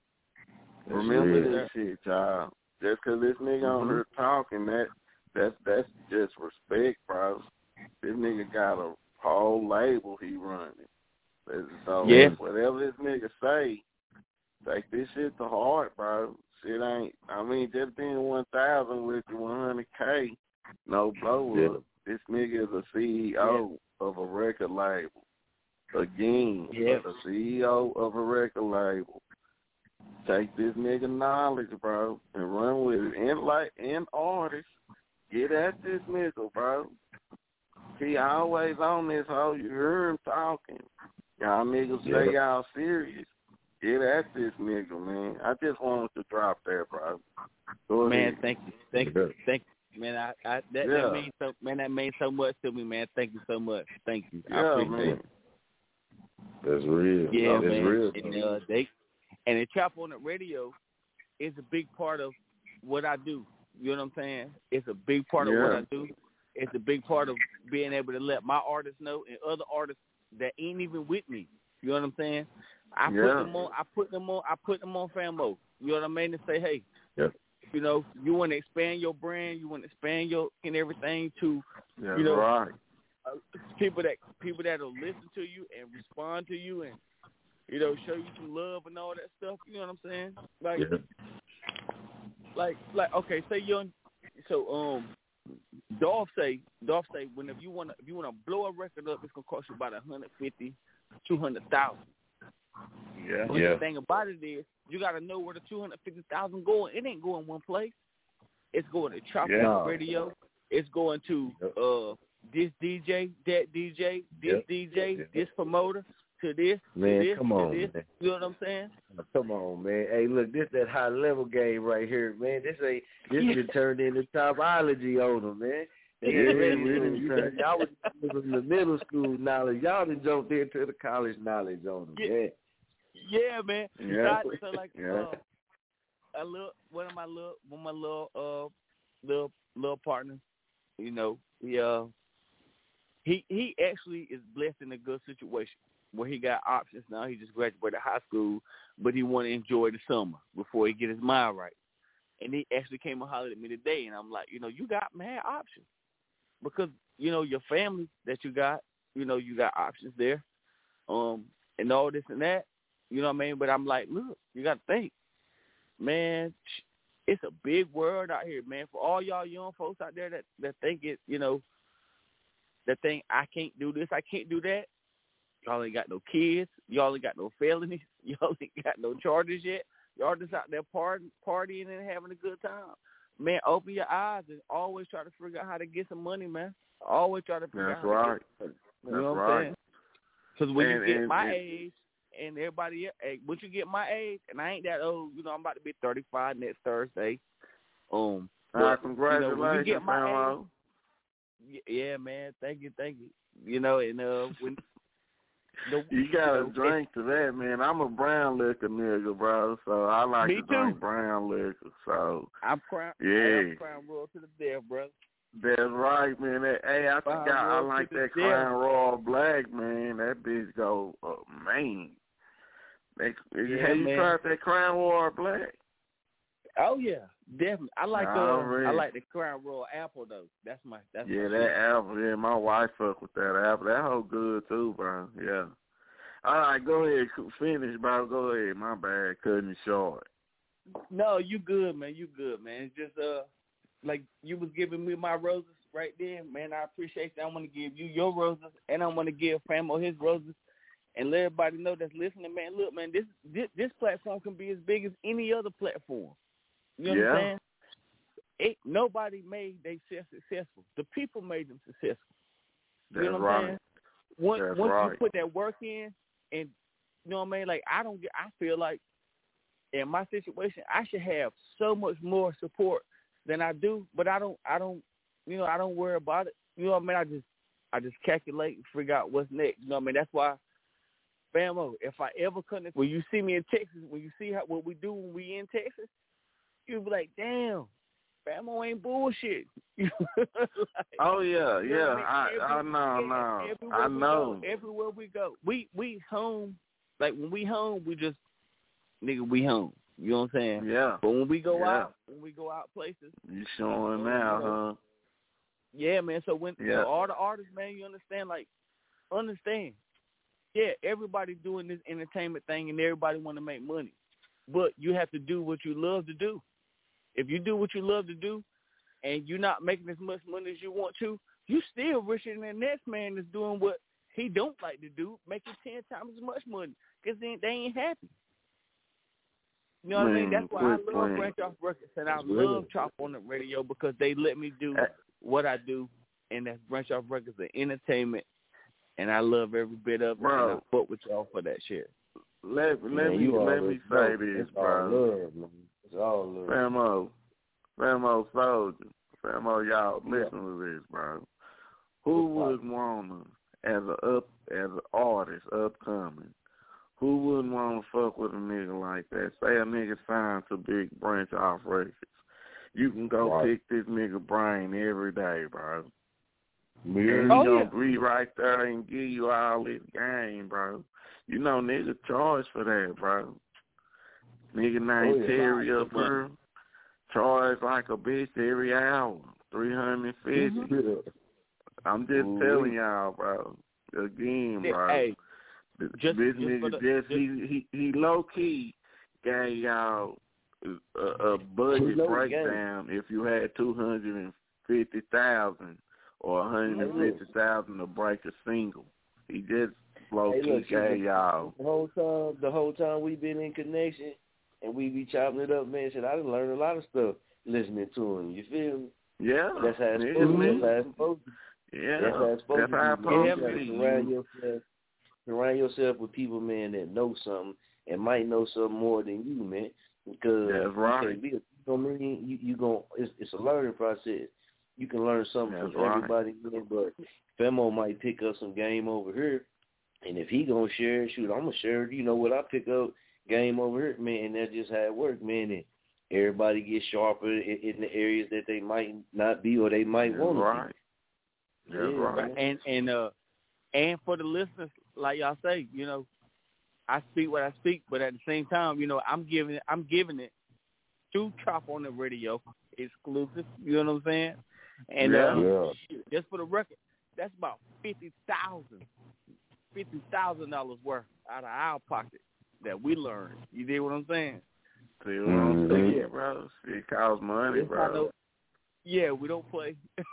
[SPEAKER 17] Remember this shit, y'all. Just because this nigga on here talking, that's just respect, bro. This nigga got a whole label he running. So whatever this nigga say, take this shit to heart, bro. Shit ain't, I mean, just being 1,000 with you, 100K, no blow up. This nigga is a CEO of a record label. Again, the CEO of a record label. Take this nigga knowledge, bro, and run with it. And artists, get at this nigga, bro. He always on this hoe. You hear him talking. Y'all niggas say y'all serious. Get at this nigga, man. I just wanted to drop there, bro. Go ahead.
[SPEAKER 18] Man, thank you. Man, that means so much to me, man. Thank you so much. Thank you. I appreciate it.
[SPEAKER 19] That's real.
[SPEAKER 18] Yeah,
[SPEAKER 19] that's
[SPEAKER 18] man.
[SPEAKER 19] real.
[SPEAKER 18] And the Chop on the Radio is a big part of what I do. You know what I'm saying? It's a big part of what I do. It's a big part of being able to let my artists know and other artists that ain't even with me. You know what I'm saying? I put them on Famo. You know what I mean? To say, hey, you know, you want to expand your brand, you want to expand your and everything to, you know, people that'll listen to you and respond to you and, you know, show you some love and all that stuff. You know what I'm saying? Like okay, say Dolph say whenever you wanna blow a record up, it's gonna cost you about $150,000, $200,000. But the thing about it is, you gotta know where the $250,000 going. It ain't going one place. It's going to Chop on the Radio. It's going to this DJ, that DJ, this DJ, this promoter, to this,
[SPEAKER 19] man,
[SPEAKER 18] to this,
[SPEAKER 19] come on,
[SPEAKER 18] to this.
[SPEAKER 19] Man.
[SPEAKER 18] You know what I'm saying?
[SPEAKER 19] Come on, man. Hey, look, this that high level game right here, man. This just turned into topology on them, man. Y'all was in the middle school knowledge. Y'all done jumped into the college knowledge on them, man.
[SPEAKER 18] Yeah, man. So like, one of my little partners, you know, he actually is blessed in a good situation where he got options now. He just graduated high school, but he want to enjoy the summer before he get his mind right. And he actually came and hollered at me today, and I'm like, you know, you got mad options because, you know, your family that you got, you know, you got options there, and all this and that, you know what I mean? But I'm like, look, you got to think, man, it's a big world out here, man. For all y'all young folks out there that think it, you know, that think I can't do this, I can't do that. Y'all ain't got no kids. Y'all ain't got no felonies. Y'all ain't got no charges yet. Y'all just out there partying and having a good time. Man, open your eyes and always try to figure out how to get some money, man. Always try to figure out how to get, you know what I'm saying? Because when you get my age and everybody else, once you get my age, and I ain't that old, you know, I'm about to be 35 next Thursday.
[SPEAKER 17] Congratulations,
[SPEAKER 18] you know, when you get my age, Yeah, man. Thank you. You know, and when
[SPEAKER 17] you gotta drink to that, man. I'm a brown liquor nigga, bro. So I like to drink brown liquor. So
[SPEAKER 18] I'm Crown Royal to the death, brother.
[SPEAKER 17] That's right, man. I forgot. I like that Crown Royal Black, man. That bitch go, man. Have you tried that Crown Royal Black?
[SPEAKER 18] Oh yeah, definitely. I like the Crown Royal Apple though. That's my
[SPEAKER 17] that apple. Yeah, my wife fuck with that apple. That whole good too, bro. Yeah. All right, go ahead, finish, bro. Go ahead. My bad, cutting it short.
[SPEAKER 18] No, you good, man. It's just like you was giving me my roses right there, man. I appreciate that. I want to give you your roses, and I want to give Famo his roses, and let everybody know that's listening, man. Look, man, this platform can be as big as any other platform. You know what I'm saying? Nobody made themselves successful. The people made them successful.
[SPEAKER 17] That's
[SPEAKER 18] you know what I'm saying? Once you put that work in, and you know what I mean, like I feel like in my situation I should have so much more support than I do, but I don't worry about it. You know what I mean? I just calculate and figure out what's next. You know what I mean? That's why, Famo, if I ever come to, when you see me in Texas, when you see what we do when we in Texas, you'll be like, damn, Famo ain't bullshit.
[SPEAKER 17] Oh yeah, yeah. I know.
[SPEAKER 18] Everywhere we go, we home. Like when we home, we just we home. You know what I'm saying?
[SPEAKER 17] Yeah.
[SPEAKER 18] But when we go out places,
[SPEAKER 17] you showing out, huh?
[SPEAKER 18] Yeah, man. So when all the artists, man, you understand. Yeah, everybody doing this entertainment thing, and everybody want to make money, but you have to do what you love to do. If you do what you love to do, and you're not making as much money as you want to, you still richer than the next man that's doing what he don't like to do, making 10 times as much money, because they ain't happy. You know what I mean? That's why I love Branch Off Records, and I love Chop on the Radio, because they let me do what I do, and that's Branch Off Records and entertainment, and I love every bit of it, and I fuck with y'all for that shit.
[SPEAKER 17] Let me say this, bro.
[SPEAKER 20] It's all love.
[SPEAKER 17] Famo Soldier. Famo, y'all listen to this, bro. Who would want to, as an artist, upcoming, who wouldn't want to fuck with a nigga like that? Say a nigga signed to Big Branch Off Records. You can go pick this nigga brain every day, bro. Yeah. He gonna be right there and give you all this game, bro. You know nigga charge for that, bro. Nigga named Terry up here charge like a bitch every hour, $350. I'm just telling y'all, bro. Again, bro.
[SPEAKER 18] Hey,
[SPEAKER 17] this nigga he low key gave y'all a budget breakdown if you had $250,000 or $150,000 to break a single. He just low key gave y'all.
[SPEAKER 20] The whole time we been in connection and we be chopping it up, man. Said I done learned a lot of stuff listening to him. You feel me?
[SPEAKER 17] Yeah.
[SPEAKER 20] That's how it's supposed to be.
[SPEAKER 17] Yeah.
[SPEAKER 20] That's how it's supposed to be. Surround yourself with people, man, that know something and might know something more than you, man. Because
[SPEAKER 17] that's right.
[SPEAKER 20] It's a learning process. You can learn something from everybody, man, but Femo might pick up some game over here, and if he gonna share it, shoot, I'm gonna share it. You know what? I pick up game over here, man, and that's just how it works, man. And everybody gets sharper in the areas that they might not be or they might want to be.
[SPEAKER 17] That's right.
[SPEAKER 18] And for the listeners, like y'all say, you know, I speak what I speak, but at the same time, you know, I'm giving it to Chop on the Radio exclusive. You know what I'm saying? And just for the record, that's about $50,000 worth out of our pocket that we learned. You dig what I'm saying?
[SPEAKER 17] See what I'm saying, bro? It costs money, bro.
[SPEAKER 18] Yeah, we don't play.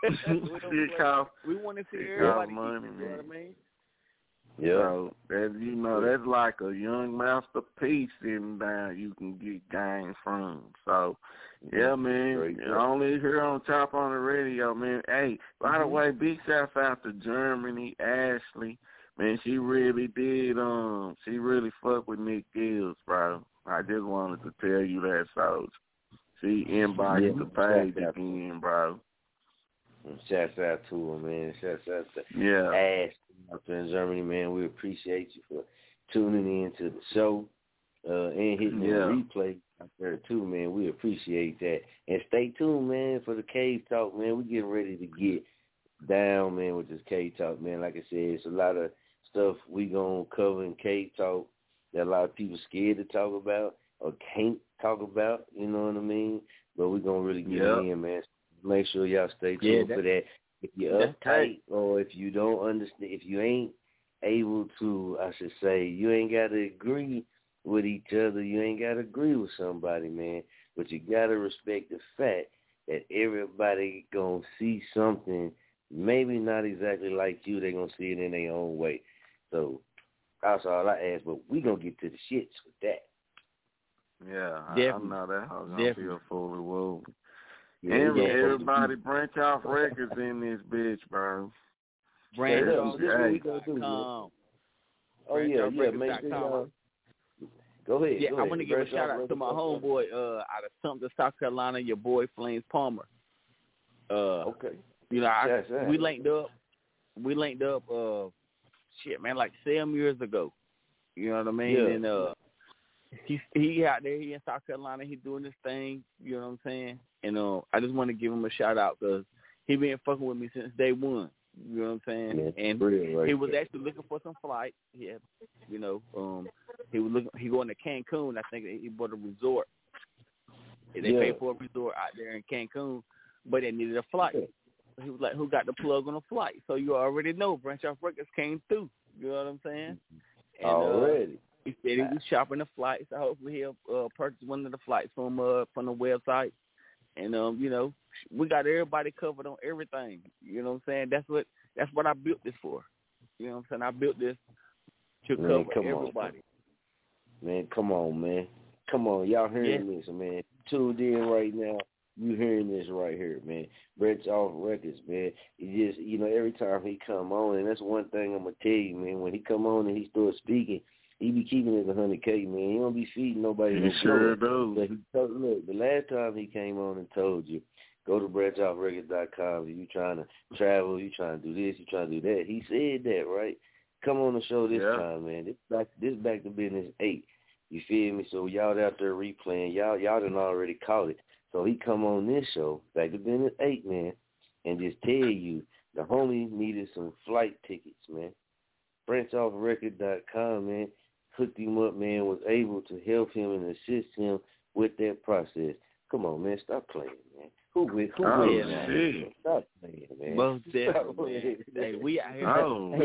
[SPEAKER 18] We want to see everybody.
[SPEAKER 17] Money,
[SPEAKER 18] you know what I mean?
[SPEAKER 17] Yeah, that's like a young masterpiece sitting down you can get game from. So, yeah, man, only here on Chop on the Radio, man. Hey, by the way, big shout out to Germany, Ashley. Man, she really did, she really fucked with Nick Gills, bro. I just wanted to tell you that, Soldier. She inboxed the page again, bro.
[SPEAKER 19] Shouts out to him, man. Shouts out to
[SPEAKER 17] Yeah.
[SPEAKER 19] Ash out there in Germany, man. We appreciate you for tuning in to the show and hitting the replay out there too, man. We appreciate that. And stay tuned, man, for the Cave Talk, man. We're getting ready to get down, man, with this Cave Talk, man. Like I said, it's a lot of stuff we gonna cover in Cave Talk that a lot of people scared to talk about or can't talk about, you know what I mean? But we're gonna really get in, man. Make sure y'all stay tuned for that. If you're uptight or if you don't understand, if you ain't able to, I should say, you ain't got to agree with each other. You ain't got to agree with somebody, man. But you got to respect the fact that everybody going to see something, maybe not exactly like you. They're going to see it in their own way. So that's all I ask, but we going to get to the shits with that.
[SPEAKER 17] Yeah, I know that house going to feel fully woven. Everybody, Branch Off Records in this bitch, bro.
[SPEAKER 18] BranchOffRecords.com.
[SPEAKER 19] Make sure go ahead.
[SPEAKER 18] Yeah, I want to give a shout out to my homeboy out of Sumter, South Carolina, your boy Flames Palmer.
[SPEAKER 19] Okay.
[SPEAKER 18] You know, we linked up. Shit, man, like 7 years ago. You know what I mean?
[SPEAKER 19] Yeah.
[SPEAKER 18] And he out there, he in South Carolina, he doing this thing. You know what I'm saying? And I just want to give him a shout out because he been fucking with me since day one. You know what I'm saying?
[SPEAKER 19] Yeah,
[SPEAKER 18] and he was actually looking for some flights. Yeah, you know, he was looking. He going to Cancun. I think he bought a resort. They paid for a resort out there in Cancun, but they needed a flight. He was like, "Who got the plug on the flight?" So you already know Branch Off Records came through. You know what I'm saying? And,
[SPEAKER 19] already.
[SPEAKER 18] He said he was shopping the flights. So hopefully he'll purchase one of the flights from the website. And you know, we got everybody covered on everything. You know what I'm saying? That's what I built this for. You know what I'm saying? I built this to cover everybody.
[SPEAKER 19] Man, come on, man. Come on. Y'all hearing this, man. Tuned in right now. You hearing this right here, man. Branch Off Records, man. It just, you know, every time he come on, and that's one thing I'm going to tell you, man. When he come on and he starts speaking, he be keeping it 100K, man. He don't be feeding nobody.
[SPEAKER 17] He sure do.
[SPEAKER 19] But look, the last time he came on and told you, go to BranchOffRecords.com. If you trying to travel, you trying to do this, you trying to do that. He said that, right? Come on the show this time, man. This back to business 8. You feel me? So y'all out there replaying. Y'all done already caught it. So he come on this show, back to business 8, man, and just tell you the homie needed some flight tickets, man. BranchOffRecords.com, man. Hooked him up, man, was able to help him and assist him with that process. Come on, man, stop playing, man. Who man? Stop playing, man.
[SPEAKER 18] Most definitely. Hey, we out here.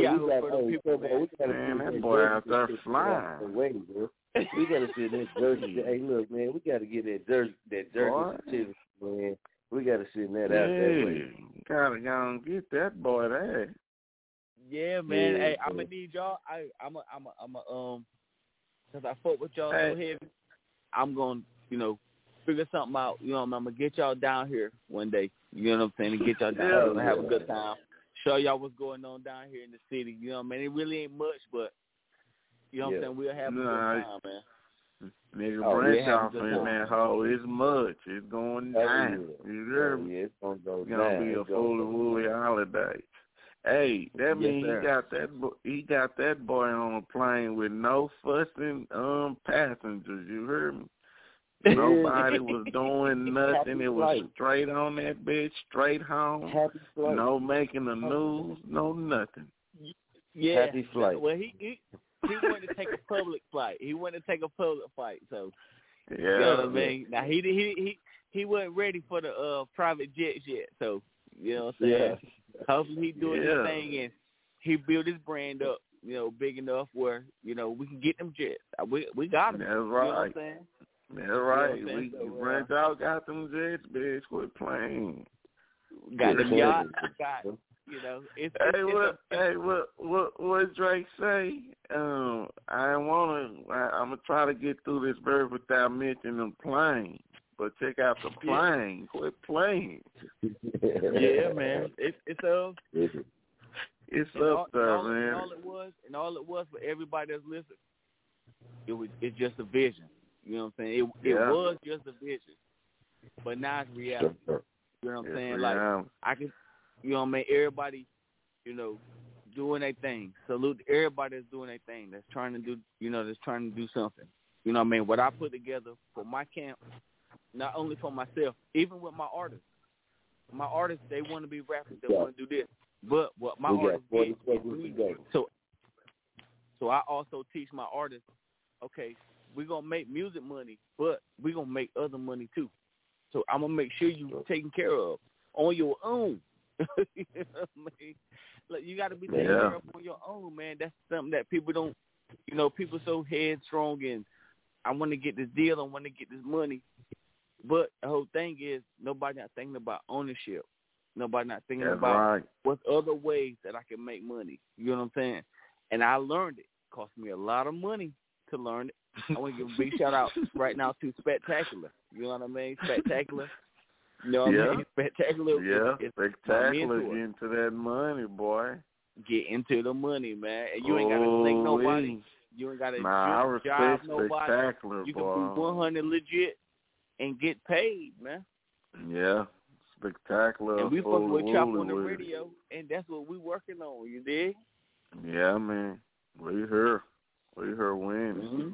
[SPEAKER 17] Man, that boy out there flying.
[SPEAKER 19] We gotta see that jersey. Hey, look, man, we gotta get that jersey certificate, man. We gotta send that out that way.
[SPEAKER 17] Gotta go and get that boy there.
[SPEAKER 18] Yeah, man. Hey, I'm gonna need y'all. I'm because I fought with y'all so heavy. I'm gonna, you know, figure something out. You know, I'm gonna get y'all down here one day. You know what I'm saying? And get y'all down here and have a good time. Show y'all what's going on down here in the city. You know what I mean? It really ain't much, but you know what I'm saying? We'll have a good time, man.
[SPEAKER 17] Nigga, Branch Off in that hole. It's much. It's going down. You hear me?
[SPEAKER 19] It's gonna go
[SPEAKER 17] down. It's gonna be a fully woolly holiday. Hey, that means he got that boy on a plane with no fussing passengers. You heard me? Nobody was doing nothing. It was straight on that bitch, straight home. No making the news, no nothing.
[SPEAKER 18] Yeah.
[SPEAKER 19] Happy flight.
[SPEAKER 18] Well, he wanted to take a public flight. He wanted to take a public flight. So
[SPEAKER 17] you
[SPEAKER 18] know what I mean? Now he wasn't ready for the private jets yet. So you know what I'm saying? Hopefully he doing his thing and he built his brand up, you know, big enough where, you know, we can get them jets. We got them.
[SPEAKER 17] That's right.
[SPEAKER 18] You know what I'm saying?
[SPEAKER 17] That's right. You know we Branch Out got them jets, bitch. Quit playing.
[SPEAKER 18] Got them yachts. You know,
[SPEAKER 17] what Drake say? I'm gonna try to get through this verse without mentioning the plane. But check out the plane. Quit playing.
[SPEAKER 18] Yeah, man. It's up
[SPEAKER 17] there, man.
[SPEAKER 18] And all it was for everybody that's listening, it's just a vision. You know what I'm saying? It was just a vision, but now it's reality. You know what I'm saying? Like you know what I mean, everybody, you know, doing their thing. Salute to everybody that's doing their thing, that's trying to do, you know, that's trying to do something. You know what I mean? What I put together for my camp, not only for myself, even with my artists. My artists, they want to be rappers, they want to do this. But what my artists get is music. So I also teach my artists, okay, we're going to make music money, but we're going to make other money too. So I'm going to make sure you're taken care of on your own. You know what I mean? Like, you got to be taken care of on your own, man. That's something that people don't, you know, people so headstrong and I want to get this deal, I want to get this money. But the whole thing is nobody not thinking about ownership. Nobody not thinking about what's other ways that I can make money. You know what I'm saying? And I learned it. Cost me a lot of money to learn it. I want to give a big shout out right now to Spectacular. You know what I mean? Spectacular. You know what I mean? Spectacular.
[SPEAKER 17] Yeah, Spectacular. Get into that money, boy.
[SPEAKER 18] Get into the money, man. And you ain't got to snake nobody. You ain't got to job nobody.
[SPEAKER 17] Spectacular,
[SPEAKER 18] you can be 100 legit and get paid, man.
[SPEAKER 17] Yeah, Spectacular.
[SPEAKER 18] And we fucking with Chop on the radio, and that's what we working on. You dig?
[SPEAKER 17] Yeah, man. We here. We here winning.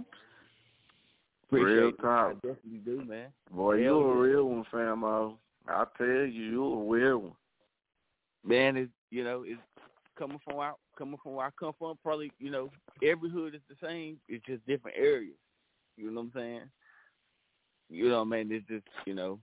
[SPEAKER 18] Real
[SPEAKER 17] talk.
[SPEAKER 18] I definitely do, man.
[SPEAKER 17] Boy, you a real one, famo. I tell you a real one.
[SPEAKER 18] Man, it's, you know, it's coming from where I come from. Probably, you know, every hood is the same. It's just different areas. You know what I'm saying? You know, man, it's just, you know,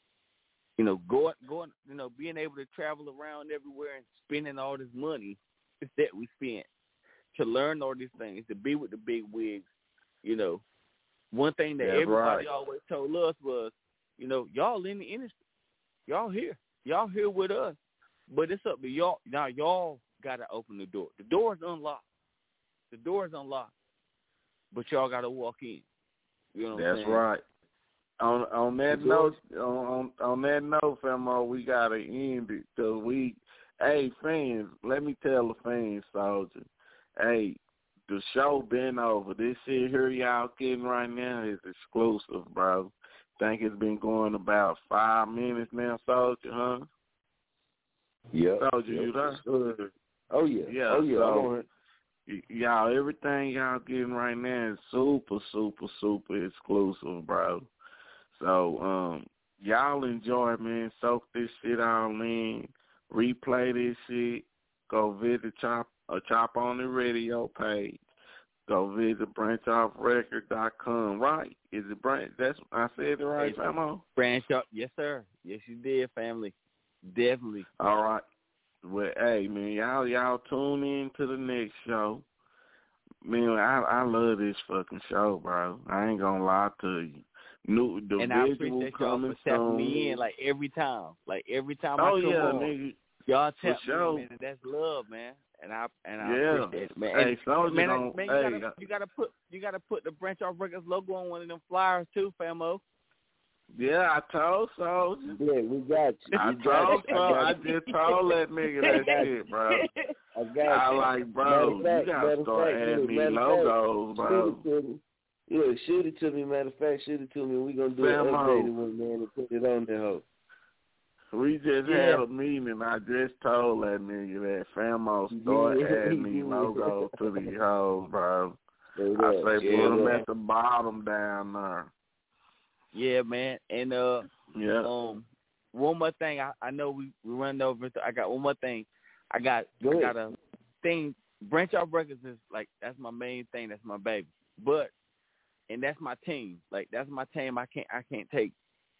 [SPEAKER 18] going, you know, being able to travel around everywhere and spending all this money that we spent to learn all these things, to be with the big wigs. You know, one thing that everybody always told us was, you know, y'all in the industry, y'all here with us, but it's up to y'all. Now y'all got to open the door. The door is unlocked. But y'all got to walk in. You know what I'm saying?
[SPEAKER 17] Right. On that note, on that note, famo, we gotta end it because hey fans, let me tell the fans, Soldier, hey, the show been over. This shit here y'all getting right now is exclusive, bro. Think it's been going about 5 minutes now, Soldier, huh?
[SPEAKER 20] Yeah.
[SPEAKER 17] Soldier, you there?
[SPEAKER 20] Oh yeah.
[SPEAKER 17] Yeah.
[SPEAKER 20] Oh yeah.
[SPEAKER 17] So, y'all, everything y'all getting right now is super, super, super exclusive, bro. So, y'all enjoy, man. Soak this shit all in. Replay this shit. Go visit Chop on the radio page. Go visit branchoffrecord.com. Right? Is it Branch? That's I said it right, famo?
[SPEAKER 18] Branch Off. Yes, sir. Yes, you did, family. Definitely.
[SPEAKER 17] All right. Well, hey, man, y'all tune in to the next show. Man, I love this fucking show, bro. I ain't gonna lie to you.
[SPEAKER 18] And I appreciate y'all for tapping me in like every time. I come on,
[SPEAKER 17] nigga.
[SPEAKER 18] Y'all tap me in, man, and that's love, man. And I appreciate it, man.
[SPEAKER 17] Hey,
[SPEAKER 18] you gotta put the Branch Off Records logo on one of them flyers too, famo.
[SPEAKER 17] Yeah, I told so.
[SPEAKER 20] Yeah, we got you.
[SPEAKER 17] I just told that nigga that shit, bro. I like, bro, you gotta start adding me logos, bro.
[SPEAKER 20] Yeah, shoot it to me. Matter of fact, shoot it to me. We're going to do an updated one, man, and put it on there, ho.
[SPEAKER 17] We just had a meeting, and I just told that nigga that Famo start adding me logos to these hoes, bro. I say put them at the bottom down there.
[SPEAKER 18] Yeah, man. And one more thing. I know we run over. I got one more thing. I got a thing. Branch Off Records is like, that's my main thing. That's my baby. And that's my team. Like, that's my team. I can't take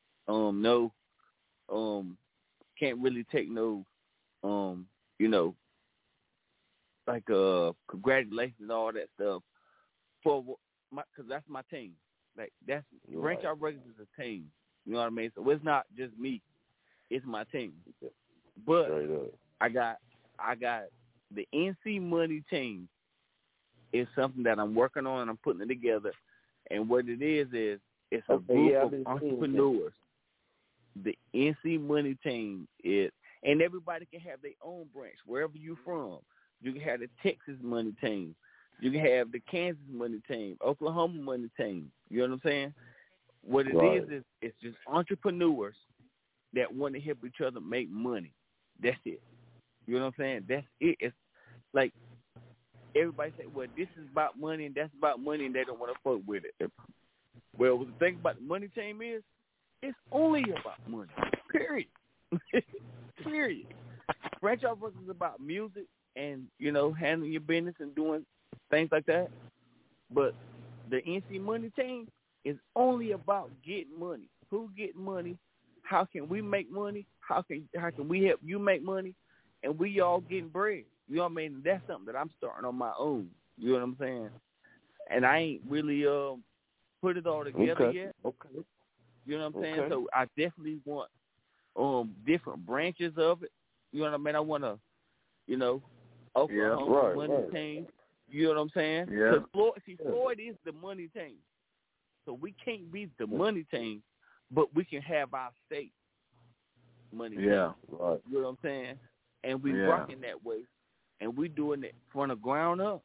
[SPEAKER 18] can't really take no you know, like congratulations and all that stuff because that's my team. Like, that's Branch Off Records is a team. You know what I mean? So it's not just me. It's my team. But I got the NC Money team is something that I'm working on and I'm putting it together. And what it is it's a group of entrepreneurs. The NC Money team is, and everybody can have their own branch wherever you're from. You can have the Texas Money team. You can have the Kansas Money team, Oklahoma Money team. You know what I'm saying? What it is it's just entrepreneurs that want to help each other make money. That's it. You know what I'm saying? That's it. It's like everybody say, well, this is about money and that's about money, and they don't want to fuck with it. Well, the thing about the money team is, it's only about money. Period. Period. Franchise Records is about music and, you know, handling your business and doing things like that. But the NC Money team is only about getting money. Who getting money? How can we make money? How can we help you make money? And we all getting bread. You know what I mean? That's something that I'm starting on my own. You know what I'm saying? And I ain't really put it all together yet. Okay. You know what I'm saying? Okay. So I definitely want different branches of it. You know what I mean? I want to, you know, Oklahoma money team. You know what I'm saying? Yeah. Floyd is the money team. So we can't be the money team, but we can have our state money team. Yeah, right. You know what I'm saying? And we rocking that way. And we doing it from the ground up.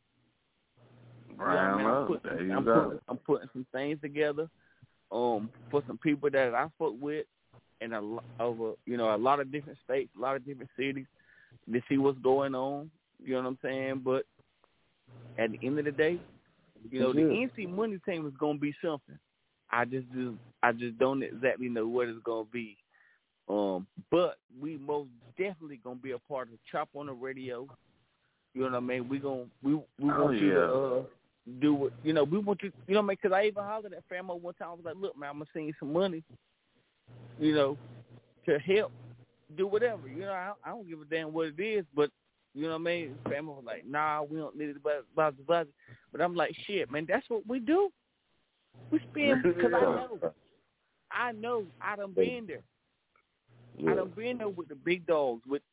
[SPEAKER 17] Ground up. There you go.
[SPEAKER 18] I'm putting some things together for some people that I fuck with and over, you know, a lot of different states, a lot of different cities to see what's going on. You know what I'm saying? But at the end of the day, you know, the NC Money team is gonna be something. I just don't exactly know what it's gonna be. But we most definitely gonna be a part of Chop on the Radio. You know what I mean? We want you to do what, you know. We want you, you know what I mean? Because I even hollered at Famo one time. I was like, look, man, I'm gonna send you some money, you know, to help do whatever. You know, I don't give a damn what it is, but you know what I mean? Famo was like, nah, we don't need it, blah. But I'm like, shit, man, that's what we do. We spend, because I know, I done been there. Yeah. I done been there with the big dogs, with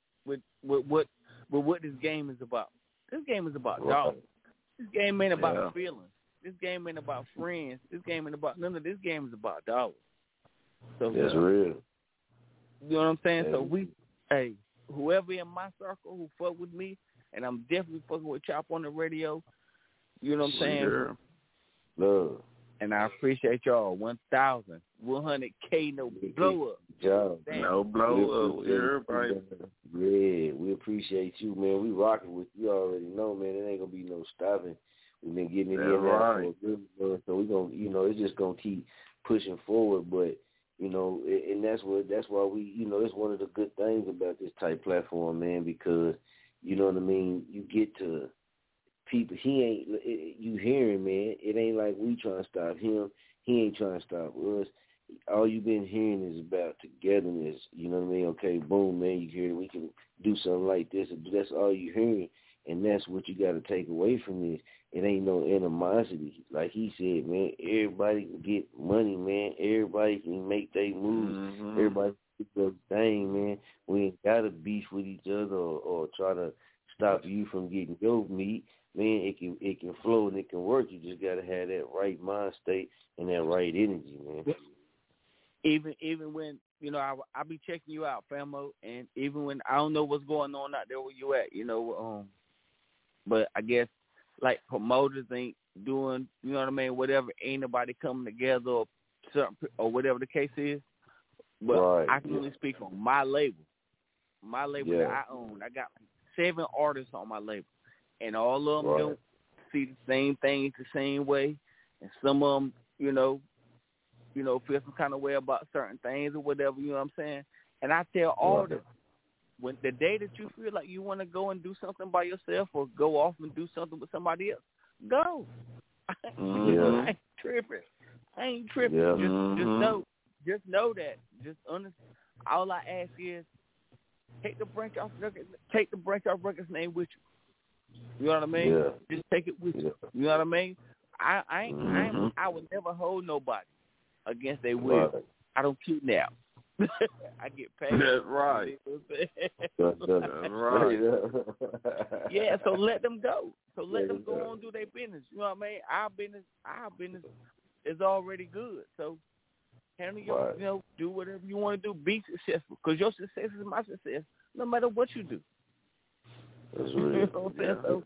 [SPEAKER 18] what this game is about. This game is about dollars. This game ain't about feelings. This game ain't about friends. This game ain't about none of this game is about dollars. So
[SPEAKER 19] that's real.
[SPEAKER 18] You know what I'm saying? Yeah. So whoever in my circle who fuck with me, and I'm definitely fucking with Chop on the Radio. You know what I'm saying?
[SPEAKER 19] Sure. Love.
[SPEAKER 18] And I appreciate y'all. 1,000, 100K, no blow up.
[SPEAKER 17] No blow up. Everybody.
[SPEAKER 19] Yeah, we appreciate you, man. We rocking with you already know, man. It ain't gonna be no stopping. We've been getting it in there for a good month, so we gonna, you know, it's just gonna keep pushing forward. But you know, and that's why we, you know, it's one of the good things about this type platform, man, because you know what I mean. You get to people. You hearing, man. It ain't like we trying to stop him. He ain't trying to stop us. All you've been hearing is about togetherness. You know what I mean? Okay, boom, man. You hear we can do something like this. That's all you hearing, and that's what you got to take away from this. It ain't no animosity. Like he said, man, everybody can get money, man. Everybody can make their moves. Mm-hmm. Everybody can do their thing, man. We ain't got to beef with each other or try to stop you from getting your meat. Man, it can flow and it can work. You just got to have that right mind state and that right energy, man.
[SPEAKER 18] Even when, you know, I be checking you out, Famo, and even when I don't know what's going on out there where you at, you know, but I guess like promoters ain't doing, you know what I mean, whatever, ain't nobody coming together or whatever the case is. But I can only speak on my label. My label that I own. I got 7 artists on my label, and all of them don't see the same things the same way, and some of them, you know, feel some kind of way about certain things or whatever, you know what I'm saying? And I tell all of them, when the day that you feel like you want to go and do something by yourself or go off and do something with somebody else, go. I ain't tripping. Yeah. Just know that. All I ask is take the branch off records name with you. You know what I mean? Yeah. Just take it with you. You know what I mean? I would never hold nobody against their will. Right. I don't kidnap. I get paid.
[SPEAKER 17] That's right.
[SPEAKER 19] That's right.
[SPEAKER 18] Yeah, so let them go. So let them go on and do their business. You know what I mean? Our business is already good. So handle your, you know, do whatever you want to do. Be successful, because your success is my success, no matter what you do.
[SPEAKER 19] That's real.
[SPEAKER 18] You know what I'm saying? So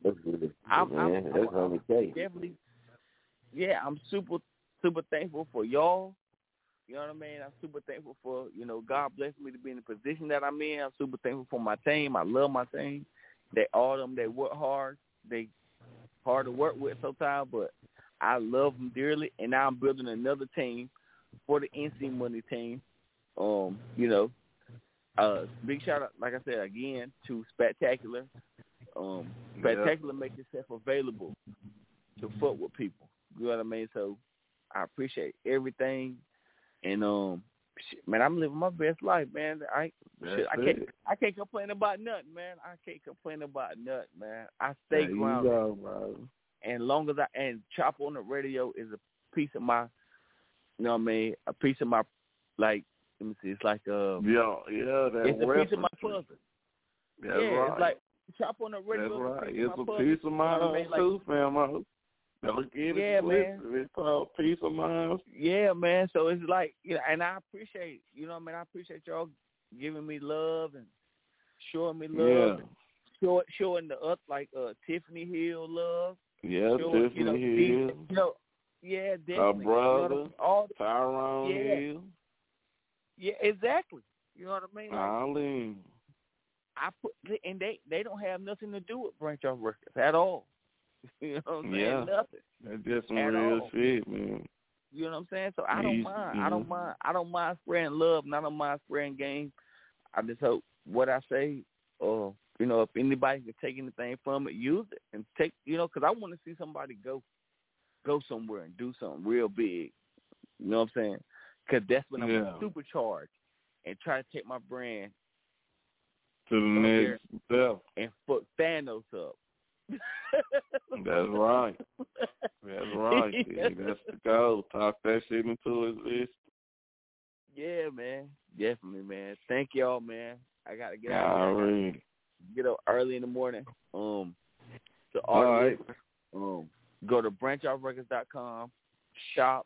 [SPEAKER 18] I'm definitely, I'm super thankful for y'all. You know what I mean? I'm super thankful for, God blessed me to be in the position that I'm in. I'm super thankful for my team. I love my team. All of them, they work hard. They hard to work with sometimes, but I love them dearly. And now I'm building another team for the NC Money team. Big shout out, like I said, again, to Spectacular. Spectacular makes itself available to fuck with people. You know what I mean? So I appreciate everything. And man, I'm living my best life, man. I can't complain about nothing, man. I stay grounded. And long as and Chop on the Radio is a piece of my, a piece of my, like, let me see, it's like
[SPEAKER 17] it's
[SPEAKER 18] a piece of my puzzle.
[SPEAKER 17] That's right.
[SPEAKER 18] It's like Chop on the Radio.
[SPEAKER 17] That's right. It's a piece of mine too, fam.
[SPEAKER 18] Man.
[SPEAKER 17] It's called peace of mind.
[SPEAKER 18] Yeah, man. So it's like, and I appreciate, I appreciate y'all giving me love and showing me love. And showing the like Tiffany Hill love.
[SPEAKER 17] Yeah, Tiffany Hill.
[SPEAKER 18] Yeah, definitely.
[SPEAKER 17] Our brother, Tyrone Hill.
[SPEAKER 18] Yeah, exactly. You know what I mean? Like,
[SPEAKER 17] Arlene.
[SPEAKER 18] And they don't have nothing to do with Branch Off Records at all. You know what I'm saying? Nothing.
[SPEAKER 17] That's just some real shit, man.
[SPEAKER 18] You know what I'm saying? So I don't mind. I don't mind spreading love, and I don't mind spreading game. I just hope what I say, if anybody can take anything from it, use it and take, because I want to see somebody go somewhere and do something real big. You know what I'm saying? Because that's when I'm supercharged and try to take my brand
[SPEAKER 17] to the next step
[SPEAKER 18] and fuck Thanos up.
[SPEAKER 17] That's right. That's right. That's the goal. Talk that shit into his list.
[SPEAKER 18] Yeah, man. Definitely, man. Thank y'all, man. I gotta get
[SPEAKER 17] out there.
[SPEAKER 18] Get up early in the morning.
[SPEAKER 17] All right.
[SPEAKER 18] Go to branchoffrecords.com. Shop.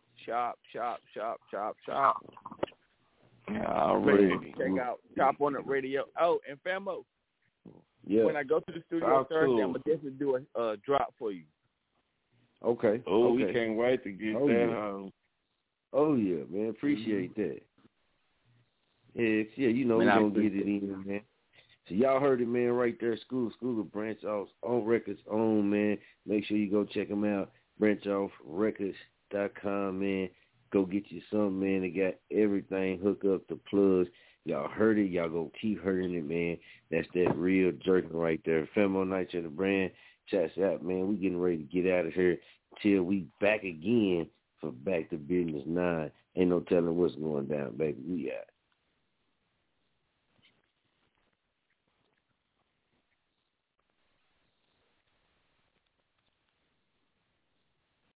[SPEAKER 17] Already.
[SPEAKER 18] Check out Chop on the Radio. Oh, and Famo.
[SPEAKER 20] Yeah.
[SPEAKER 18] When I go to the studio Thursday, I'm gonna definitely do a drop for you.
[SPEAKER 20] Okay.
[SPEAKER 17] We can't wait to get that home.
[SPEAKER 20] Oh yeah, man. Appreciate that. Heck yeah, we're gonna get it in, man. So y'all heard it, man, right there. School of Branch Off's on records on, man. Make sure you go check them out. branchoffrecords.com, man. Go get you something, man. They got everything hooked up to plugs. Y'all heard it. Y'all gonna keep hearing it, man. That's that real jerking right there. Femo Nights in the brand. Chats out, man. We getting ready to get out of here till we back again for Back to Business 9. Ain't no telling what's going down, baby. We out.